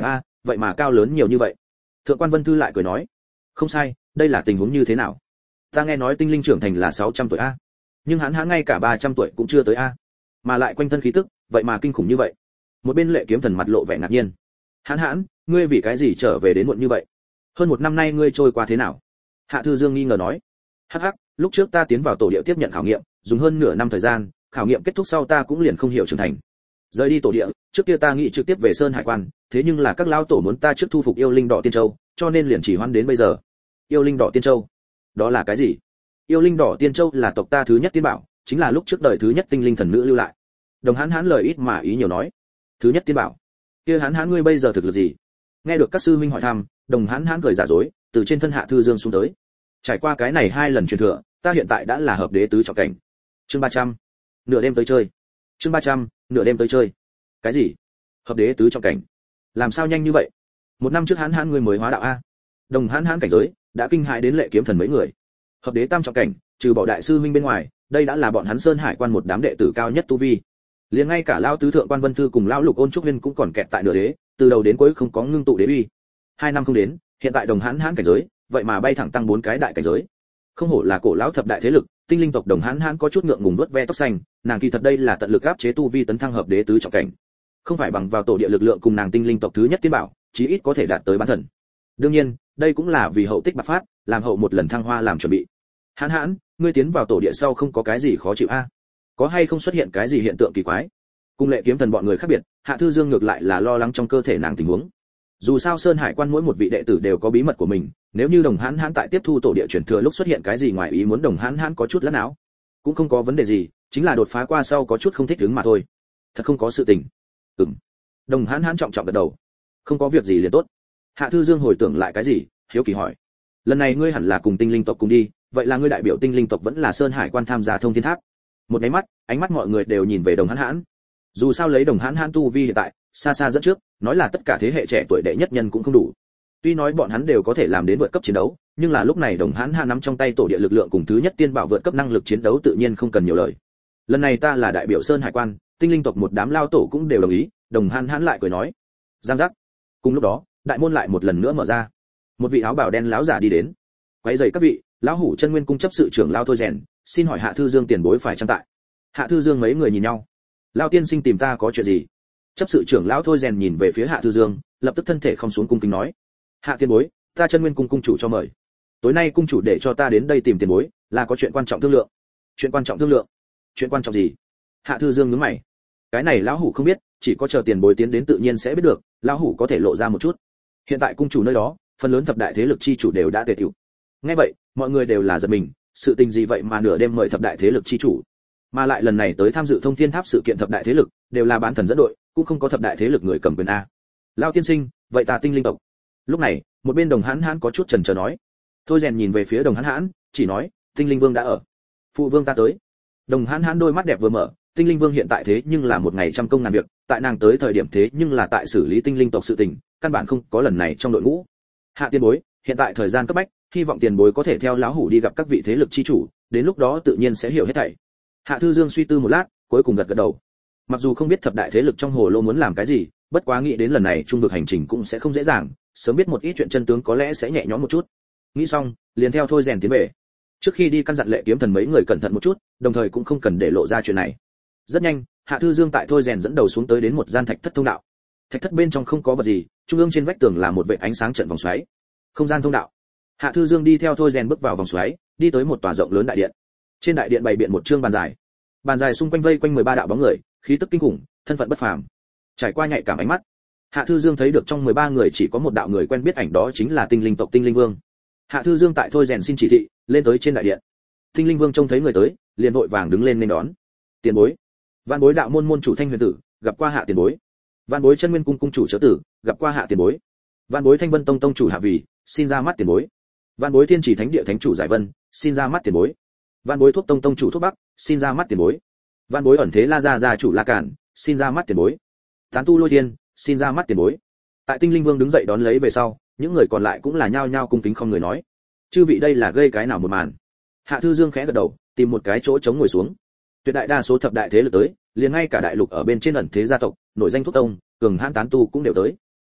vậy mà cao lớn nhiều như vậy. Thượng quan Vân Thư lại cười nói, không sai, đây là tình huống như thế nào? Ta nghe nói tinh linh trưởng thành là sáu trăm tuổi a, nhưng hắn hắn ngay cả ba trăm tuổi cũng chưa tới a, mà lại quanh thân khí tức, vậy mà kinh khủng như vậy. Một bên Lệ Kiếm Thần mặt lộ vẻ ngạc nhiên. Hãn Hãn, ngươi vì cái gì trở về đến muộn như vậy? Hơn một năm nay ngươi trôi qua thế nào? Hạ Thư Dương nghi ngờ nói. Hắc hắc, lúc trước ta tiến vào tổ địa tiếp nhận khảo nghiệm, dùng hơn nửa năm thời gian, khảo nghiệm kết thúc sau ta cũng liền không hiểu trưởng thành. Rời đi tổ địa, trước kia ta nghĩ trực tiếp về Sơn Hải Quan, thế nhưng là các lão tổ muốn ta trước thu phục yêu linh đỏ tiên châu, cho nên liền chỉ hoãn đến bây giờ. Yêu linh đỏ tiên châu? Đó là cái gì? Yêu linh đỏ tiên châu là tộc ta thứ nhất tiên bảo, chính là lúc trước đời thứ nhất tinh linh thần nữ lưu lại. Đồng Hán Hán lời ít mà ý nhiều nói. Thứ nhất tiên bảo? Kia Hán Hán ngươi bây giờ thực lực gì? Nghe được các sư huynh hỏi thăm, Đồng Hán Hán cười giả dối, từ trên thân Hạ Thư Dương xuống tới. Trải qua cái này hai lần truyền thừa, ta hiện tại đã là hợp đế tứ trọng cảnh. Chương ba trăm, nửa đêm tới chơi. Chương ba trăm, nửa đêm tới chơi. Cái gì? Hợp đế tứ trọng cảnh? Làm sao nhanh như vậy? Một năm trước Hán Hán ngươi mới hóa đạo a? Đồng Hán Hán cảnh giới đã kinh hãi đến Lệ Kiếm Thần mấy người. Hợp đế tam trọng cảnh, trừ bỏ đại sư huynh bên ngoài, đây đã là bọn hắn Sơn Hải Quan một đám đệ tử cao nhất tu vi. Liền ngay cả lão tứ thượng quan Vân Thư cùng lão lục Ôn Trúc Viên cũng còn kẹt tại nửa đế, từ đầu đến cuối không có ngưng tụ đế uy. Hai năm không đến, hiện tại Đồng Hán Hán cảnh giới, vậy mà bay thẳng tăng bốn cái đại cảnh giới. Không hổ là cổ lão thập đại thế lực, tinh linh tộc Đồng Hán Hán có chút ngượng ngùng vuốt ve tóc xanh, nàng kỳ thật đây là tận lực áp chế tu vi tấn thăng hợp đế tứ trọng cảnh. Không phải bằng vào tổ địa lực lượng cùng nàng tinh linh tộc thứ nhất tiên bảo, chí ít có thể đạt tới bán thần. Đương nhiên, đây cũng là vì hậu tích bạc phát, làm hậu một lần thăng hoa làm chuẩn bị. Hán Hán, ngươi tiến vào tổ địa sau không có cái gì khó chịu a? Có hay không xuất hiện cái gì hiện tượng kỳ quái? Cùng Lệ Kiếm Thần bọn người khác biệt, Hạ Thư Dương ngược lại là lo lắng trong cơ thể nàng tình huống. Dù sao Sơn Hải Quan mỗi một vị đệ tử đều có bí mật của mình, nếu như Đồng Hán Hán tại tiếp thu tổ địa truyền thừa lúc xuất hiện cái gì ngoài ý muốn, Đồng Hán Hán có chút lẫn áo. Cũng không có vấn đề gì, chính là đột phá qua sau có chút không thích ứng mà thôi. Thật không có sự tình. Ừm. Đồng Hán Hán trọng trọng gật đầu. Không có việc gì liền tốt. Hạ Thư Dương hồi tưởng lại cái gì, hiếu kỳ hỏi. Lần này ngươi hẳn là cùng tinh linh tộc cùng đi, vậy là ngươi đại biểu tinh linh tộc vẫn là Sơn Hải Quan tham gia thông thiên tháp? Một cái mắt, ánh mắt mọi người đều nhìn về Đồng Hán Hán. Dù sao lấy Đồng Hán Hán tu vi hiện tại, xa xa dẫn trước, nói là tất cả thế hệ trẻ tuổi đệ nhất nhân cũng không đủ. Tuy nói bọn hắn đều có thể làm đến vượt cấp chiến đấu, nhưng là lúc này Đồng Hán Hán nắm trong tay tổ địa lực lượng cùng thứ nhất tiên bảo vượt cấp năng lực chiến đấu tự nhiên không cần nhiều lời. Lần này ta là đại biểu Sơn Hải Quan, tinh linh tộc một đám lao tổ cũng đều đồng ý. Đồng Hán Hán lại cười nói. Giang giác. Cùng lúc đó, đại môn lại một lần nữa mở ra. Một vị áo bào đen lão giả đi đến. Quấy rầy các vị, lão hủ Chân Nguyên cung chấp sự trưởng lao Thôi Rèn, xin hỏi Hạ Thư Dương tiền bối phải chăng tại? Hạ Thư Dương mấy người nhìn nhau. Lão tiên sinh tìm ta có chuyện gì? Chấp sự trưởng lão Thôi Rèn nhìn về phía Hạ Thư Dương, lập tức thân thể không xuống cung kính nói: Hạ tiền bối, ta Chân Nguyên cung cung chủ cho mời. Tối nay cung chủ để cho ta đến đây tìm tiền bối, là có chuyện quan trọng thương lượng. Chuyện quan trọng thương lượng? Chuyện quan trọng gì? Hạ Thư Dương nhướng mày. Cái này lão hủ không biết, chỉ có chờ tiền bối tiến đến tự nhiên sẽ biết được, lão hủ có thể lộ ra một chút. Hiện tại cung chủ nơi đó, phần lớn thập đại thế lực chi chủ đều đã tề tựu. Nghe vậy, mọi người đều là giật mình, sự tình gì vậy mà nửa đêm mời thập đại thế lực chi chủ, mà lại lần này tới tham dự thông thiên tháp sự kiện thập đại thế lực đều là bán thần dẫn đội, cũng không có thập đại thế lực người cầm quyền a. Lão tiên sinh, vậy ta tinh linh tộc. Lúc này, một bên Đồng Hán Hán có chút chần chờ nói. Thôi Rèn nhìn về phía Đồng Hán Hán, chỉ nói, tinh linh vương đã ở. Phụ vương ta tới. Đồng Hán Hán đôi mắt đẹp vừa mở, tinh linh vương hiện tại thế nhưng là một ngày trăm công ngàn việc, tại nàng tới thời điểm thế nhưng là tại xử lý tinh linh tộc sự tình, căn bản không có lần này trong đội ngũ. Hạ tiền bối, hiện tại thời gian cấp bách, hy vọng tiền bối có thể theo lão hủ đi gặp các vị thế lực chi chủ, đến lúc đó tự nhiên sẽ hiểu hết thảy. Hạ Thư Dương suy tư một lát, cuối cùng gật gật đầu. Mặc dù không biết thập đại thế lực trong hồ lô muốn làm cái gì, bất quá nghĩ đến lần này trung vực hành trình cũng sẽ không dễ dàng, sớm biết một ít chuyện chân tướng có lẽ sẽ nhẹ nhõm một chút. Nghĩ xong, liền theo Thôi Rèn tiến về. Trước khi đi căn dặn Lệ Kiếm Thần mấy người cẩn thận một chút, đồng thời cũng không cần để lộ ra chuyện này. Rất nhanh, Hạ Thư Dương tại Thôi Rèn dẫn đầu xuống tới đến một gian thạch thất thông đạo. Thạch thất bên trong không có vật gì, trung ương trên vách tường là một vệt ánh sáng trận vòng xoáy. Không gian thông đạo. Hạ Thư Dương đi theo Thôi Rèn bước vào vòng xoáy, đi tới một tòa rộng lớn đại điện. Trên đại điện bày biện một trương bàn dài. Bàn dài xung quanh vây quanh mười ba đạo bóng người, khí tức kinh khủng, thân phận bất phàm. Trải qua nhạy cảm ánh mắt, Hạ Thư Dương thấy được trong mười ba người chỉ có một đạo người quen biết, ảnh đó chính là Tinh Linh tộc Tinh Linh Vương. Hạ Thư Dương tại Thôi Rèn xin chỉ thị, lên tới trên đại điện. Tinh Linh Vương trông thấy người tới, liền vội vàng đứng lên nên đón. Tiền bối. Văn Bối đạo môn môn chủ Thanh Huyền Tử, gặp qua Hạ tiền bối. Văn Bối Chân Nguyên cung cung chủ Chớ Tử, gặp qua Hạ tiền bối. Văn Bối Thanh Vân tông tông chủ Hạ Vì, xin ra mắt tiền bối. Văn Bối Thiên Chỉ Thánh Địa thánh chủ Giải Vân, xin ra mắt tiền bối. Văn Bối Thuốc tông tông chủ Thuốc Bắc, xin ra mắt tiền bối. Văn Bối Ẩn Thế La gia gia chủ La Cản, xin ra mắt tiền bối. Tán tu Lôi Thiên, xin ra mắt tiền bối. Tại Tinh Linh Vương đứng dậy đón lấy về sau, những người còn lại cũng là nhao nhao cung kính không người nói. Chư vị đây là gây cái nào một màn? Hạ Thư Dương khẽ gật đầu, tìm một cái chỗ trống ngồi xuống. Tuyệt đại đa số thập đại thế lực tới, liền ngay cả đại lục ở bên trên ẩn thế gia tộc, nổi danh Thuốc tông, cường hãn tán tu cũng đều tới.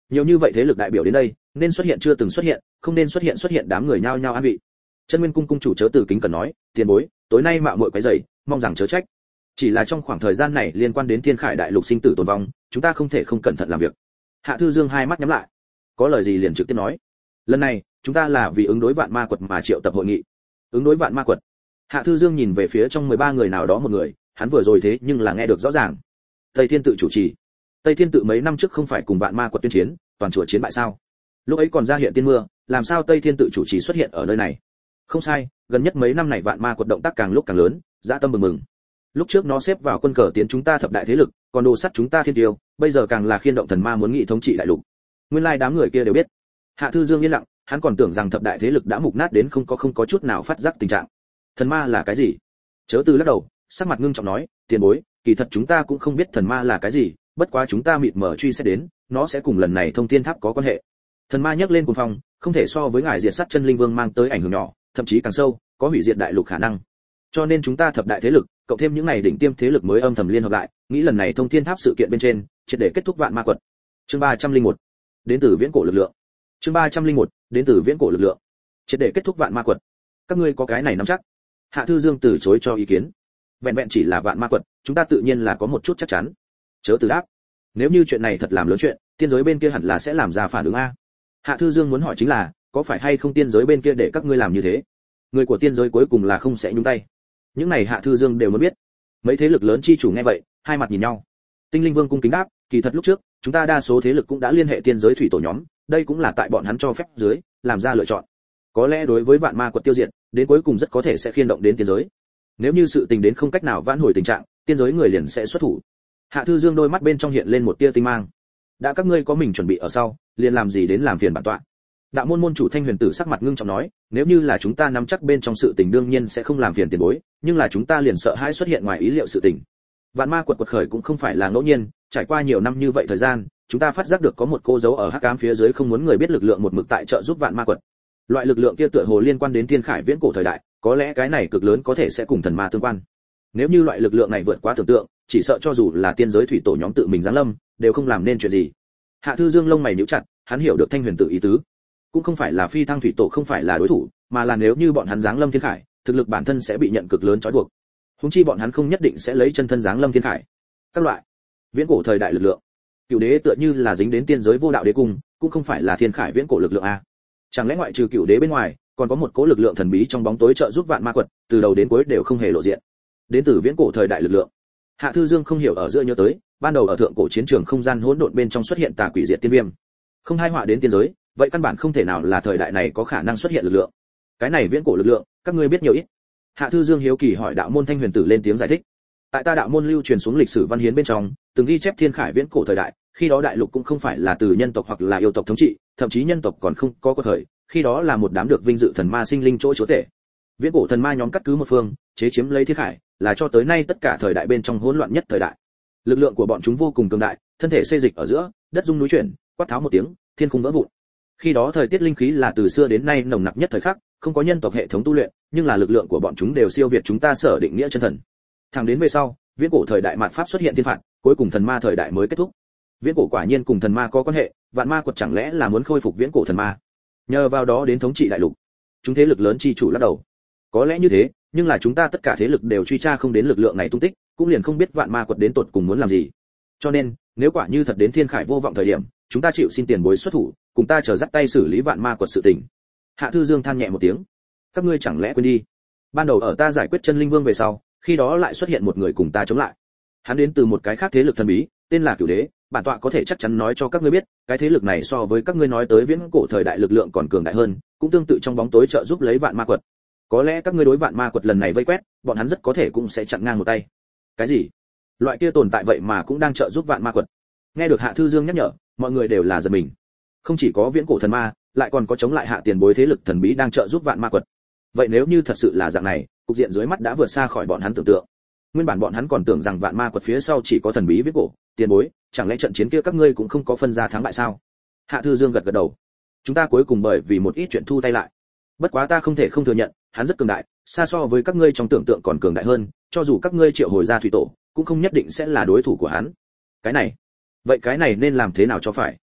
Nhiều như vậy thế lực đại biểu đến đây, nên xuất hiện chưa từng xuất hiện, không nên xuất hiện xuất hiện, đám người nhao nhao an vị. Chân Nguyên cung cung chủ chớ từ kính cần nói, tiền bối, tối nay mạo muội quấy rầy, mong rằng chớ trách. Chỉ là trong khoảng thời gian này liên quan đến Thiên Khải đại lục sinh tử tồn vong, chúng ta không thể không cẩn thận làm việc. Hạ Thư Dương hai mắt nhắm lại, có lời gì liền trực tiếp nói. Lần này, chúng ta là vì ứng đối vạn ma quật mà triệu tập hội nghị. Ứng đối vạn ma quật. Hạ Thư Dương nhìn về phía trong mười ba người nào đó một người, hắn vừa rồi thế nhưng là nghe được rõ ràng. Tây Thiên tự chủ trì. Tây Thiên tự mấy năm trước không phải cùng vạn ma quật tuyên chiến, toàn chùa chiến bại sao? Lúc ấy còn ra hiện tiên mưa, làm sao Tây Thiên tự chủ trì xuất hiện ở nơi này? Không sai, gần nhất mấy năm này vạn ma quật động tác càng lúc càng lớn, dã tâm bừng bừng. Lúc trước nó xếp vào quân cờ tiến chúng ta thập đại thế lực, còn đồ sắt chúng ta thiên tiêu, bây giờ càng là khiên động thần ma muốn nghị thống trị đại lục. Nguyên lai đám người kia đều biết. Hạ Thư Dương yên lặng, hắn còn tưởng rằng thập đại thế lực đã mục nát đến không có không có chút nào phát giác tình trạng. Thần ma là cái gì? Chớ Từ lắc đầu, sắc mặt ngưng trọng nói, tiền bối, kỳ thật chúng ta cũng không biết thần ma là cái gì, bất quá chúng ta mịt mờ truy xét đến, nó sẽ cùng lần này thông thiên tháp có quan hệ. Thần ma nhắc lên cuồng phong, không thể so với ngài diệt sát chân linh vương mang tới ảnh hưởng nhỏ, thậm chí càng sâu, có hủy diệt đại lục khả năng. Cho nên chúng ta thập đại thế lực, cộng thêm những này đỉnh tiêm thế lực mới âm thầm liên hợp lại, nghĩ lần này thông thiên tháp sự kiện bên trên, triệt để kết thúc vạn ma quật. Chương ba trăm lẻ một, đến từ viễn cổ lực lượng. Chương ba trăm lẻ một, đến từ viễn cổ lực lượng. Triệt để kết thúc vạn ma quật. Các ngươi có cái này nắm chắc? Hạ Thư Dương từ chối cho ý kiến. Vẹn vẹn chỉ là vạn ma quật, chúng ta tự nhiên là có một chút chắc chắn. Chớ Từ đáp, nếu như chuyện này thật làm lớn chuyện, tiên giới bên kia hẳn là sẽ làm ra phản ứng a. Hạ Thư Dương muốn hỏi chính là, có phải hay không tiên giới bên kia để các ngươi làm như thế? Người của tiên giới cuối cùng là không sẽ nhúng tay. Những này Hạ Thư Dương đều muốn biết. Mấy thế lực lớn chi chủ nghe vậy, hai mặt nhìn nhau. Tinh Linh Vương cung kính đáp, kỳ thật lúc trước, chúng ta đa số thế lực cũng đã liên hệ tiên giới thủy tổ nhóm, đây cũng là tại bọn hắn cho phép dưới, làm ra lựa chọn. Có lẽ đối với vạn ma quật tiêu diệt, đến cuối cùng rất có thể sẽ khiên động đến tiên giới. Nếu như sự tình đến không cách nào vãn hồi tình trạng, tiên giới người liền sẽ xuất thủ. Hạ Thư Dương đôi mắt bên trong hiện lên một tia tinh mang. Đã các ngươi có mình chuẩn bị ở sau, liền làm gì đến làm phiền bản tọa. Đạo môn môn chủ Thanh Huyền Tử sắc mặt ngưng trọng nói, nếu như là chúng ta nắm chắc bên trong sự tình đương nhiên sẽ không làm phiền tiền bối, nhưng là chúng ta liền sợ hãi xuất hiện ngoài ý liệu sự tình. Vạn ma quật quật khởi cũng không phải là ngẫu nhiên, trải qua nhiều năm như vậy thời gian, chúng ta phát giác được có một cô dấu ở hắc ám phía dưới không muốn người biết lực lượng một mực tại trợ giúp vạn ma quật. Loại lực lượng kia tựa hồ liên quan đến thiên khải viễn cổ thời đại, có lẽ cái này cực lớn có thể sẽ cùng thần ma tương quan. Nếu như loại lực lượng này vượt quá tưởng tượng, chỉ sợ cho dù là tiên giới thủy tổ nhóm tự mình giáng lâm, đều không làm nên chuyện gì. Hạ Thư Dương lông mày nhíu chặt, hắn hiểu được Thanh Huyền Tử ý tứ. Cũng không phải là phi thăng thủy tổ không phải là đối thủ, mà là nếu như bọn hắn giáng lâm thiên khải, thực lực bản thân sẽ bị nhận cực lớn trói buộc. Huống chi bọn hắn không nhất định sẽ lấy chân thân giáng lâm thiên khải. Các loại viễn cổ thời đại lực lượng, Cửu Đế tựa như là dính đến tiên giới vô đạo đế cung, cũng không phải là thiên khải viễn cổ lực lượng a. Chẳng lẽ ngoại trừ Cửu Đế bên ngoài, còn có một cỗ lực lượng thần bí trong bóng tối trợ giúp vạn ma quật, từ đầu đến cuối đều không hề lộ diện. Đến từ viễn cổ thời đại lực lượng. Hạ Thư Dương không hiểu ở giữa nhớ tới, ban đầu ở thượng cổ chiến trường không gian hỗn độn bên trong xuất hiện tà quỷ diệt tiên viêm, không hai họa đến tiên giới, vậy căn bản không thể nào là thời đại này có khả năng xuất hiện lực lượng. Cái này viễn cổ lực lượng, các ngươi biết nhiều ít? Hạ Thư Dương hiếu kỳ hỏi đạo môn Thanh Huyền Tử lên tiếng giải thích. Tại ta đạo môn lưu truyền xuống lịch sử văn hiến bên trong, từng ghi chép thiên khải viễn cổ thời đại, khi đó đại lục cũng không phải là từ nhân tộc hoặc là yêu tộc thống trị, thậm chí nhân tộc còn không có cơ thời, khi đó là một đám được vinh dự thần ma sinh linh chỗ chúa tể. Viễn cổ thần ma nhóm cắt cứ một phương, chế chiếm lấy thiên khải, là cho tới nay tất cả thời đại bên trong hỗn loạn nhất thời đại. Lực lượng của bọn chúng vô cùng cường đại, thân thể xê dịch ở giữa, đất rung núi chuyển, quát tháo một tiếng, thiên khung vỡ vụn. Khi đó thời tiết linh khí là từ xưa đến nay nồng nặc nhất thời khắc, không có nhân tộc hệ thống tu luyện, nhưng là lực lượng của bọn chúng đều siêu việt chúng ta sở định nghĩa chân thần. Thẳng đến về sau, viễn cổ thời đại mạt pháp xuất hiện thiên phạt, cuối cùng thần ma thời đại mới kết thúc. Viễn cổ quả nhiên cùng thần ma có quan hệ, vạn ma quật chẳng lẽ là muốn khôi phục viễn cổ thần ma, nhờ vào đó đến thống trị đại lục. Chúng thế lực lớn chi chủ lắc đầu. Có lẽ như thế, nhưng là chúng ta tất cả thế lực đều truy tra không đến lực lượng này tung tích, cũng liền không biết vạn ma quật đến tột cùng muốn làm gì. Cho nên, nếu quả như thật đến thiên khải vô vọng thời điểm, chúng ta chịu xin tiền bối xuất thủ, cùng ta chờ dắt tay xử lý vạn ma quật sự tình. Hạ Thư Dương than nhẹ một tiếng. Các ngươi chẳng lẽ quên đi? Ban đầu ở ta giải quyết chân linh vương về sau, khi đó lại xuất hiện một người cùng ta chống lại. Hắn đến từ một cái khác thế lực thần bí, tên là Cửu Đế, bản tọa có thể chắc chắn nói cho các ngươi biết, cái thế lực này so với các ngươi nói tới viễn cổ thời đại lực lượng còn cường đại hơn, cũng tương tự trong bóng tối trợ giúp lấy vạn ma quật. Có lẽ các ngươi đối vạn ma quật lần này vây quét, bọn hắn rất có thể cũng sẽ chặn ngang một tay. Cái gì? Loại kia tồn tại vậy mà cũng đang trợ giúp vạn ma quật. Nghe được Hạ Thư Dương nhắc nhở, mọi người đều là giật mình. Không chỉ có viễn cổ thần ma, lại còn có chống lại hạ tiền bối thế lực thần bí đang trợ giúp vạn ma quật. Vậy nếu như thật sự là dạng này, cục diện dưới mắt đã vượt xa khỏi bọn hắn tưởng tượng. Nguyên bản bọn hắn còn tưởng rằng vạn ma quật phía sau chỉ có thần bí viễn cổ, tiền bối, chẳng lẽ trận chiến kia các ngươi cũng không có phân ra thắng bại sao? Hạ Thư Dương gật gật đầu. Chúng ta cuối cùng bởi vì một ít chuyện thu tay lại. Bất quá ta không thể không thừa nhận, hắn rất cường đại, xa so với các ngươi trong tưởng tượng còn cường đại hơn, cho dù các ngươi triệu hồi ra thủy tổ, cũng không nhất định sẽ là đối thủ của hắn. Cái này, vậy cái này nên làm thế nào cho phải?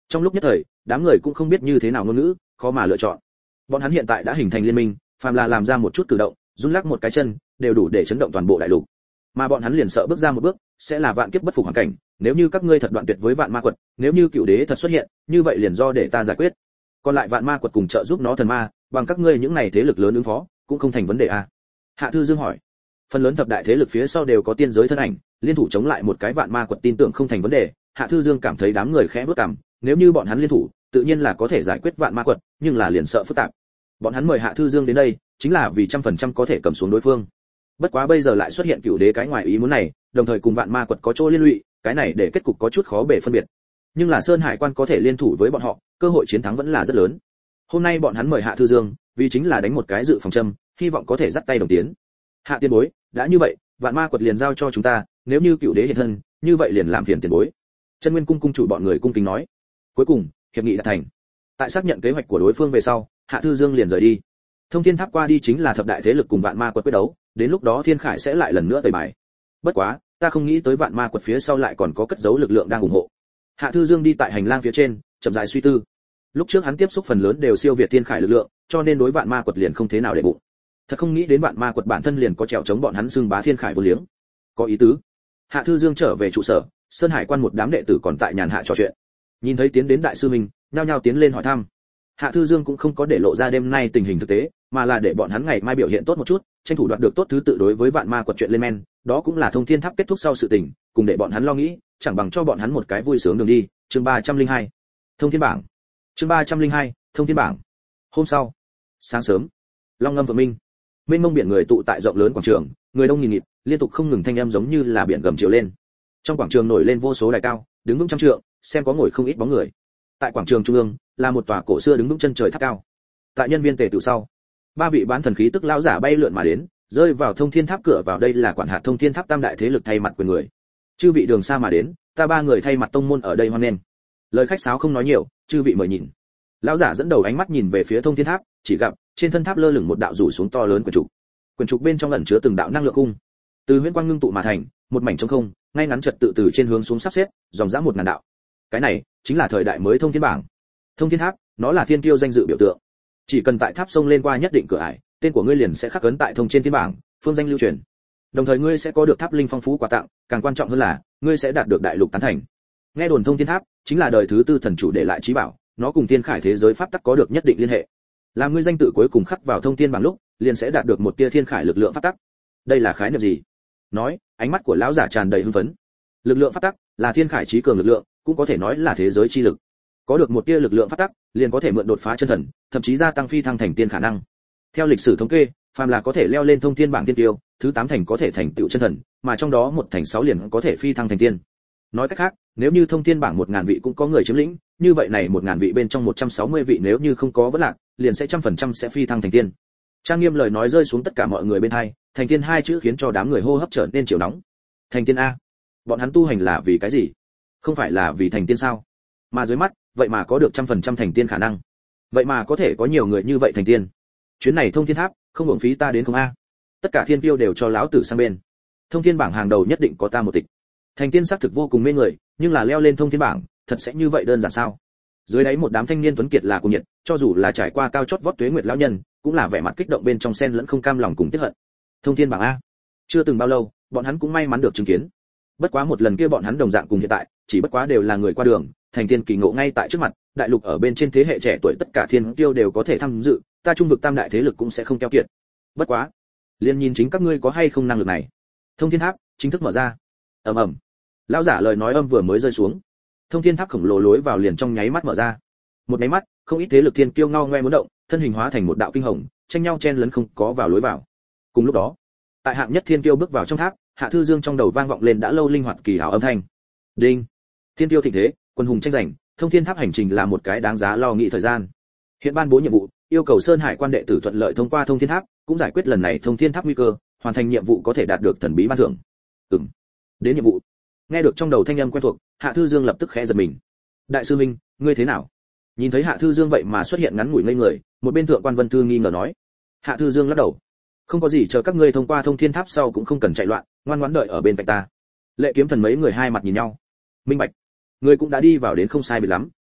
Trong lúc nhất thời, đám người cũng không biết như thế nào ngôn ngữ, khó mà lựa chọn. Bọn hắn hiện tại đã hình thành liên minh, phàm là làm ra một chút cử động, run lắc một cái chân, đều đủ để chấn động toàn bộ đại lục. Mà bọn hắn liền sợ bước ra một bước, sẽ là vạn kiếp bất phục hoàn cảnh, nếu như các ngươi thật đoạn tuyệt với vạn ma quật, nếu như cựu đế thật xuất hiện, như vậy liền do để ta giải quyết. Còn lại vạn ma quật cùng trợ giúp nó thần ma, bằng các ngươi những này thế lực lớn ứng phó, cũng không thành vấn đề à? Hạ Thư Dương hỏi. Phần lớn thập đại thế lực phía sau đều có tiên giới thân ảnh, liên thủ chống lại một cái vạn ma quật tin tưởng không thành vấn đề. Hạ Thư Dương cảm thấy đám người khẽ bước cằm, nếu như bọn hắn liên thủ, tự nhiên là có thể giải quyết vạn ma quật, nhưng là liền sợ phức tạp. Bọn hắn mời Hạ Thư Dương đến đây, chính là vì trăm phần trăm có thể cầm xuống đối phương. Bất quá bây giờ lại xuất hiện cựu đế cái ngoài ý muốn này, đồng thời cùng vạn ma quật có chỗ liên lụy, cái này để kết cục có chút khó bề phân biệt. Nhưng là Sơn Hải Quan có thể liên thủ với bọn họ, cơ hội chiến thắng vẫn là rất lớn. Hôm nay bọn hắn mời Hạ Thư Dương, vì chính là đánh một cái dự phòng châm, hy vọng có thể dắt tay đồng tiến. Hạ tiên bối, đã như vậy, vạn ma quật liền giao cho chúng ta, nếu như cựu đế hiện thân, như vậy liền làm phiền tiền bối. Chân Nguyên cung cung chủ bọn người cung kính nói. Cuối cùng, hiệp nghị đã thành. Tại xác nhận kế hoạch của đối phương về sau, Hạ Thư Dương liền rời đi. Thông Thiên Tháp qua đi chính là thập đại thế lực cùng vạn ma quật quyết đấu, đến lúc đó Thiên Khải sẽ lại lần nữa tẩy bài. Bất quá, ta không nghĩ tới vạn ma quật phía sau lại còn có cất giấu lực lượng đang ủng hộ. Hạ Thư Dương đi tại hành lang phía trên, chậm rãi suy tư. Lúc trước hắn tiếp xúc phần lớn đều siêu việt Thiên Khải lực lượng, cho nên đối vạn ma quật liền không thế nào để bụng. Thật không nghĩ đến vạn ma quật bản thân liền có trèo chống bọn hắn xưng bá Thiên Khải vô liếng. Có ý tứ. Hạ Thư Dương trở về trụ sở, Sơn Hải Quan một đám đệ tử còn tại nhàn hạ trò chuyện. Nhìn thấy tiến đến đại sư mình, nhao nhao tiến lên hỏi thăm. Hạ Thư Dương cũng không có để lộ ra đêm nay tình hình thực tế, mà là để bọn hắn ngày mai biểu hiện tốt một chút, tranh thủ đoạt được tốt thứ tự đối với vạn ma quật chuyện lên men, đó cũng là Thông Thiên Tháp kết thúc sau sự tình, cùng để bọn hắn lo nghĩ, chẳng bằng cho bọn hắn một cái vui sướng đường đi. Chương ba trăm linh hai, Thông Thiên bảng. Chương ba trăm linh hai, Thông Thiên bảng. Hôm sau, sáng sớm, long ngâm vượng minh, mênh mông biển người tụ tại rộng lớn quảng trường, người đông nghìn nghịt, liên tục không ngừng thanh âm giống như là biển gầm triều lên. Trong quảng trường nổi lên vô số đài cao, đứng vững trăm trượng, xem có ngồi không ít bóng người. Tại quảng trường trung ương, là một tòa cổ xưa đứng vững chân trời tháp cao. Tại nhân viên tề tự sau, ba vị bán thần khí tức lão giả bay lượn mà đến, rơi vào Thông Thiên Tháp cửa vào. Đây là quản hạt Thông Thiên Tháp tam đại thế lực thay mặt quyền người. Chư vị đường xa mà đến, ta ba người thay mặt tông môn ở đây hoan nghênh. Lời khách sáo không nói nhiều, chư vị mời nhìn. Lão giả dẫn đầu ánh mắt nhìn về phía Thông Thiên Tháp, chỉ gặp trên thân tháp lơ lửng một đạo rủ xuống to lớn quyển trục. Quyển trục bên trong ẩn chứa từng đạo năng lượng cung, từ huyễn quang ngưng tụ mà thành, một mảnh trống không, ngay ngắn trật tự từ trên hướng xuống sắp xếp, dòng dã một ngàn đạo. Cái này chính là thời đại mới Thông Thiên bảng. Thông Thiên Tháp, nó là thiên kiêu danh dự biểu tượng. Chỉ cần tại tháp sông lên qua nhất định cửa ải, tên của ngươi liền sẽ khắc ấn tại thông trên thiên bảng, phương danh lưu truyền. Đồng thời ngươi sẽ có được tháp linh phong phú quà tặng, càng quan trọng hơn là, ngươi sẽ đạt được đại lục tán thành. Nghe đồn Thông Thiên Tháp chính là đời thứ tư thần chủ để lại chí bảo, nó cùng Thiên Khải thế giới pháp tắc có được nhất định liên hệ. Làm ngươi danh tự cuối cùng khắc vào thông thiên bảng lúc, liền sẽ đạt được một tia Thiên Khải lực lượng pháp tắc. Đây là khái niệm gì? Nói, ánh mắt của lão giả tràn đầy hưng phấn. Lực lượng pháp tắc là Thiên Khải trí cường lực lượng, cũng có thể nói là thế giới chi lực. Có được một tia lực lượng pháp tắc, liền có thể mượn đột phá chân thần, thậm chí gia tăng phi thăng thành tiên khả năng. Theo lịch sử thống kê, phàm là có thể leo lên thông thiên bảng tiên tiêu, thứ tám thành có thể thành tựu chân thần, mà trong đó một thành sáu liền có thể phi thăng thành tiên. Nói cách khác, nếu như thông thiên bảng một ngàn vị cũng có người chiếm lĩnh, như vậy này một ngàn vị bên trong một trăm sáu mươi vị nếu như không có vấn lạc, liền sẽ trăm phần trăm sẽ phi thăng thành tiên. Trang nghiêm lời nói rơi xuống tất cả mọi người bên tai, thành tiên hai chữ khiến cho đám người hô hấp trở nên chiều nóng. Thành tiên a? Bọn hắn tu hành là vì cái gì? Không phải là vì thành tiên sao? Mà dưới mắt, vậy mà có được trăm phần trăm thành tiên khả năng. Vậy mà có thể có nhiều người như vậy thành tiên. Chuyến này Thông Thiên Tháp, không uổng phí ta đến không a? Tất cả thiên tiêu đều cho lão tử sang bên. Thông thiên bảng hàng đầu nhất định có ta một tịch. Thành tiên xác thực vô cùng mê người, nhưng là leo lên thông thiên bảng, thật sẽ như vậy đơn giản sao? Dưới đáy một đám thanh niên tuấn kiệt là cùng nhiệt, cho dù là trải qua cao chót vót tuế nguyệt lão nhân, cũng là vẻ mặt kích động bên trong xen lẫn không cam lòng cùng tiếc hận. Thông thiên bảng a? Chưa từng bao lâu, bọn hắn cũng may mắn được chứng kiến. Bất quá một lần kia bọn hắn đồng dạng cùng hiện tại, chỉ bất quá đều là người qua đường, thành tiên kỳ ngộ ngay tại trước mặt, đại lục ở bên trên thế hệ trẻ tuổi tất cả thiên tiêu đều có thể tham dự, ta trung vực tam đại thế lực cũng sẽ không keo kiệt. Bất quá, liền nhìn chính các ngươi có hay không năng lực này. Thông thiên tháp chính thức mở ra. Ầm ầm. Lão giả lời nói âm vừa mới rơi xuống, thông thiên tháp khổng lồ lối vào liền trong nháy mắt mở ra. Một nháy mắt, không ít thế lực thiên kiêu ngao ngoe muốn động, thân hình hóa thành một đạo kinh hồng, tranh nhau chen lấn không có vào lối vào. Cùng lúc đó, tại hạng nhất thiên kiêu bước vào trong tháp, Hạ Thư Dương trong đầu vang vọng lên đã lâu linh hoạt kỳ hảo âm thanh. Đinh. Thiên kiêu thịnh thế, quân hùng tranh giành, thông thiên tháp hành trình là một cái đáng giá lo nghĩ thời gian. Hiện ban bố nhiệm vụ, yêu cầu Sơn Hải quan đệ tử thuận lợi thông qua thông thiên tháp, cũng giải quyết lần này thông thiên tháp nguy cơ, hoàn thành nhiệm vụ có thể đạt được thần bí ban thưởng. Ừm. Đến nhiệm vụ. Nghe được trong đầu thanh âm quen thuộc, Hạ Thư Dương lập tức khẽ giật mình. Đại sư Minh, ngươi thế nào? Nhìn thấy Hạ Thư Dương vậy mà xuất hiện ngắn ngủi ngây người, một bên thượng quan Vân Thư nghi ngờ nói. Hạ Thư Dương lắc đầu. Không có gì, chờ các ngươi thông qua thông thiên tháp sau cũng không cần chạy loạn, ngoan ngoãn đợi ở bên cạnh ta. Lệ Kiếm Thần mấy người hai mặt nhìn nhau. Minh bạch. Ngươi cũng đã đi vào đến không sai biệt lắm,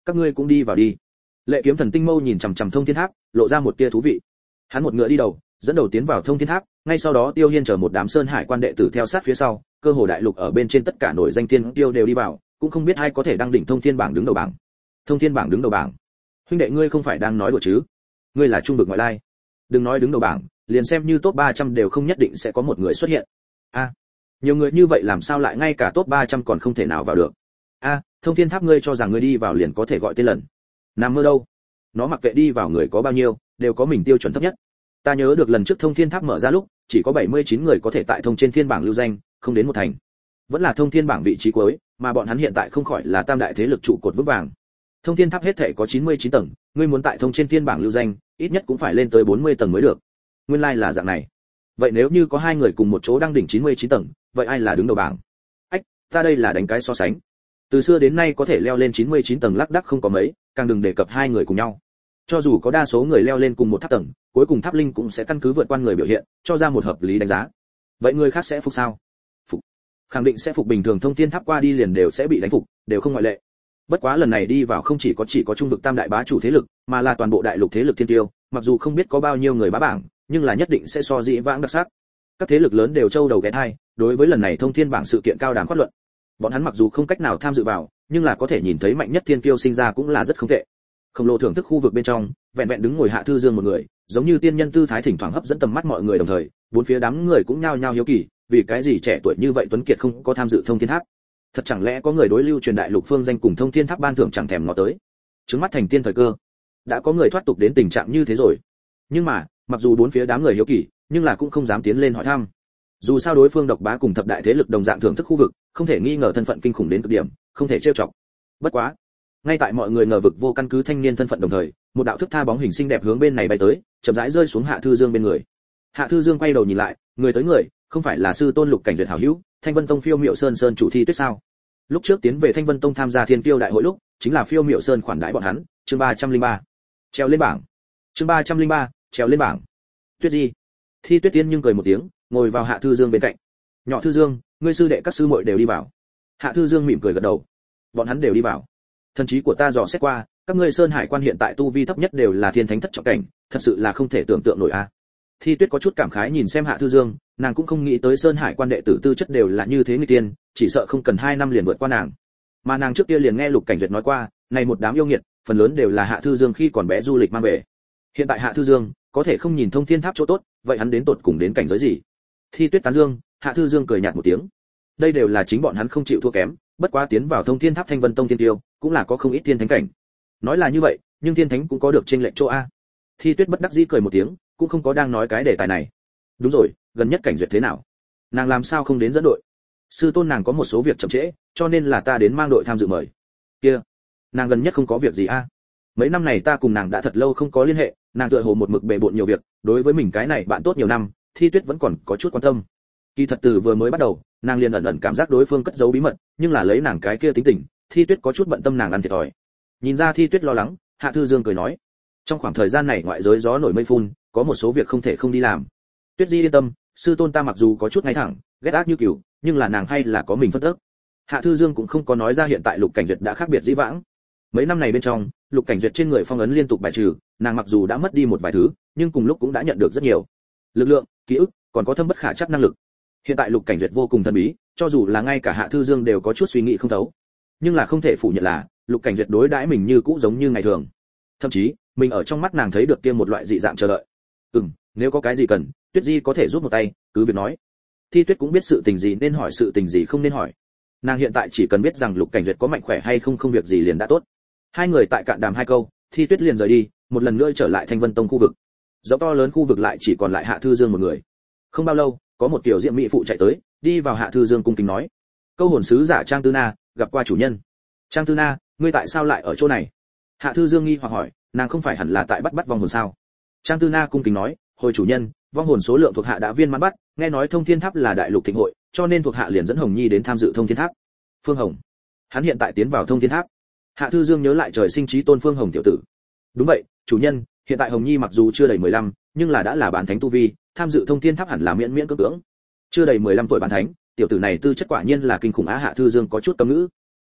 các ngươi cũng đi vào đi. Lệ Kiếm Thần tinh mâu nhìn chằm chằm Thông Thiên Tháp, lộ ra một tia thú vị. Hắn một ngựa đi đầu, dẫn đầu tiến vào Thông Thiên Tháp, ngay sau đó Tiêu Hiên chở một đám Sơn Hải quan đệ tử theo sát phía sau, cơ hồ đại lục ở bên trên tất cả nổi danh tiên tiêu đều đi vào, cũng không biết ai có thể đăng đỉnh Thông Thiên bảng đứng đầu bảng. Thông Thiên bảng đứng đầu bảng? Huynh đệ ngươi không phải đang nói đùa chứ? Ngươi là trung vực ngoại lai. Đừng nói đứng đầu bảng, liền xem như top ba trăm đều không nhất định sẽ có một người xuất hiện. A, nhiều người như vậy làm sao lại ngay cả top ba trăm còn không thể nào vào được? A, Thông Thiên Tháp ngươi cho rằng ngươi đi vào liền có thể gọi tên lần? Nằm mơ đâu. Nó mặc kệ đi vào người có bao nhiêu, đều có mình tiêu chuẩn thấp nhất. Ta nhớ được lần trước Thông Thiên Tháp mở ra lúc, chỉ có bảy mươi chín người có thể tại thông trên thiên bảng lưu danh, không đến một thành. Vẫn là thông thiên bảng vị trí cuối, mà bọn hắn hiện tại không khỏi là tam đại thế lực trụ cột vững vàng. Thông Thiên Tháp hết thảy có chín mươi chín tầng, ngươi muốn tại thông trên thiên bảng lưu danh, ít nhất cũng phải lên tới bốn mươi tầng mới được. Nguyên lai like là dạng này. Vậy nếu như có hai người cùng một chỗ đang đỉnh chín mươi chín tầng, vậy ai là đứng đầu bảng? Ách, ta đây là đánh cái so sánh. Từ xưa đến nay có thể leo lên chín mươi chín tầng lác đác không có mấy, càng đừng đề cập hai người cùng nhau. Cho dù có đa số người leo lên cùng một tháp tầng, cuối cùng tháp linh cũng sẽ căn cứ vượt qua người biểu hiện, cho ra một hợp lý đánh giá. Vậy người khác sẽ phục sao? Phục. Khẳng định sẽ phục, bình thường Thông Thiên Tháp qua đi liền đều sẽ bị đánh phục, đều không ngoại lệ. Bất quá lần này đi vào không chỉ có chỉ có trung vực tam đại bá chủ thế lực, mà là toàn bộ đại lục thế lực thiên tiêu, mặc dù không biết có bao nhiêu người bá bảng, nhưng là nhất định sẽ so dĩ vãng đặc sắc. Các thế lực lớn đều châu đầu ghé thai, đối với lần này Thông Thiên bảng sự kiện cao đàm phát luận. Bọn hắn mặc dù không cách nào tham dự vào, nhưng là có thể nhìn thấy mạnh nhất thiên kiêu sinh ra cũng là rất không tệ. Khổng lồ thưởng thức khu vực bên trong, vẹn vẹn đứng ngồi Hạ Thư Dương một người, giống như tiên nhân tư thái thỉnh thoảng hấp dẫn tầm mắt mọi người, đồng thời, bốn phía đám người cũng nhao nhao hiếu kỳ, vì cái gì trẻ tuổi như vậy tuấn kiệt không có tham dự Thông Thiên Tháp? Thật chẳng lẽ có người đối lưu truyền đại lục phương danh cùng Thông Thiên Tháp ban thưởng chẳng thèm ngó tới? Trứng mắt thành tiên thời cơ, đã có người thoát tục đến tình trạng như thế rồi. Nhưng mà, mặc dù bốn phía đám người hiếu kỳ, nhưng là cũng không dám tiến lên hỏi thăm. Dù sao đối phương độc bá cùng thập đại thế lực đồng dạng thưởng thức khu vực, không thể nghi ngờ thân phận kinh khủng đến cực điểm, không thể trêu chọc. Bất quá, ngay tại mọi người ngờ vực vô căn cứ thanh niên thân phận đồng thời, một đạo thức tha bóng hình xinh đẹp hướng bên này bay tới, chậm rãi rơi xuống Hạ Thư Dương bên người. Hạ Thư Dương quay đầu nhìn lại, người tới người, không phải là sư tôn Lục Cảnh Duyệt hảo hữu, Thanh Vân Tông Phiêu Miệu Sơn Sơn chủ Thi Tuyết sao? Lúc trước tiến về Thanh Vân Tông tham gia Thiên Kiêu đại hội lúc, chính là Phiêu Miệu Sơn khoản đãi bọn hắn, chương ba trăm lẻ ba. Treo lên bảng. Chương ba trăm lẻ ba, treo lên bảng. Tuyết Di. Thi Tuyết Tiên nhưng cười một tiếng, ngồi vào Hạ Thư Dương bên cạnh. Nhỏ Thư Dương, ngươi sư đệ các sư muội đều đi vào. Hạ Thư Dương mỉm cười gật đầu. Bọn hắn đều đi vào. Thần trí của ta dò xét qua, các ngươi Sơn Hải quan hiện tại tu vi thấp nhất đều là thiên thánh thất trọng cảnh, thật sự là không thể tưởng tượng nổi a. Thi Tuyết có chút cảm khái nhìn xem Hạ Thư Dương, nàng cũng không nghĩ tới Sơn Hải quan đệ tử tư chất đều là như thế nguy tiên, chỉ sợ không cần hai năm liền vượt qua nàng. Mà nàng trước kia liền nghe Lục Cảnh Duyệt nói qua, này một đám yêu nghiệt, phần lớn đều là Hạ Thư Dương khi còn bé du lịch mang về. Hiện tại Hạ Thư Dương có thể không nhìn Thông Thiên Tháp chỗ tốt, vậy hắn đến tột cùng đến cảnh giới gì? Thi Tuyết tán dương, Hạ Thư Dương cười nhạt một tiếng. Đây đều là chính bọn hắn không chịu thua kém, bất quá tiến vào Thông Thiên Tháp Thanh Vân Tông tiên tiêu, cũng là có không ít thiên thánh cảnh. Nói là như vậy, nhưng thiên thánh cũng có được chênh lệch chỗ a. Thi Tuyết bất đắc dĩ cười một tiếng, cũng không có đang nói cái đề tài này. Đúng rồi, gần nhất Cảnh Duyệt thế nào? Nàng làm sao không đến dẫn đội? Sư tôn nàng có một số việc chậm trễ, cho nên là ta đến mang đội tham dự mời. Kia, nàng gần nhất không có việc gì a? Mấy năm này ta cùng nàng đã thật lâu không có liên hệ, nàng tựa hồ một mực bề bộn nhiều việc, đối với mình cái này bạn tốt nhiều năm, Thi Tuyết vẫn còn có chút quan tâm. Kỳ thật từ vừa mới bắt đầu, nàng liền ẩn ẩn cảm giác đối phương cất giấu bí mật, nhưng là lấy nàng cái kia tính tình, Thi Tuyết có chút bận tâm nàng ăn thiệt thòi. Nhìn ra Thi Tuyết lo lắng, Hạ Thư Dương cười nói, trong khoảng thời gian này ngoại giới gió nổi mây phun, có một số việc không thể không đi làm. Tuyết Di yên tâm, sư tôn ta mặc dù có chút ngay thẳng, ghét ác như cừu, nhưng là nàng hay là có mình phân tức. Hạ Thư Dương cũng không có nói ra hiện tại Lục Cảnh Duyệt đã khác biệt dĩ vãng. Mấy năm này bên trong, Lục Cảnh Duyệt trên người phong ấn liên tục bài trừ, nàng mặc dù đã mất đi một vài thứ, nhưng cùng lúc cũng đã nhận được rất nhiều lực lượng, ký ức, còn có thâm bất khả trắc năng lực. Hiện tại Lục Cảnh Duyệt vô cùng thần bí, cho dù là ngay cả Hạ Thư Dương đều có chút suy nghĩ không thấu. Nhưng là không thể phủ nhận là, Lục Cảnh Duyệt đối đãi mình như cũ giống như ngày thường. Thậm chí, mình ở trong mắt nàng thấy được kia một loại dị dạng chờ đợi. Ừm, nếu có cái gì cần, Tuyết Di có thể giúp một tay, cứ việc nói. Thi Tuyết cũng biết sự tình gì nên hỏi, sự tình gì không nên hỏi. Nàng hiện tại chỉ cần biết rằng Lục Cảnh Duyệt có mạnh khỏe hay không, không việc gì liền đã tốt. Hai người tại cạn đàm hai câu, Thi Tuyết liền rời đi, một lần nữa trở lại Thanh Vân Tông khu vực. Rộng to lớn khu vực lại chỉ còn lại Hạ Thư Dương một người. Không bao lâu, có một tiểu diệm mỹ phụ chạy tới, đi vào Hạ Thư Dương cung kính nói: "Câu hồn sứ giả Trang Tư Na, gặp qua chủ nhân." "Trang Tư Na, ngươi tại sao lại ở chỗ này?" Hạ Thư Dương nghi hoặc hỏi, nàng không phải hẳn là tại bắt bắt vong hồn sao? Trang Tư Na cung kính nói: "Hồi chủ nhân, vong hồn số lượng thuộc hạ đã viên mãn bắt, nghe nói Thông Thiên Tháp là đại lục thịnh hội, cho nên thuộc hạ liền dẫn Hồng Nhi đến tham dự Thông Thiên Tháp." Phương Hồng, hắn hiện tại tiến vào Thông Thiên Tháp. Hạ Thư Dương nhớ lại trời sinh trí tôn Phương Hồng tiểu tử. "Đúng vậy, chủ nhân, hiện tại Hồng Nhi mặc dù chưa đầy mười lăm, nhưng là đã là bán thánh tu vi, tham dự Thông Thiên Tháp hẳn là miễn miễn cưỡng cưỡng." Chưa đầy mười lăm tuổi bán thánh, tiểu tử này tư chất quả nhiên là kinh khủng á. Hạ Thư Dương có chút cấm ngữ.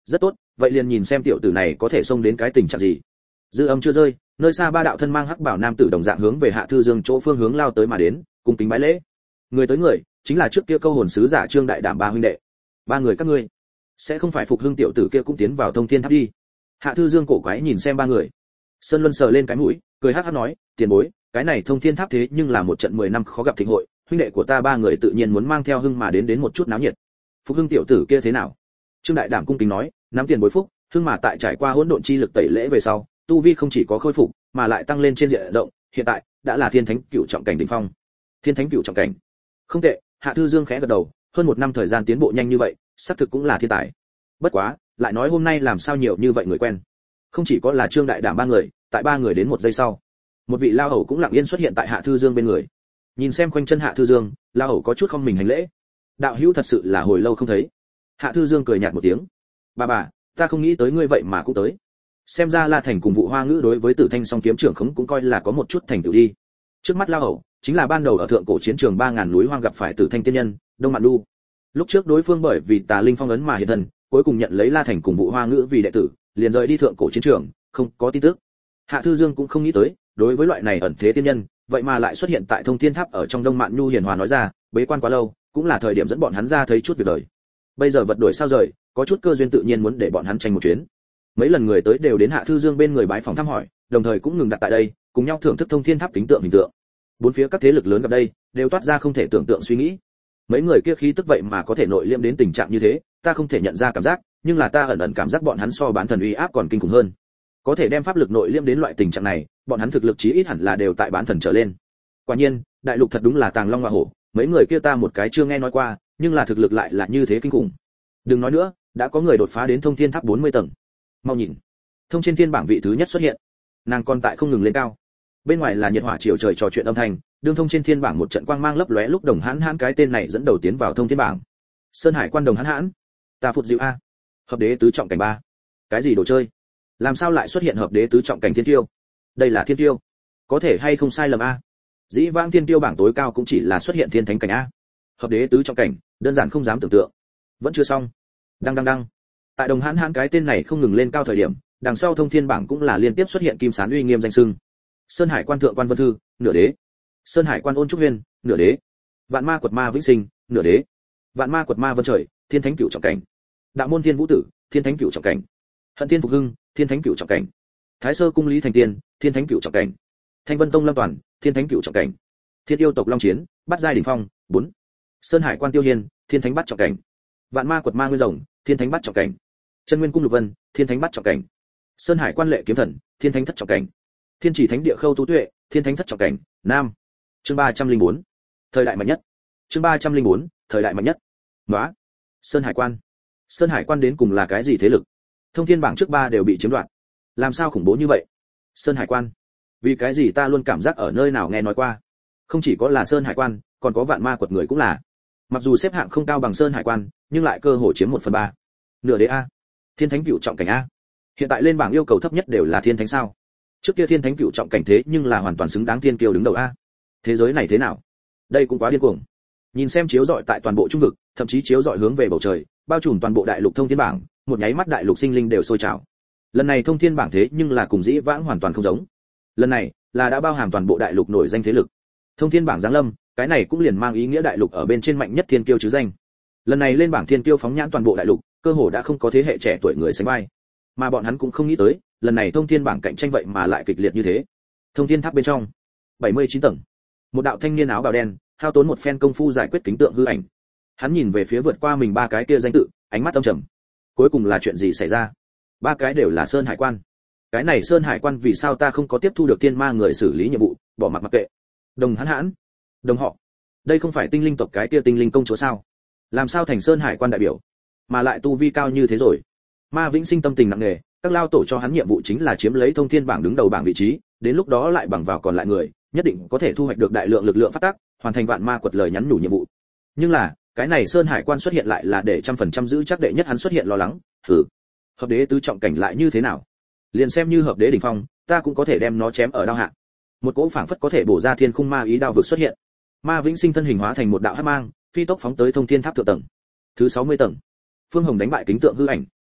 rất tốt, vậy liền nhìn xem tiểu tử này có thể xông đến cái tình trạng gì. Dư âm chưa rơi, nơi xa ba đạo thân mang hắc bảo nam tử đồng dạng hướng về Hạ Thư Dương chỗ phương hướng lao tới mà đến, cùng kính bái lễ. Người tới người, chính là trước kia câu hồn sứ giả Trương Đại Đảm ba huynh đệ. Ba người các ngươi, sẽ không phải Phục Hưng tiểu tử kia cũng tiến vào Thông Thiên Tháp đi? Hạ Thư Dương cổ quái nhìn xem ba người. Sơn Luân sờ lên cái mũi, cười hắc hắc nói, tiền bối, cái này Thông Thiên Tháp thế nhưng là một trận mười năm khó gặp thịnh hội, huynh đệ của ta ba người tự nhiên muốn mang theo Hưng mà đến đến một chút náo nhiệt. Phục Hưng tiểu tử kia thế nào? Trương Đại Đảm cung kính nói, nắm tiền bối phúc, Hưng mà tại trải qua hỗn độn chi lực tẩy lễ về sau, tu vi không chỉ có khôi phục, mà lại tăng lên trên diện rộng, hiện tại đã là thiên thánh cửu trọng cảnh đỉnh phong. Thiên thánh cửu trọng cảnh, không tệ. Hạ Thư Dương khẽ gật đầu, hơn một năm thời gian tiến bộ nhanh như vậy, xác thực cũng là thiên tài. Bất quá, lại nói hôm nay làm sao nhiều như vậy người quen? Không chỉ có là Trương Đại Đảm ba người, tại ba người đến một giây sau, một vị lao hầu cũng lặng yên xuất hiện tại Hạ Thư Dương bên người. Nhìn xem quanh chân Hạ Thư Dương, lao hầu có chút không mình hành lễ. Đạo hữu thật sự là hồi lâu không thấy. Hạ Thư Dương cười nhạt một tiếng. Bà bà, ta không nghĩ tới ngươi vậy mà cũng tới. Xem ra La Thành cùng Vụ Hoa Ngữ đối với Tử Thanh Song kiếm trưởng khống cũng coi là có một chút thành tựu đi. Trước mắt lao hầu chính là ban đầu ở thượng cổ chiến trường ba ngàn núi hoang gặp phải Tử Thanh tiên nhân Đông Mạn Du. Lúc trước đối phương bởi vì tà linh phong ấn mà hiện thân, cuối cùng nhận lấy La Thành cùng Vụ Hoa Ngữ vì đệ tử, liền rời đi thượng cổ chiến trường, không có tin tức. Hạ Thư Dương cũng không nghĩ tới, đối với loại này ẩn thế tiên nhân, vậy mà lại xuất hiện tại Thông Thiên Tháp ở trong Đông Mạn Nhu hiền hòa nói ra, bế quan quá lâu, cũng là thời điểm dẫn bọn hắn ra thấy chút việc đời. Bây giờ vật đổi sao rời, có chút cơ duyên tự nhiên muốn để bọn hắn tranh một chuyến. Mấy lần người tới đều đến Hạ Thư Dương bên người bái phòng thăm hỏi, đồng thời cũng ngừng đặt tại đây, cùng nhau thưởng thức Thông Thiên Tháp kính tượng hình tượng. Bốn phía các thế lực lớn gặp đây, đều toát ra không thể tưởng tượng suy nghĩ. Mấy người kia khí tức vậy mà có thể nội liễm đến tình trạng như thế, ta không thể nhận ra cảm giác, nhưng là ta ẩn ẩn cảm giác bọn hắn so bán thần uy áp còn kinh khủng hơn. Có thể đem pháp lực nội liễm đến loại tình trạng này, bọn hắn thực lực chí ít hẳn là đều tại bán thần trở lên. Quả nhiên, đại lục thật đúng là tàng long hoa hổ, mấy người kia ta một cái chưa nghe nói qua, nhưng là thực lực lại là như thế kinh khủng. Đừng nói nữa, đã có người đột phá đến Thông Thiên Tháp bốn mươi tầng. Mau nhìn, Thông trên thiên bảng vị thứ nhất xuất hiện. Nàng còn tại không ngừng lên cao. Bên ngoài là nhiệt hỏa chiều trời trò chuyện âm thanh, đương Thông trên thiên bảng một trận quang mang lấp lóe lúc Đồng Hãn Hãn cái tên này dẫn đầu tiến vào Thông thiên bảng. Sơn Hải Quan Đồng Hãn Hãn, ta phụt dịu a. Hợp đế tứ trọng cảnh ba. Cái gì đồ chơi? Làm sao lại xuất hiện hợp đế tứ trọng cảnh thiên tiêu? Đây là thiên tiêu? Có thể hay không sai lầm a? Dĩ vãng thiên tiêu bảng tối cao cũng chỉ là xuất hiện thiên thánh cảnh a. Hợp đế tứ trọng cảnh, đơn giản không dám tưởng tượng. Vẫn chưa xong. Đăng đăng đăng. Tại Đồng Hãn Hãn cái tên này không ngừng lên cao thời điểm, đằng sau Thông thiên bảng cũng là liên tiếp xuất hiện Kim Sán uy nghiêm danh xưng. Sơn Hải Quan Thượng Quan Vân Thư, nửa đế. Sơn Hải Quan Ôn Trúc Huyền, nửa đế. Vạn Ma Quật Ma Vĩnh Sinh, nửa đế. Vạn Ma Quật Ma Vân Trời, thiên thánh cửu trọng cảnh. Đạo Môn Thiên Vũ Tử, thiên thánh cửu trọng cảnh. Hận Thiên Phục Hưng, thiên thánh cửu trọng cảnh. Thái Sơ Cung Lý Thành Tiên, thiên thánh cửu trọng cảnh. Thanh Vân Tông Lâm Toàn, thiên thánh cửu trọng cảnh. Thiên Yêu tộc Long Chiến, bát giai đỉnh phong, bốn. Sơn Hải Quan Tiêu Hiên, thiên thánh bát trọng cảnh. Vạn Ma Quật Ma Nguyên Rồng, thiên thánh bát trọng cảnh. Chân Nguyên Cung Lục Vân, thiên thánh bát trọng cảnh. Sơn Hải Quan Lệ Kiếm Thần, thiên thánh thất trọng cảnh. Thiên Chỉ Thánh Địa Khâu Tú Tuệ, thiên thánh thất trọng cảnh, nam. Chương ba trăm lẻ bốn. Thời đại mạnh nhất. Chương ba trăm lẻ bốn. Thời đại mạnh nhất. Nóa. Sơn Hải Quan. Sơn Hải Quan đến cùng là cái gì thế lực? Thông thiên bảng trước ba đều bị chiếm đoạt. Làm sao khủng bố như vậy? Sơn Hải Quan. Vì cái gì ta luôn cảm giác ở nơi nào nghe nói qua? Không chỉ có là Sơn Hải Quan, còn có Vạn Ma Quật người cũng là. Mặc dù xếp hạng không cao bằng Sơn Hải Quan, nhưng lại cơ hội chiếm một phần ba. Nửa đế a. Thiên thánh cửu trọng cảnh a. Hiện tại lên bảng yêu cầu thấp nhất đều là thiên thánh sao? Trước kia thiên thánh cửu trọng cảnh thế nhưng là hoàn toàn xứng đáng thiên kiêu đứng đầu a. Thế giới này thế nào? Đây cũng quá điên cuồng. Nhìn xem chiếu rọi tại toàn bộ trung vực, thậm chí chiếu rọi hướng về bầu trời, bao trùm toàn bộ đại lục Thông thiên bảng, một nháy mắt đại lục sinh linh đều sôi trào. Lần này Thông thiên bảng thế nhưng là cùng dĩ vãng hoàn toàn không giống. Lần này là đã bao hàm toàn bộ đại lục nổi danh thế lực. Thông thiên bảng giáng lâm, cái này cũng liền mang ý nghĩa đại lục ở bên trên mạnh nhất thiên kiêu chứ danh. Lần này lên bảng thiên kiêu phóng nhãn toàn bộ đại lục, cơ hồ đã không có thế hệ trẻ tuổi người sánh vai. Mà bọn hắn cũng không nghĩ tới, lần này Thông thiên bảng cạnh tranh vậy mà lại kịch liệt như thế. Thông thiên tháp bên trong, bảy mươi chín tầng. Một đạo thanh niên áo bào đen, hao tốn một phen công phu giải quyết kính tượng hư ảnh. Hắn nhìn về phía vượt qua mình ba cái kia danh tự, ánh mắt âm trầm. Cuối cùng là chuyện gì xảy ra? Ba cái đều là Sơn Hải Quan. Cái này Sơn Hải Quan vì sao ta không có tiếp thu được thiên ma người xử lý nhiệm vụ, bỏ mặc mặc kệ. Đồng Hãn Hãn, đồng họ. Đây không phải tinh linh tộc cái kia tinh linh công chúa sao? Làm sao thành Sơn Hải Quan đại biểu, mà lại tu vi cao như thế rồi? Ma Vĩnh Sinh tâm tình nặng nề, các lao tổ cho hắn nhiệm vụ chính là chiếm lấy Thông thiên bảng đứng đầu bảng vị trí, đến lúc đó lại bằng vào còn lại người, nhất định có thể thu hoạch được đại lượng lực lượng phát tác, hoàn thành Vạn Ma Quật lời nhắn nhủ nhiệm vụ. Nhưng là, cái này Sơn Hải Quan xuất hiện lại là để trăm phần trăm giữ chắc đệ nhất hắn xuất hiện lo lắng, hừ. Hợp đế tứ trọng cảnh lại như thế nào? Liền xem như hợp đế đỉnh phong, ta cũng có thể đem nó chém ở đao hạ. Một cỗ phảng phất có thể bổ ra thiên khung ma ý đao vực xuất hiện. Ma Vĩnh Sinh thân hình hóa thành một đạo hắc mang, phi tốc phóng tới Thông thiên tháp thượng tầng. Thứ sáu mươi tầng. Phương Hồng đánh bại kính tượng hư ảnh,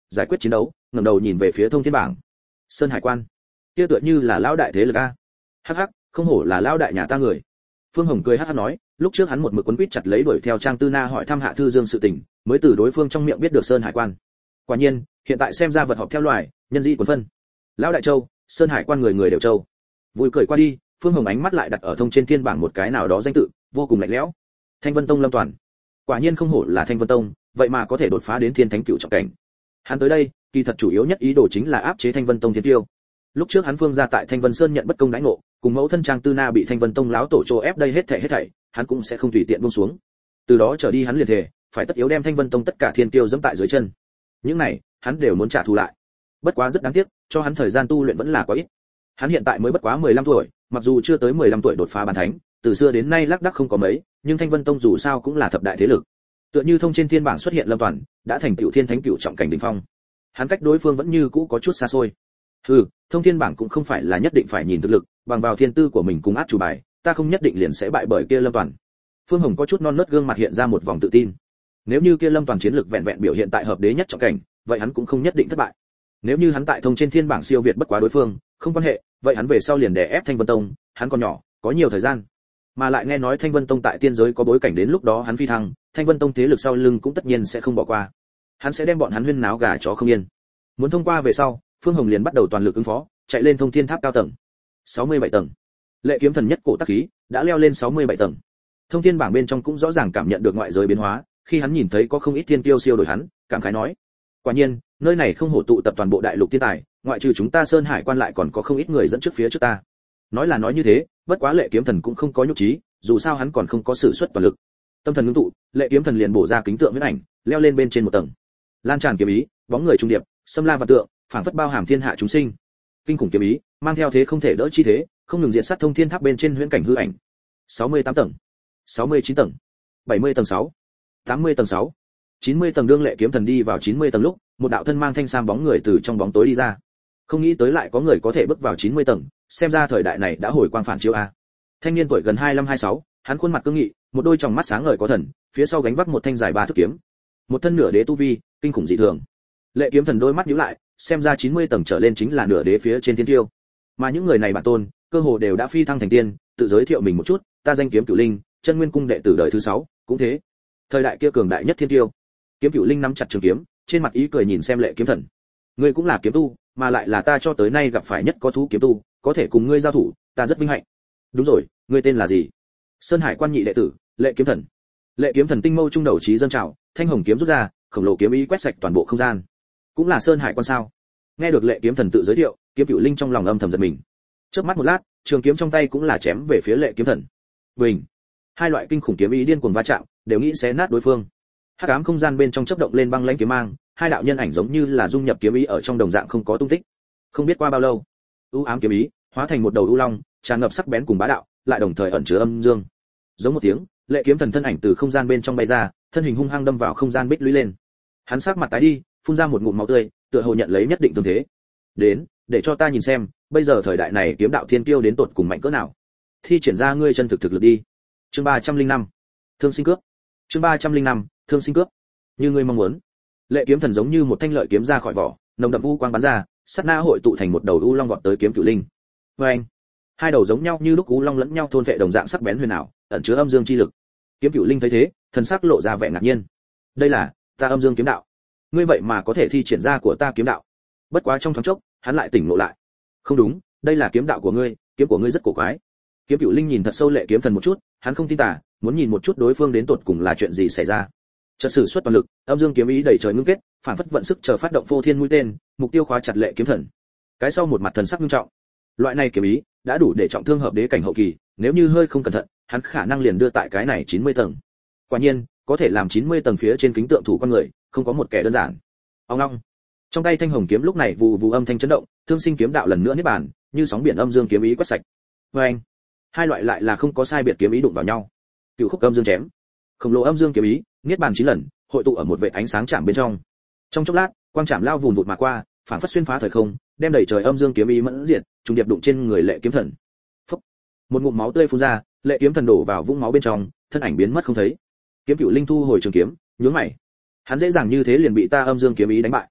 giải quyết chiến đấu, ngẩng đầu nhìn về phía thông thiên bảng. Sơn Hải Quan, kia tựa như là lão đại thế lực a. Hắc hắc, không hổ là lão đại nhà ta người. Phương Hồng cười hắc hắc nói, lúc trước hắn một mực quấn quýt chặt lấy đuổi theo Trang Tư Na hỏi thăm Hạ Thư Dương sự tình, mới từ đối phương trong miệng biết được Sơn Hải Quan. Quả nhiên, hiện tại xem ra vật họp theo loài, nhân dị quần phân. Lão đại châu, Sơn Hải Quan người người đều châu. Vui cười qua đi, Phương Hồng ánh mắt lại đặt ở thông trên thiên bảng một cái nào đó danh tự, vô cùng lạnh lẽo. Thanh Vân Tông Lâm Toàn. Quả nhiên không hổ là Thanh Vân Tông, vậy mà có thể đột phá đến Thiên Thánh Cửu trọng cảnh. Hắn tới đây, kỳ thật chủ yếu nhất ý đồ chính là áp chế Thanh Vân Tông Thiên Tiêu. Lúc trước hắn Phương ra tại Thanh Vân Sơn nhận bất công đãi ngộ, cùng mẫu thân Trang Tư Na bị Thanh Vân Tông láo tổ trô ép đây hết thảy hết thảy, hắn cũng sẽ không tùy tiện buông xuống. Từ đó trở đi hắn liền thề, phải tất yếu đem Thanh Vân Tông tất cả thiên tiêu dẫm tại dưới chân. Những này, hắn đều muốn trả thù lại. Bất quá rất đáng tiếc, cho hắn thời gian tu luyện vẫn là quá ít. Hắn hiện tại mới bất quá mười lăm tuổi, mặc dù chưa tới mười lăm tuổi đột phá bàn thánh, từ xưa đến nay lác đác không có mấy, nhưng Thanh Vân Tông dù sao cũng là thập đại thế lực. Tựa như thông trên thiên bảng xuất hiện Lâm Toàn, đã thành tiểu thiên thánh cửu trọng cảnh đỉnh phong. Hắn cách đối phương vẫn như cũ có chút xa xôi. Hừ, thông thiên bảng cũng không phải là nhất định phải nhìn thực lực, bằng vào thiên tư của mình cùng át chủ bài, ta không nhất định liền sẽ bại bởi kia Lâm Toàn. Phương Hồng có chút non nớt gương mặt hiện ra một vòng tự tin. Nếu như kia Lâm Toàn chiến lực vẹn vẹn biểu hiện tại hợp đế nhất trọng cảnh, vậy hắn cũng không nhất định thất bại. Nếu như hắn tại thông trên thiên bảng siêu việt bất quá đối phương, không quan hệ, vậy hắn về sau liền đè ép Thanh Vân Tông, hắn còn nhỏ, có nhiều thời gian. Mà lại nghe nói Thanh Vân Tông tại tiên giới có bối cảnh, đến lúc đó hắn phi thăng, Thanh Vân Tông thế lực sau lưng cũng tất nhiên sẽ không bỏ qua. Hắn sẽ đem bọn hắn huyên náo gà chó không yên. Muốn thông qua về sau, Phương Hồng liền bắt đầu toàn lực ứng phó, chạy lên thông thiên tháp cao tầng. sáu mươi bảy tầng. Lệ kiếm thần nhất cổ tác khí, đã leo lên sáu mươi bảy tầng. Thông thiên bảng bên trong cũng rõ ràng cảm nhận được ngoại giới biến hóa, khi hắn nhìn thấy có không ít thiên tiêu siêu đổi hắn, cảm khái nói: "Quả nhiên, nơi này không hổ tụ tập toàn bộ đại lục thiên tài, ngoại trừ chúng ta Sơn Hải Quan lại còn có không ít người dẫn trước phía trước ta." Nói là nói như thế, bất quá Lệ kiếm thần cũng không có nhục trí, dù sao hắn còn không có sử xuất toàn lực. Tâm thần ngưng tụ, Lệ kiếm thần liền bổ ra kính tượng huyễn ảnh, leo lên bên trên một tầng. Lan tràn kiếm ý, bóng người trung điệp, xâm la vạn tượng, phảng phất bao hàm thiên hạ chúng sinh. Kinh khủng kiếm ý, mang theo thế không thể đỡ chi thế, không ngừng diện sát thông thiên tháp bên trên huyễn cảnh hư ảnh. sáu mươi tám tầng, sáu mươi chín tầng, bảy mươi tầng sáu, tám mươi tầng sáu, chín mươi tầng. Đương Lệ kiếm thần đi vào chín mươi tầng lúc, một đạo thân mang thanh sam bóng người từ trong bóng tối đi ra. Không nghĩ tới lại có người có thể bước vào chín mươi tầng, xem ra thời đại này đã hồi quang phản chiếu a. Thanh niên tuổi gần hai mươi lăm hai mươi sáu, hắn khuôn mặt cương nghị, một đôi tròng mắt sáng ngời có thần, phía sau gánh vác một thanh dài ba thước kiếm. Một thân nửa đế tu vi, kinh khủng dị thường. Lệ kiếm thần đôi mắt nhíu lại, xem ra chín mươi tầng trở lên chính là nửa đế phía trên thiên tiêu. Mà những người này bản tôn, cơ hồ đều đã phi thăng thành tiên, tự giới thiệu mình một chút, ta danh Kiếm Cửu Linh, Chân Nguyên cung đệ tử đời thứ sáu, cũng thế. Thời đại kia cường đại nhất thiên tiêu. Kiếm Cửu Linh nắm chặt trường kiếm, trên mặt ý cười nhìn xem Lệ kiếm thần. Ngươi cũng là kiếm tu, mà lại là ta cho tới nay gặp phải nhất có thú kiếm tu, có thể cùng ngươi giao thủ, ta rất vinh hạnh. Đúng rồi, ngươi tên là gì? Sơn Hải Quan nhị đệ tử, Lệ kiếm thần. Lệ kiếm thần tinh mâu trung đầu trí dâng trào, thanh hồng kiếm rút ra, khổng lồ kiếm ý quét sạch toàn bộ không gian. Cũng là Sơn Hải Quan sao? Nghe được Lệ kiếm thần tự giới thiệu, Kiếm Cửu Linh trong lòng âm thầm giật mình. Chớp mắt một lát, trường kiếm trong tay cũng là chém về phía Lệ kiếm thần. Bình. Hai loại kinh khủng kiếm ý điên cuồng va chạm, đều nghĩ xé nát đối phương. Hắc ám không gian bên trong chớp động lên băng lãnh kiếm mang, hai đạo nhân ảnh giống như là dung nhập kiếm ý ở trong đồng dạng không có tung tích. Không biết qua bao lâu, u ám kiếm ý hóa thành một đầu u long, tràn ngập sắc bén cùng bá đạo, lại đồng thời ẩn chứa âm dương. Giống một tiếng, Lệ kiếm thần thân ảnh từ không gian bên trong bay ra, thân hình hung hăng đâm vào không gian bích lũy lên. Hắn sắc mặt tái đi, phun ra một ngụm máu tươi, tựa hồ nhận lấy nhất định tương thế. Đến, để cho ta nhìn xem, bây giờ thời đại này kiếm đạo thiên kiêu đến tột cùng mạnh cỡ nào. Thi triển ra ngươi chân thực thực lực đi. Chương ba trăm linh năm, Thương sinh cướp. Chương ba trăm linh năm, Thương sinh cướp. Như ngươi mong muốn. Lệ kiếm thần giống như một thanh lợi kiếm ra khỏi vỏ, nồng đậm u quang bắn ra, sát na hội tụ thành một đầu u long vọt tới Kiếm Cửu Linh. Và anh, hai đầu giống nhau như lúc u long lẫn nhau thôn vệ đồng dạng sắc bén huyền ảo, ẩn chứa âm dương chi lực. Kiếm Cửu Linh thấy thế, thần sắc lộ ra vẻ ngạc nhiên. Đây là ta âm dương kiếm đạo. Ngươi vậy mà có thể thi triển ra của ta kiếm đạo. Bất quá trong thoáng chốc, hắn lại tỉnh ngộ lại. Không đúng, đây là kiếm đạo của ngươi, kiếm của ngươi rất cổ quái. Kiếm Cửu Linh nhìn thật sâu Lệ kiếm thần một chút, hắn không tin tả, muốn nhìn một chút đối phương đến tột cùng là chuyện gì xảy ra. Chợt sử xuất toàn lực, âm dương kiếm ý đầy trời ngưng kết, phản phất vận sức chờ phát động vô thiên mũi tên, mục tiêu khóa chặt Lệ kiếm thần. Cái sau một mặt thần sắc nghiêm trọng. Loại này kiếm ý đã đủ để trọng thương hợp đế cảnh hậu kỳ, nếu như hơi không cẩn thận, hắn khả năng liền đưa tại cái này chín mươi tầng. Quả nhiên, có thể làm chín mươi tầng phía trên kính tượng thủ con người, không có một kẻ đơn giản. Ông long. Trong tay thanh hồng kiếm lúc này vù vù âm thanh chấn động, thương sinh kiếm đạo lần nữa niết bàn, như sóng biển âm dương kiếm ý quét sạch. Và anh, hai loại lại là không có sai biệt kiếm ý đụng vào nhau. Cựu khúc âm dương chém. Khổng lồ âm dương kiếm ý, niết bàn chín lần, hội tụ ở một vệt ánh sáng chạm bên trong. Trong chốc lát, quang chạm lao vùn vụt mà qua, phản phất xuyên phá thời không, đem đầy trời âm dương kiếm ý mẫn diệt, trùng điệp đụng trên người Lệ kiếm thần. Phốc. Một ngụm máu tươi phun ra, Lệ kiếm thần đổ vào vũng máu bên trong, thân ảnh biến mất không thấy. Kiếm Cửu Linh thu hồi trường kiếm, nhướng mày. Hắn dễ dàng như thế liền bị ta âm dương kiếm ý đánh bại.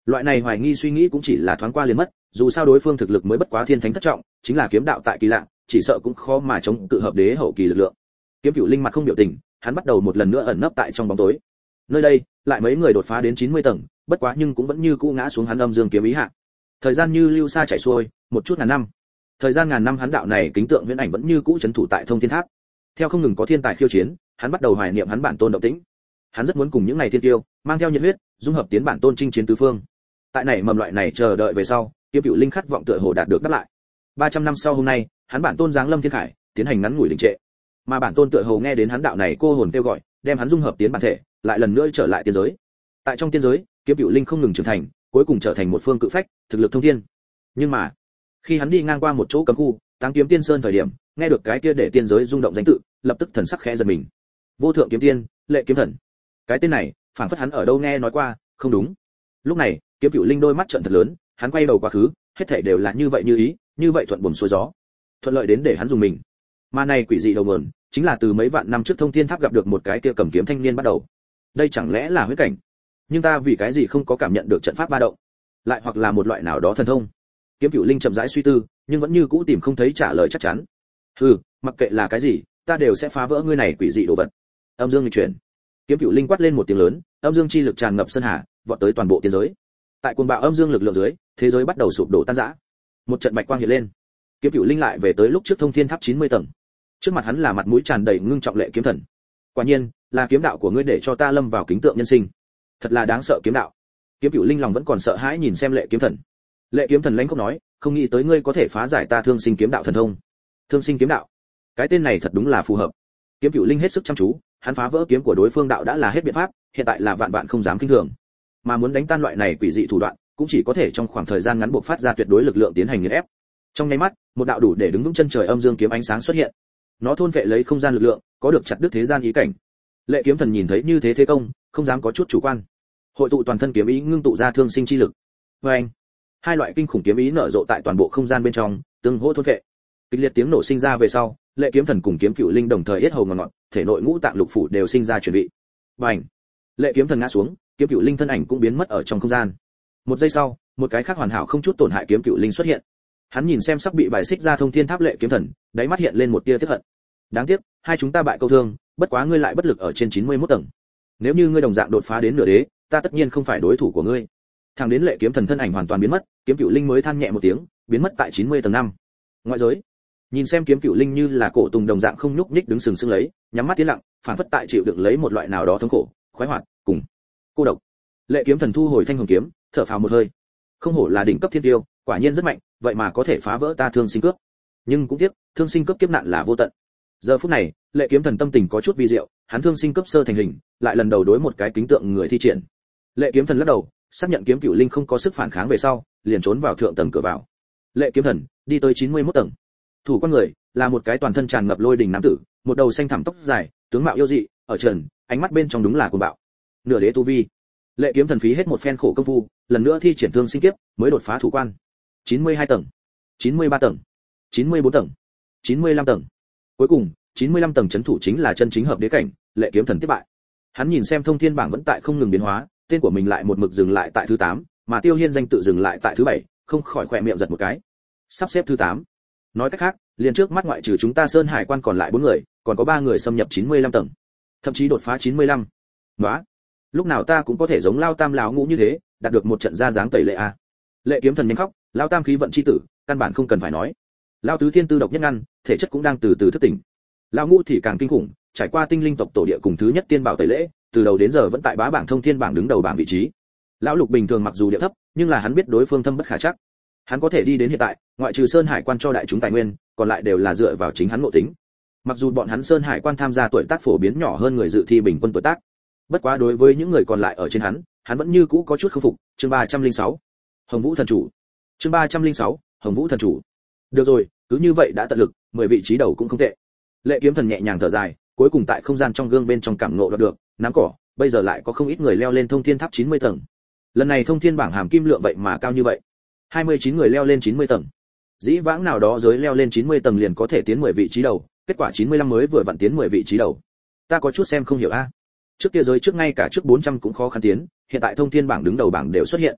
Loại này hoài nghi suy nghĩ cũng chỉ là thoáng qua liền mất, dù sao đối phương thực lực mới bất quá thiên thánh thất trọng, chính là kiếm đạo tại kỳ lạ, chỉ sợ cũng khó mà chống cự hợp đế hậu kỳ lực lượng. Kiếm Cửu Linh mặt không biểu tình, hắn bắt đầu một lần nữa ẩn nấp tại trong bóng tối. Nơi đây, lại mấy người đột phá đến chín mươi tầng, bất quá nhưng cũng vẫn như cũ ngã xuống hắn âm dương kiếm ý hạ. Thời gian như lưu xa chảy xuôi, một chút ngàn năm. Thời gian ngàn năm hắn đạo này kính tượng viễn ảnh vẫn như cũ trấn thủ tại Thông Thiên Tháp. Theo không ngừng có thiên tài khiêu chiến, hắn bắt đầu hoài niệm hắn bản tôn động tĩnh. Hắn rất muốn cùng những này thiên tiêu, mang theo nhiệt huyết, dung hợp tiến bản tôn chinh chiến tứ phương. Tại này mầm loại này chờ đợi về sau, Kiếm Cửu Linh khát vọng tựa hồ đạt được đáp lại. ba trăm năm sau hôm nay, hắn bản tôn giáng lâm thiên khải, tiến hành ngắn ngủi đình trệ. Mà bản tôn tựa hồ nghe đến hắn đạo này cô hồn kêu gọi, đem hắn dung hợp tiến bản thể, lại lần nữa trở lại tiên giới. Tại trong tiên giới, Kiếm Cửu Linh không ngừng trưởng thành, cuối cùng trở thành một phương cự phách, thực lực thông thiên. Nhưng mà, khi hắn đi ngang qua một chỗ cấm khu, Táng Kiếm Tiên Sơn thời điểm, nghe được cái kia để tiên giới rung động danh tự, lập tức thần sắc khẽ giật mình. Vô Thượng Kiếm Tiên, Lệ Kiếm Thần. Cái tên này, phảng phất hắn ở đâu nghe nói qua, không đúng. Lúc này, Kiếm Cửu Linh đôi mắt trợn thật lớn, hắn quay đầu quá khứ, hết thảy đều là như vậy như ý, như vậy thuận buồm xuôi gió. Thuận lợi đến để hắn dùng mình. Mà này quỷ dị đầu nguồn, chính là từ mấy vạn năm trước Thông Thiên Tháp gặp được một cái kia cầm kiếm thanh niên bắt đầu. Đây chẳng lẽ là huyết cảnh? Nhưng ta vì cái gì không có cảm nhận được trận pháp ba động? Lại hoặc là một loại nào đó thần thông? Kiếm Cửu Linh chậm rãi suy tư, nhưng vẫn như cũ tìm không thấy trả lời chắc chắn. Hừ, mặc kệ là cái gì, ta đều sẽ phá vỡ ngươi này quỷ dị đồ vật. Âm dương nghịch chuyển. Kiếm Cửu Linh quát lên một tiếng lớn, âm dương chi lực tràn ngập sơn hà, vọt tới toàn bộ tiên giới. Tại cuồng bạo âm dương lực lượng dưới, thế giới bắt đầu sụp đổ tan rã. Một trận bạch quang hiện lên. Kiếm Cửu Linh lại về tới lúc trước Thông Thiên Tháp chín mươi tầng. Trước mặt hắn là mặt mũi tràn đầy ngưng trọng Lệ Kiếm Thần. Quả nhiên, là kiếm đạo của ngươi để cho ta lâm vào kính tượng nhân sinh. Thật là đáng sợ kiếm đạo. Kiếm Cửu Linh lòng vẫn còn sợ hãi nhìn xem Lệ Kiếm Thần. Lệ Kiếm Thần lãnh khóc nói, không nghĩ tới ngươi có thể phá giải ta thương sinh kiếm đạo thần thông. Thương sinh kiếm đạo, cái tên này thật đúng là phù hợp. Kiếm Cửu Linh hết sức chăm chú, hắn phá vỡ kiếm của đối phương đạo đã là hết biện pháp, hiện tại là vạn vạn không dám kinh thường. Mà muốn đánh tan loại này quỷ dị thủ đoạn, cũng chỉ có thể trong khoảng thời gian ngắn buộc phát ra tuyệt đối lực lượng tiến hành nghiền ép. Trong nháy mắt, một đạo đủ để đứng vững chân trời âm dương kiếm ánh sáng xuất hiện. Nó thôn vệ lấy không gian lực lượng, có được chặt đứt thế gian ý cảnh. Lệ Kiếm Thần nhìn thấy như thế thế công, không dám có chút chủ quan. Hội tụ toàn thân kiếm ý ngưng tụ ra thương sinh chi lực. Và anh, hai loại kinh khủng kiếm ý nở rộ tại toàn bộ không gian bên trong, tương hỗ thôn vệ. Kịch liệt tiếng nổ sinh ra về sau, Lệ Kiếm Thần cùng Kiếm Cửu Linh đồng thời yết hầu ngọt ngọt, thể nội ngũ tạng lục phủ đều sinh ra chuẩn bị. Bành! Lệ Kiếm Thần ngã xuống, Kiếm Cửu Linh thân ảnh cũng biến mất ở trong không gian. Một giây sau, một cái khác hoàn hảo không chút tổn hại Kiếm Cửu Linh xuất hiện. Hắn nhìn xem sắp bị bài xích ra Thông Thiên Tháp Lệ Kiếm Thần, đáy mắt hiện lên một tia tiếc hận. Đáng tiếc, hai chúng ta bại câu thương, bất quá ngươi lại bất lực ở trên chín mươi mốt tầng. Nếu như ngươi đồng dạng đột phá đến nửa đế, ta tất nhiên không phải đối thủ của ngươi. Thẳng đến Lệ Kiếm Thần thân ảnh hoàn toàn biến mất, Kiếm Cửu Linh mới than nhẹ một tiếng, biến mất tại chín mươi tầng năm. Ngoại giới, nhìn xem Kiếm Cửu Linh như là cổ tùng đồng dạng không nhúc nhích đứng sừng sững lấy, nhắm mắt tiến lặng, phản phất tại chịu đựng lấy một loại nào đó thống khổ, khoái hoạt, cùng cô độc. Lệ Kiếm Thần thu hồi thanh hồng kiếm, thở phào một hơi. Không hổ là đỉnh cấp thiên tiêu, quả nhiên rất mạnh, vậy mà có thể phá vỡ ta thương sinh cướp. Nhưng cũng tiếc, thương sinh cướp kiếp nạn là vô tận. Giờ phút này, Lệ Kiếm Thần tâm tình có chút vi diệu, hắn thương sinh cấp sơ thành hình, lại lần đầu đối một cái kính tượng người thi triển. Lệ Kiếm Thần lắc đầu, xác nhận Kiếm Cửu Linh không có sức phản kháng về sau, liền trốn vào thượng tầng cửa vào. Lệ Kiếm Thần đi tới chín mươi mốt tầng. Thủ quan người là một cái toàn thân tràn ngập lôi đình nam tử, một đầu xanh thẳm tóc dài, tướng mạo yêu dị, ở trần, ánh mắt bên trong đúng là cuồng bạo. Nửa đế tu vi. Lệ Kiếm Thần phí hết một phen khổ công phu, lần nữa thi triển thương sinh kiếp, mới đột phá thủ quan. chín mươi hai tầng, chín mươi ba tầng, chín mươi bốn tầng, chín mươi lăm tầng. Cuối cùng, chín mươi lăm tầng chấn thủ chính là chân chính hợp đế cảnh, Lệ Kiếm Thần tiếp bại. Hắn nhìn xem thông thiên bảng vẫn tại không ngừng biến hóa, tên của mình lại một mực dừng lại tại thứ tám, mà Tiêu Hiên danh tự dừng lại tại thứ bảy, không khỏi khỏe miệng giật một cái. Sắp xếp thứ tám. Nói cách khác, liền trước mắt ngoại trừ chúng ta Sơn Hải quan còn lại bốn người, còn có ba người xâm nhập chín mươi lăm tầng, thậm chí đột phá chín mươi lăm. Nóa, lúc nào ta cũng có thể giống Lao Tam lão ngũ như thế, đạt được một trận ra dáng tẩy lệ a. Lệ Kiếm Thần nhanh khóc, Lao Tam khí vận chi tử, căn bản không cần phải nói. Lao Tứ Thiên tư độc nhất ngăn, thể chất cũng đang từ từ thức tỉnh. Lao Ngũ thì càng kinh khủng, trải qua tinh linh tộc tổ địa cùng thứ nhất tiên bảo tẩy lễ, từ đầu đến giờ vẫn tại bá bảng thông thiên bảng đứng đầu bảng vị trí. Lão Lục bình thường mặc dù địa thấp, nhưng là hắn biết đối phương thâm bất khả chắc. Hắn có thể đi đến hiện tại, ngoại trừ Sơn Hải quan cho đại chúng tài nguyên, còn lại đều là dựa vào chính hắn ngộ tính. Mặc dù bọn hắn Sơn Hải quan tham gia tuổi tác phổ biến nhỏ hơn người dự thi bình quân tuổi tác, bất quá đối với những người còn lại ở trên hắn, hắn vẫn như cũ có chút không phục. Chương ba trăm lẻ sáu, Hồng Vũ thần chủ. Chương ba trăm lẻ sáu, Hồng Vũ thần chủ. Được rồi, cứ như vậy đã tận lực, mười vị trí đầu cũng không tệ. Lệ Kiếm Thần nhẹ nhàng thở dài, cuối cùng tại không gian trong gương bên trong cảm ngộ được, nắm cỏ, bây giờ lại có không ít người leo lên thông thiên tháp chín mươi tầng. Lần này thông thiên bảng hàm kim lượng vậy mà cao như vậy. hai mươi chín người leo lên chín mươi tầng. Dĩ vãng nào đó giới leo lên chín mươi tầng liền có thể tiến mười vị trí đầu, kết quả chín mươi lăm mới vừa vặn tiến mười vị trí đầu. Ta có chút xem không hiểu a. Trước kia giới trước ngay cả trước bốn trăm cũng khó khăn tiến, hiện tại thông thiên bảng đứng đầu bảng đều xuất hiện.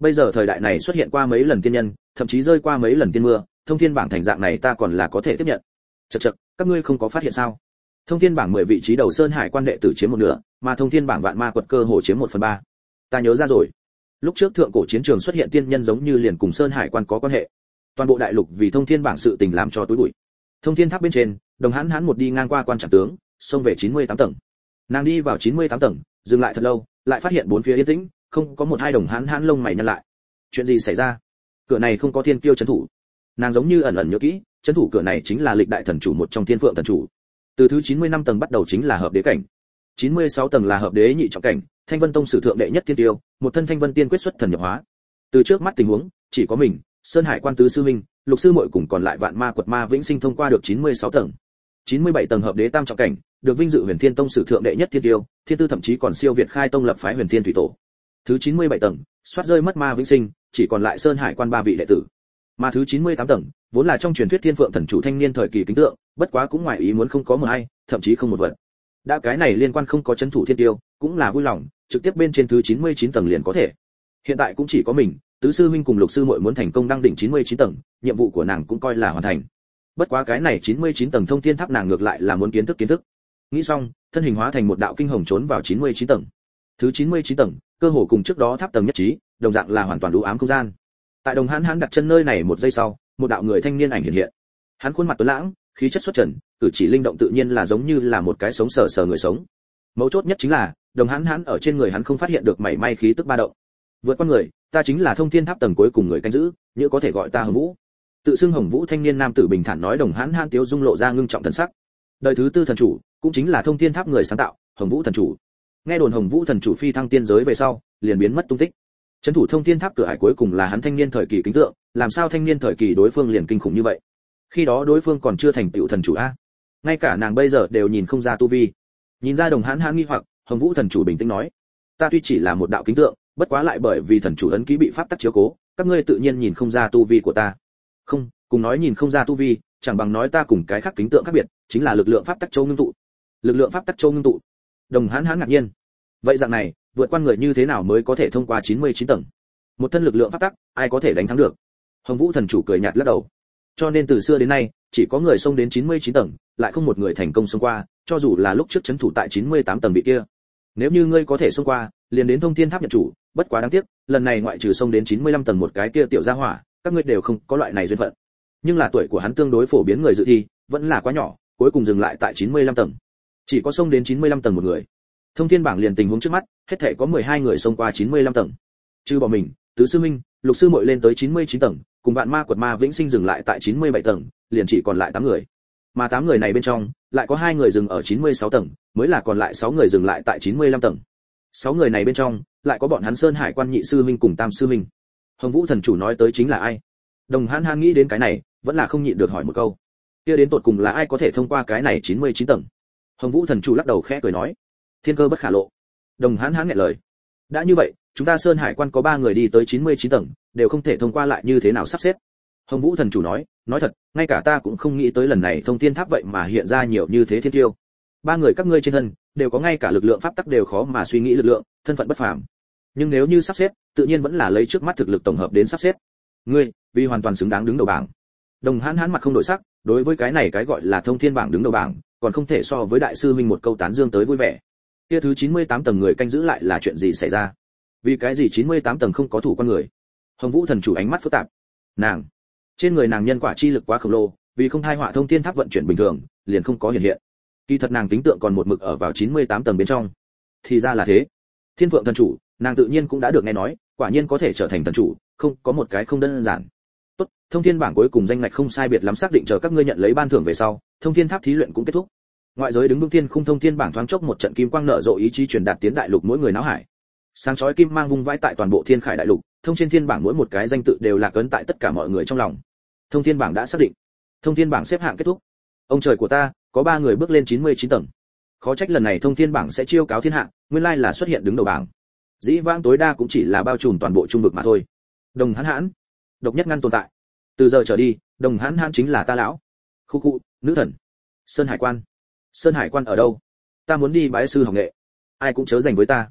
Bây giờ thời đại này xuất hiện qua mấy lần tiên nhân, thậm chí rơi qua mấy lần tiên mưa, thông thiên bảng thành dạng này ta còn là có thể tiếp nhận. Chậc chậc, các ngươi không có phát hiện sao? Thông thiên bảng mười vị trí đầu Sơn Hải quan đệ tử chiếm một nửa, mà thông thiên bảng vạn ma quật cơ hồ chiếm một phần ba. Ta nhớ ra rồi. Lúc trước thượng cổ chiến trường xuất hiện tiên nhân giống như liền cùng Sơn Hải quan có quan hệ. Toàn bộ đại lục vì thông thiên bảng sự tình làm cho túi bụi. Thông thiên tháp bên trên, Đồng Hán Hán một đi ngang qua quan trạm tướng, xông về chín mươi tám tầng. Nàng đi vào chín mươi tám tầng, dừng lại thật lâu, lại phát hiện bốn phía yên tĩnh, không có một hai Đồng Hán Hán lông mày nhăn lại. Chuyện gì xảy ra? Cửa này không có thiên kiêu trấn thủ. Nàng giống như ẩn ẩn nhớ kỹ, trấn thủ cửa này chính là lịch đại thần chủ một trong thiên phượng thần chủ. Từ thứ chín mươi lăm tầng bắt đầu chính là hợp đế cảnh. chín mươi sáu tầng là hợp đế nhị trọng cảnh, Thanh Vân Tông sử thượng đệ nhất thiên tiêu, một thân Thanh Vân tiên quyết xuất thần nhập hóa. Từ trước mắt tình huống, chỉ có mình, Sơn Hải quan tứ sư huynh, Lục sư muội cùng còn lại vạn ma quật ma vĩnh sinh thông qua được chín mươi sáu tầng. chín mươi bảy tầng hợp đế tam trọng cảnh, được vinh dự Huyền Thiên Tông sử thượng đệ nhất thiên tiêu, thiên tư thậm chí còn siêu việt khai tông lập phái Huyền Thiên thủy tổ. Thứ chín mươi bảy tầng, soát rơi mất ma vĩnh sinh, chỉ còn lại Sơn Hải quan ba vị đệ tử. Mà thứ chín mươi tám tầng, vốn là trong truyền thuyết thiên phượng thần chủ thanh niên thời kỳ kính tượng, bất quá cũng ngoài ý muốn không có một ai, thậm chí không một vật. Đã cái này liên quan không có chấn thủ thiên tiêu, cũng là vui lòng, trực tiếp bên trên thứ chín mươi chín tầng liền có thể. Hiện tại cũng chỉ có mình, tứ sư huynh cùng Lục sư muội muốn thành công đăng đỉnh chín mươi chín tầng, nhiệm vụ của nàng cũng coi là hoàn thành. Bất quá cái này chín mươi chín tầng thông thiên tháp nàng ngược lại là muốn kiến thức kiến thức. Nghĩ xong, thân hình hóa thành một đạo kinh hồng trốn vào chín mươi chín tầng. Thứ chín mươi chín tầng, cơ hồ cùng trước đó tháp tầng nhất trí, đồng dạng là hoàn toàn u ám không gian. Tại Đồng Hán Hán đặt chân nơi này một giây sau, một đạo người thanh niên ảnh hiện hiện. Hắn khuôn mặt tuấn lãng, khí chất xuất trần, cử chỉ linh động tự nhiên là giống như là một cái sống sờ sờ người sống. Mấu chốt nhất chính là, Đồng Hán Hán ở trên người hắn không phát hiện được mảy may khí tức ba động. Vượt qua người, ta chính là thông thiên tháp tầng cuối cùng người canh giữ, như có thể gọi ta Hồng Vũ. Tự xưng Hồng Vũ thanh niên nam tử bình thản nói. Đồng Hán Hán tiếu dung lộ ra ngưng trọng thần sắc. Đời thứ tư thần chủ, cũng chính là thông thiên tháp người sáng tạo, Hồng Vũ thần chủ. Nghe đồn Hồng Vũ thần chủ phi thăng tiên giới về sau, liền biến mất tung tích. Trấn thủ thông thiên tháp cửa ải cuối cùng là hắn thanh niên thời kỳ kính tượng, làm sao thanh niên thời kỳ đối phương liền kinh khủng như vậy? Khi đó đối phương còn chưa thành tựu thần chủ a. Ngay cả nàng bây giờ đều nhìn không ra tu vi. Nhìn ra Đồng Hán Hán nghi hoặc, Hồng Vũ thần chủ bình tĩnh nói: "Ta tuy chỉ là một đạo kính tượng, bất quá lại bởi vì thần chủ ấn ký bị pháp tắc chiếu cố, các ngươi tự nhiên nhìn không ra tu vi của ta." Không, cùng nói nhìn không ra tu vi, chẳng bằng nói ta cùng cái khác kính tượng khác biệt, chính là lực lượng pháp tắc châu ngưng tụ. Lực lượng pháp tắc châu ngưng tụ. Đồng Hán Hán ngạc nhiên. Vậy dạng này, vượt qua người như thế nào mới có thể thông qua chín mươi chín tầng? Một thân lực lượng pháp tắc, ai có thể đánh thắng được? Hồng Vũ thần chủ cười nhạt lắc đầu. Cho nên từ xưa đến nay, chỉ có người xông đến chín mươi chín tầng, lại không một người thành công xông qua, cho dù là lúc trước chấn thủ tại chín mươi tám tầng vị kia. Nếu như ngươi có thể xông qua, liền đến thông thiên tháp nhận chủ, bất quá đáng tiếc, lần này ngoại trừ xông đến chín mươi lăm tầng một cái kia tiểu gia hỏa, các ngươi đều không có loại này duyên phận. Nhưng là tuổi của hắn tương đối phổ biến người dự thi, vẫn là quá nhỏ, cuối cùng dừng lại tại chín mươi lăm tầng. Chỉ có xông đến chín mươi lăm tầng một người. Thông thiên bảng liền tình huống trước mắt, hết thảy có mười hai người xông qua chín mươi lăm tầng. Trừ bỏ mình, tứ sư minh, Lục sư muội lên tới chín mươi chín tầng, cùng vạn ma quật ma vĩnh sinh dừng lại tại chín mươi bảy tầng, liền chỉ còn lại tám người. Mà tám người này bên trong, lại có hai người dừng ở chín mươi sáu tầng, mới là còn lại sáu người dừng lại tại chín mươi lăm tầng. sáu người này bên trong, lại có bọn hắn Sơn Hải quan nhị sư minh cùng tam sư minh. Hồng Vũ thần chủ nói tới chính là ai? Đồng Hán Hán nghĩ đến cái này, vẫn là không nhịn được hỏi một câu. Kia đến tột cùng là ai có thể thông qua cái này chín mươi chín tầng? Hồng Vũ thần chủ lắc đầu khẽ cười nói: "Thiên cơ bất khả lộ." Đồng Hán Hán nghẹn lời. Đã như vậy, chúng ta Sơn Hải quan có ba người đi tới chín mươi chín tầng, đều không thể thông qua lại như thế nào sắp xếp? Hồng Vũ thần chủ nói, nói thật, ngay cả ta cũng không nghĩ tới lần này thông thiên tháp vậy mà hiện ra nhiều như thế thiên tiêu. Ba người các ngươi trên thân đều có ngay cả lực lượng pháp tắc đều khó mà suy nghĩ lực lượng, thân phận bất phàm. Nhưng nếu như sắp xếp, tự nhiên vẫn là lấy trước mắt thực lực tổng hợp đến sắp xếp. Ngươi, vì hoàn toàn xứng đáng đứng đầu bảng. Đồng Hán Hán mặt không đổi sắc, đối với cái này cái gọi là thông thiên bảng đứng đầu bảng, còn không thể so với đại sư huynh một câu tán dương tới vui vẻ. Kia thứ chín mươi tám tầng người canh giữ lại là chuyện gì xảy ra? Vì cái gì chín mươi tám tầng không có thủ quan người? Hồng Vũ thần chủ ánh mắt phức tạp. Nàng, trên người nàng nhân quả chi lực quá khổng lồ, vì không thai họa thông thiên tháp vận chuyển bình thường, liền không có hiện hiện. Kỳ thật nàng tính tượng còn một mực ở vào chín mươi tám tầng bên trong. Thì ra là thế. Thiên Phượng thần chủ, nàng tự nhiên cũng đã được nghe nói, quả nhiên có thể trở thành thần chủ, không, có một cái không đơn giản. Tốt, thông thiên bảng cuối cùng danh ngạch không sai biệt lắm xác định, chờ các ngươi nhận lấy ban thưởng về sau, thông thiên tháp thí luyện cũng kết thúc. Ngoại giới đứng vững thiên khung thông thiên bảng thoáng chốc một trận kim quang nở rộ, ý chí truyền đạt tiến đại lục mỗi người náo hải. Sáng chói kim mang vung vãi tại toàn bộ thiên khải đại lục, thông trên thiên bảng mỗi một cái danh tự đều lạc ấn tại tất cả mọi người trong lòng. Thông thiên bảng đã xác định, thông thiên bảng xếp hạng kết thúc. Ông trời của ta, có ba người bước lên chín mươi chín tầng. Khó trách lần này thông thiên bảng sẽ chiêu cáo thiên hạ, nguyên lai là xuất hiện đứng đầu bảng. Dĩ vãng tối đa cũng chỉ là bao trùm toàn bộ trung vực mà thôi. Đồng Hán Hán, độc nhất ngăn tồn tại. Từ giờ trở đi, Đồng Hán Hán chính là ta lão. Khu khu, nữ thần. Sơn Hải quan. Sơn Hải quan ở đâu? Ta muốn đi bái sư học nghệ. Ai cũng chớ giành với ta.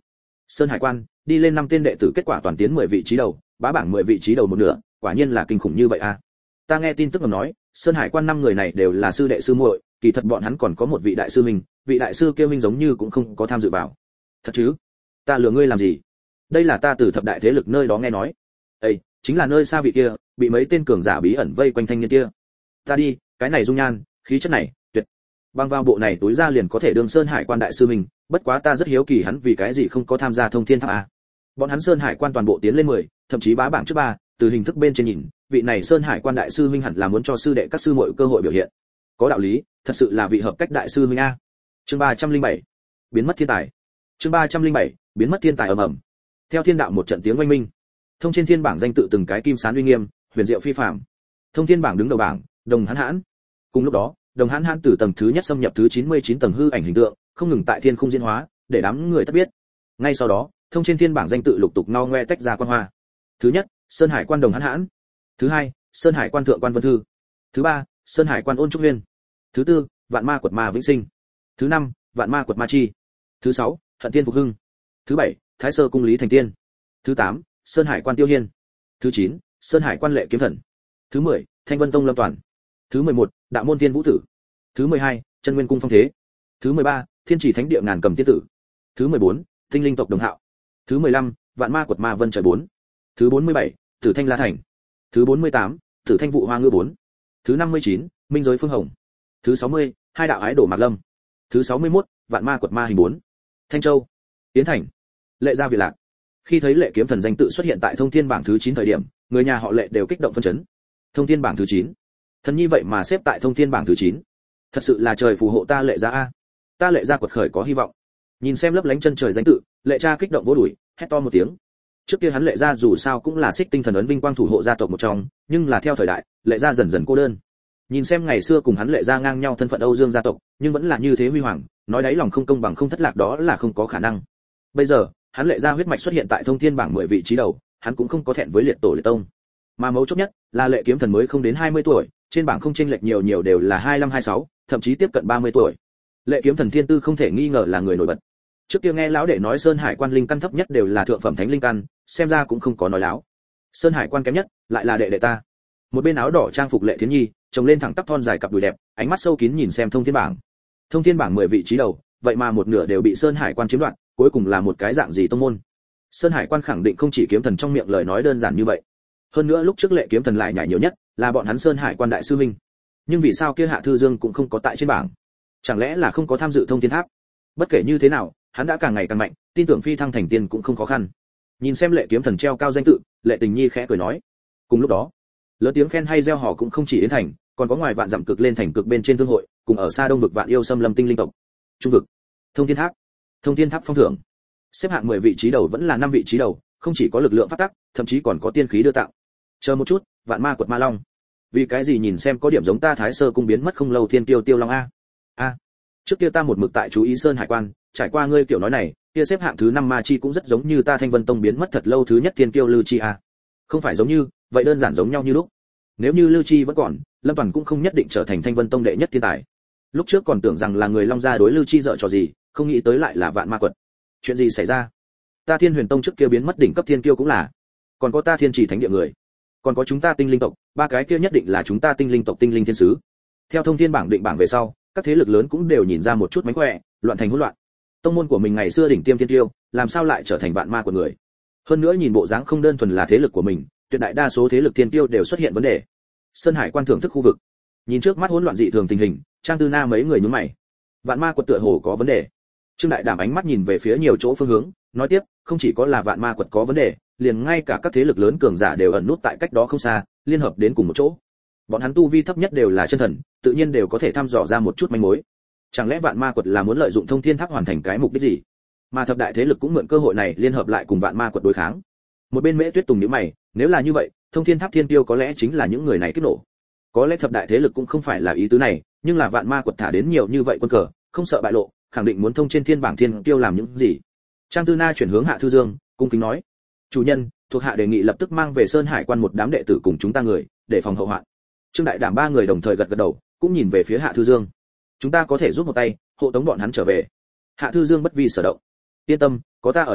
Sơn Hải quan đi lên năm tên đệ tử, kết quả toàn tiến mười vị trí đầu, bá bảng mười vị trí đầu một nửa, quả nhiên là kinh khủng như vậy a. Ta nghe tin tức ngầm nói, Sơn Hải quan năm người này đều là sư đệ sư muội, kỳ thật bọn hắn còn có một vị đại sư huynh, vị đại sư kia huynh giống như cũng không có tham dự vào. Thật chứ? Ta lừa ngươi làm gì? Đây là ta từ thập đại thế lực nơi đó nghe nói. Ê, chính là nơi xa vị kia, bị mấy tên cường giả bí ẩn vây quanh thanh niên kia. Ta đi, cái này dung nhan, khí chất này, tuyệt. Băng vào bộ này túi ra liền có thể đương Sơn Hải quan đại sư mình, bất quá ta rất hiếu kỳ hắn vì cái gì không có tham gia thông thiên tháp a. Bọn hắn Sơn Hải quan toàn bộ tiến lên mười, thậm chí bá bảng trước ba, từ hình thức bên trên nhìn, vị này Sơn Hải quan đại sư huynh hẳn là muốn cho sư đệ các sư muội cơ hội biểu hiện. Có đạo lý, thật sự là vị hợp cách đại sư huynh a. Chương ba trăm lẻ bảy, biến mất thiên tài. Chương ba trăm lẻ bảy, biến mất thiên tài ầm ầm. Theo thiên đạo một trận tiếng oanh minh, thông trên thiên bảng danh tự từng cái kim sán uy nghiêm, huyền diệu phi phàm. Thông thiên bảng đứng đầu bảng, Đồng Hãn Hãn. Cùng lúc đó, Đồng Hãn Hãn từ tầng thứ nhất xâm nhập thứ chín mươi chín tầng hư ảnh hình tượng, không ngừng tại thiên khung diễn hóa, để đám người tất biết. Ngay sau đó, thông trên thiên bảng danh tự lục tục no ngoe tách ra quan hoa. Thứ nhất, Sơn Hải quan Đồng Hãn Hãn. Thứ hai, Sơn Hải quan Thượng quan Vân Thư. Thứ ba, Sơn Hải quan Ôn Trúc Huyên. Thứ tư, Vạn Ma quật Ma Vĩnh Sinh. Thứ năm, Vạn Ma quật Ma Chi. Thứ sáu, Hận Tiên Phục Hưng. Thứ bảy, Thái Sơ cung Lý Thành Tiên. Thứ tám, Sơn Hải quan Tiêu Hiên. Thứ chín, Sơn Hải quan Lệ Kiếm Thần. Thứ mười, Thanh Vân tông Lâm Toàn. Thứ mười một, Đạo môn Tiên Vũ Tử. Thứ mười hai, Chân Nguyên cung Phong Thế. Thứ mười ba, Thiên Chỉ Thánh địa Ngàn Cầm Tiên Tử. Thứ mười bốn, Tinh Linh tộc Đồng Hạo. Thứ mười lăm, Vạn Ma quật Ma Vân Trời bốn. Thứ bốn mươi bảy, Tử Thanh La Thành. Thứ bốn mươi tám, Tử Thanh Vụ Hoa Ngư bốn. Thứ năm mươi chín, Minh Giới Phương Hồng. Thứ sáu mươi, Hai đạo ái đổ Mạc Lâm. Thứ sáu mươi mốt, Vạn Ma quật Ma Hình bốn. Thanh Châu, Tiến Thành, Lệ Gia Việt Lạc. Khi thấy Lệ Kiếm Thần danh tự xuất hiện tại thông thiên bảng thứ chín thời điểm, người nhà họ Lệ đều kích động phân chấn. Thông thiên bảng thứ chín, thần nhi vậy mà xếp tại thông thiên bảng thứ chín, thật sự là trời phù hộ ta Lệ Gia a, ta Lệ Gia quật khởi có hy vọng. Nhìn xem lấp lánh chân trời danh tự, Lệ cha kích động vỗ đùi, hét to một tiếng. Trước kia hắn Lệ Gia dù sao cũng là xích tinh thần ấn vinh quang thủ hộ gia tộc một trong, nhưng là theo thời đại, Lệ Gia dần dần cô đơn. Nhìn xem ngày xưa cùng hắn Lệ Gia ngang nhau thân phận Âu Dương gia tộc, nhưng vẫn là như thế huy hoàng, nói đáy lòng không công bằng không thất lạc đó là không có khả năng. Bây giờ, hắn Lệ Gia huyết mạch xuất hiện tại thông thiên bảng mười vị trí đầu, hắn cũng không có thẹn với liệt tổ liệt tông. Mà mấu chốt nhất là Lệ Kiếm Thần mới không đến hai mươi tuổi, trên bảng không chênh lệch nhiều nhiều đều là hai mươi lăm hai mươi sáu, thậm chí tiếp cận ba mươi tuổi. Lệ Kiếm Thần thiên tư không thể nghi ngờ là người nổi bật. Trước kia nghe lão đệ nói Sơn Hải quan linh căn thấp nhất đều là thượng phẩm thánh linh căn, xem ra cũng không có nói láo. Sơn Hải quan kém nhất lại là đệ đệ ta. Một bên áo đỏ trang phục Lệ Thiến Nhi, trông lên thẳng tắp thon dài cặp đùi đẹp, ánh mắt sâu kín nhìn xem thông thiên bảng. Thông thiên bảng mười vị trí đầu, vậy mà một nửa đều bị Sơn Hải quan chiếm đoạt, cuối cùng là một cái dạng gì tông môn. Sơn Hải quan khẳng định không chỉ Kiếm Thần trong miệng lời nói đơn giản như vậy. Hơn nữa lúc trước Lệ Kiếm Thần lại nhảy nhiều nhất, là bọn hắn Sơn Hải quan đại sư huynh. Nhưng vì sao kia Hạ Thư Dương cũng không có tại trên bảng? Chẳng lẽ là không có tham dự thông thiên tháp? Bất kể như thế nào, hắn đã càng ngày càng mạnh, tin tưởng phi thăng thành tiên cũng không khó khăn. Nhìn xem Lệ Kiếm Thần treo cao danh tự, Lệ Tình Nhi khẽ cười nói. Cùng lúc đó, lớn tiếng khen hay reo hò cũng không chỉ Yến thành, còn có ngoài vạn dặm cực lên thành cực bên trên thương hội, cùng ở xa đông vực vạn yêu xâm lâm tinh linh tộc. Trung vực, thông thiên tháp, thông thiên tháp phong thưởng. Xếp hạng mười vị trí đầu vẫn là năm vị trí đầu, không chỉ có lực lượng phát tắc, thậm chí còn có tiên khí đưa tặng. Chờ một chút, Vạn Ma quật Ma Long. Vì cái gì nhìn xem có điểm giống ta Thái Sơ cung biến mất không lâu Thiên Tiêu Tiêu Long a? A. Trước kia ta một mực tại chú ý Sơn Hải quan, trải qua ngươi kiểu nói này, kia xếp hạng thứ năm Ma Chi cũng rất giống như ta Thanh Vân tông biến mất thật lâu thứ nhất Thiên Kiêu Lư Chi a. Không phải giống như, vậy đơn giản giống nhau như lúc. Nếu như Lư Chi vẫn còn, Lâm Toàn cũng không nhất định trở thành Thanh Vân tông đệ nhất thiên tài. Lúc trước còn tưởng rằng là người Long gia đối Lư Chi dở trò gì, không nghĩ tới lại là Vạn Ma quật. Chuyện gì xảy ra? Ta Thiên Huyền tông trước kia biến mất đỉnh cấp thiên kiêu cũng là, còn có ta Thiên Chỉ thánh địa người, còn có chúng ta Tinh Linh tộc, ba cái kia nhất định là chúng ta Tinh Linh tộc Tinh Linh thiên sứ. Theo thông thiên bảng định bảng về sau, các thế lực lớn cũng đều nhìn ra một chút mánh khỏe, loạn thành hỗn loạn. Tông môn của mình ngày xưa đỉnh tiêm thiên tiêu, làm sao lại trở thành Vạn Ma của người? Hơn nữa nhìn bộ dáng không đơn thuần là thế lực của mình, tuyệt đại đa số thế lực thiên tiêu đều xuất hiện vấn đề. Sơn Hải quan thưởng thức khu vực, nhìn trước mắt hỗn loạn dị thường tình hình, Trang Tư Na mấy người nhướng mày. Vạn Ma quật tựa hồ có vấn đề. Trương Đại Đảm ánh mắt nhìn về phía nhiều chỗ phương hướng, nói tiếp, không chỉ có là Vạn Ma quật có vấn đề, liền ngay cả các thế lực lớn cường giả đều ẩn nút tại cách đó không xa, liên hợp đến cùng một chỗ. Bọn hắn tu vi thấp nhất đều là chân thần, tự nhiên đều có thể thăm dò ra một chút manh mối. Chẳng lẽ Vạn Ma quật là muốn lợi dụng thông thiên tháp hoàn thành cái mục đích gì? Mà thập đại thế lực cũng mượn cơ hội này liên hợp lại cùng Vạn Ma quật đối kháng. Một bên Mễ Tuyết Tùng nhíu mày, nếu là như vậy, thông thiên tháp thiên tiêu có lẽ chính là những người này kích nổ. Có lẽ thập đại thế lực cũng không phải là ý tứ này, nhưng là Vạn Ma quật thả đến nhiều như vậy quân cờ, không sợ bại lộ, khẳng định muốn thông trên thiên bảng thiên tiêu làm những gì. Trang Tư Na chuyển hướng Hạ Thư Dương, cung kính nói: "Chủ nhân, thuộc hạ đề nghị lập tức mang về Sơn Hải quan một đám đệ tử cùng chúng ta người, để phòng hậu hoạn." Trương Đại Đảm ba người đồng thời gật gật đầu, cũng nhìn về phía Hạ Thư Dương. "Chúng ta có thể giúp một tay, hộ tống bọn hắn trở về." Hạ Thư Dương bất vi sở động. "Yên tâm, có ta ở đây,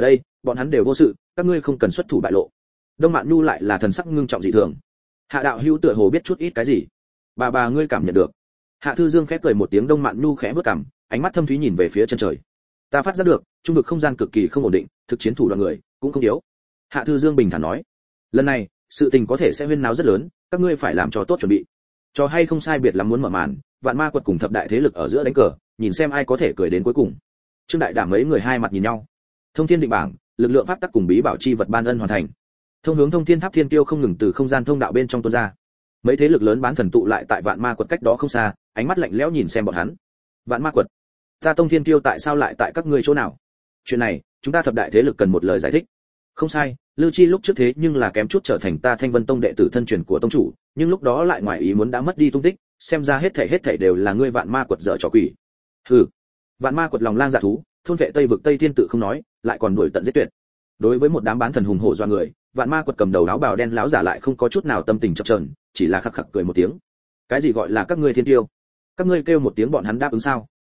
bọn hắn đều vô sự, các ngươi không cần xuất thủ bại lộ. Đông Mạn Nhu lại là thần sắc ngưng trọng dị thường. Hạ đạo hữu tựa hồ biết chút ít cái gì. Bà bà ngươi cảm nhận được. Hạ Thư Dương khẽ cười một tiếng, Đông Mạn Nhu khẽ bước cằm, ánh mắt thâm thúy nhìn về phía chân trời. Ta phát giác được, trung vực không gian cực kỳ không ổn định, thực chiến thủ đoạn người cũng không yếu. Hạ Thư Dương bình thản nói, lần này sự tình có thể sẽ huyên náo rất lớn, các ngươi phải làm cho tốt chuẩn bị. Cho hay không sai biệt lắm muốn mở màn, Vạn Ma quật cùng thập đại thế lực ở giữa đánh cờ, nhìn xem ai có thể cười đến cuối cùng. Trương Đại Đảm mấy người hai mặt nhìn nhau. Thông Thiên định bảng, lực lượng pháp tắc cùng bí bảo chi vật ban ân hoàn thành. Thông hướng Thông Thiên Tháp Thiên Tiêu không ngừng từ không gian thông đạo bên trong tuôn ra. Mấy thế lực lớn bán thần tụ lại tại Vạn Ma quật cách đó không xa, ánh mắt lạnh lẽo nhìn xem bọn hắn. Vạn Ma quật, ta Thông Thiên Tiêu tại sao lại tại các ngươi chỗ nào? Chuyện này, chúng ta thập đại thế lực cần một lời giải thích. Không sai, Lưu Chi lúc trước thế nhưng là kém chút trở thành ta Thanh Vân Tông đệ tử thân truyền của tông chủ, nhưng lúc đó lại ngoài ý muốn đã mất đi tung tích, xem ra hết thảy hết thảy đều là ngươi Vạn Ma quật dở trò quỷ. Hừ. Vạn Ma quật lòng lang dạ thú, thôn vệ Tây vực Tây Thiên tự không nói, lại còn đuổi tận giết tuyệt. Đối với một đám bán thần hùng hổ doa người, Vạn Ma quật cầm đầu áo bào đen lão giả lại không có chút nào tâm tình chập chờn, chỉ là khắc khắc cười một tiếng. Cái gì gọi là các ngươi thiên tiêu? Các ngươi kêu một tiếng bọn hắn đáp ứng sao?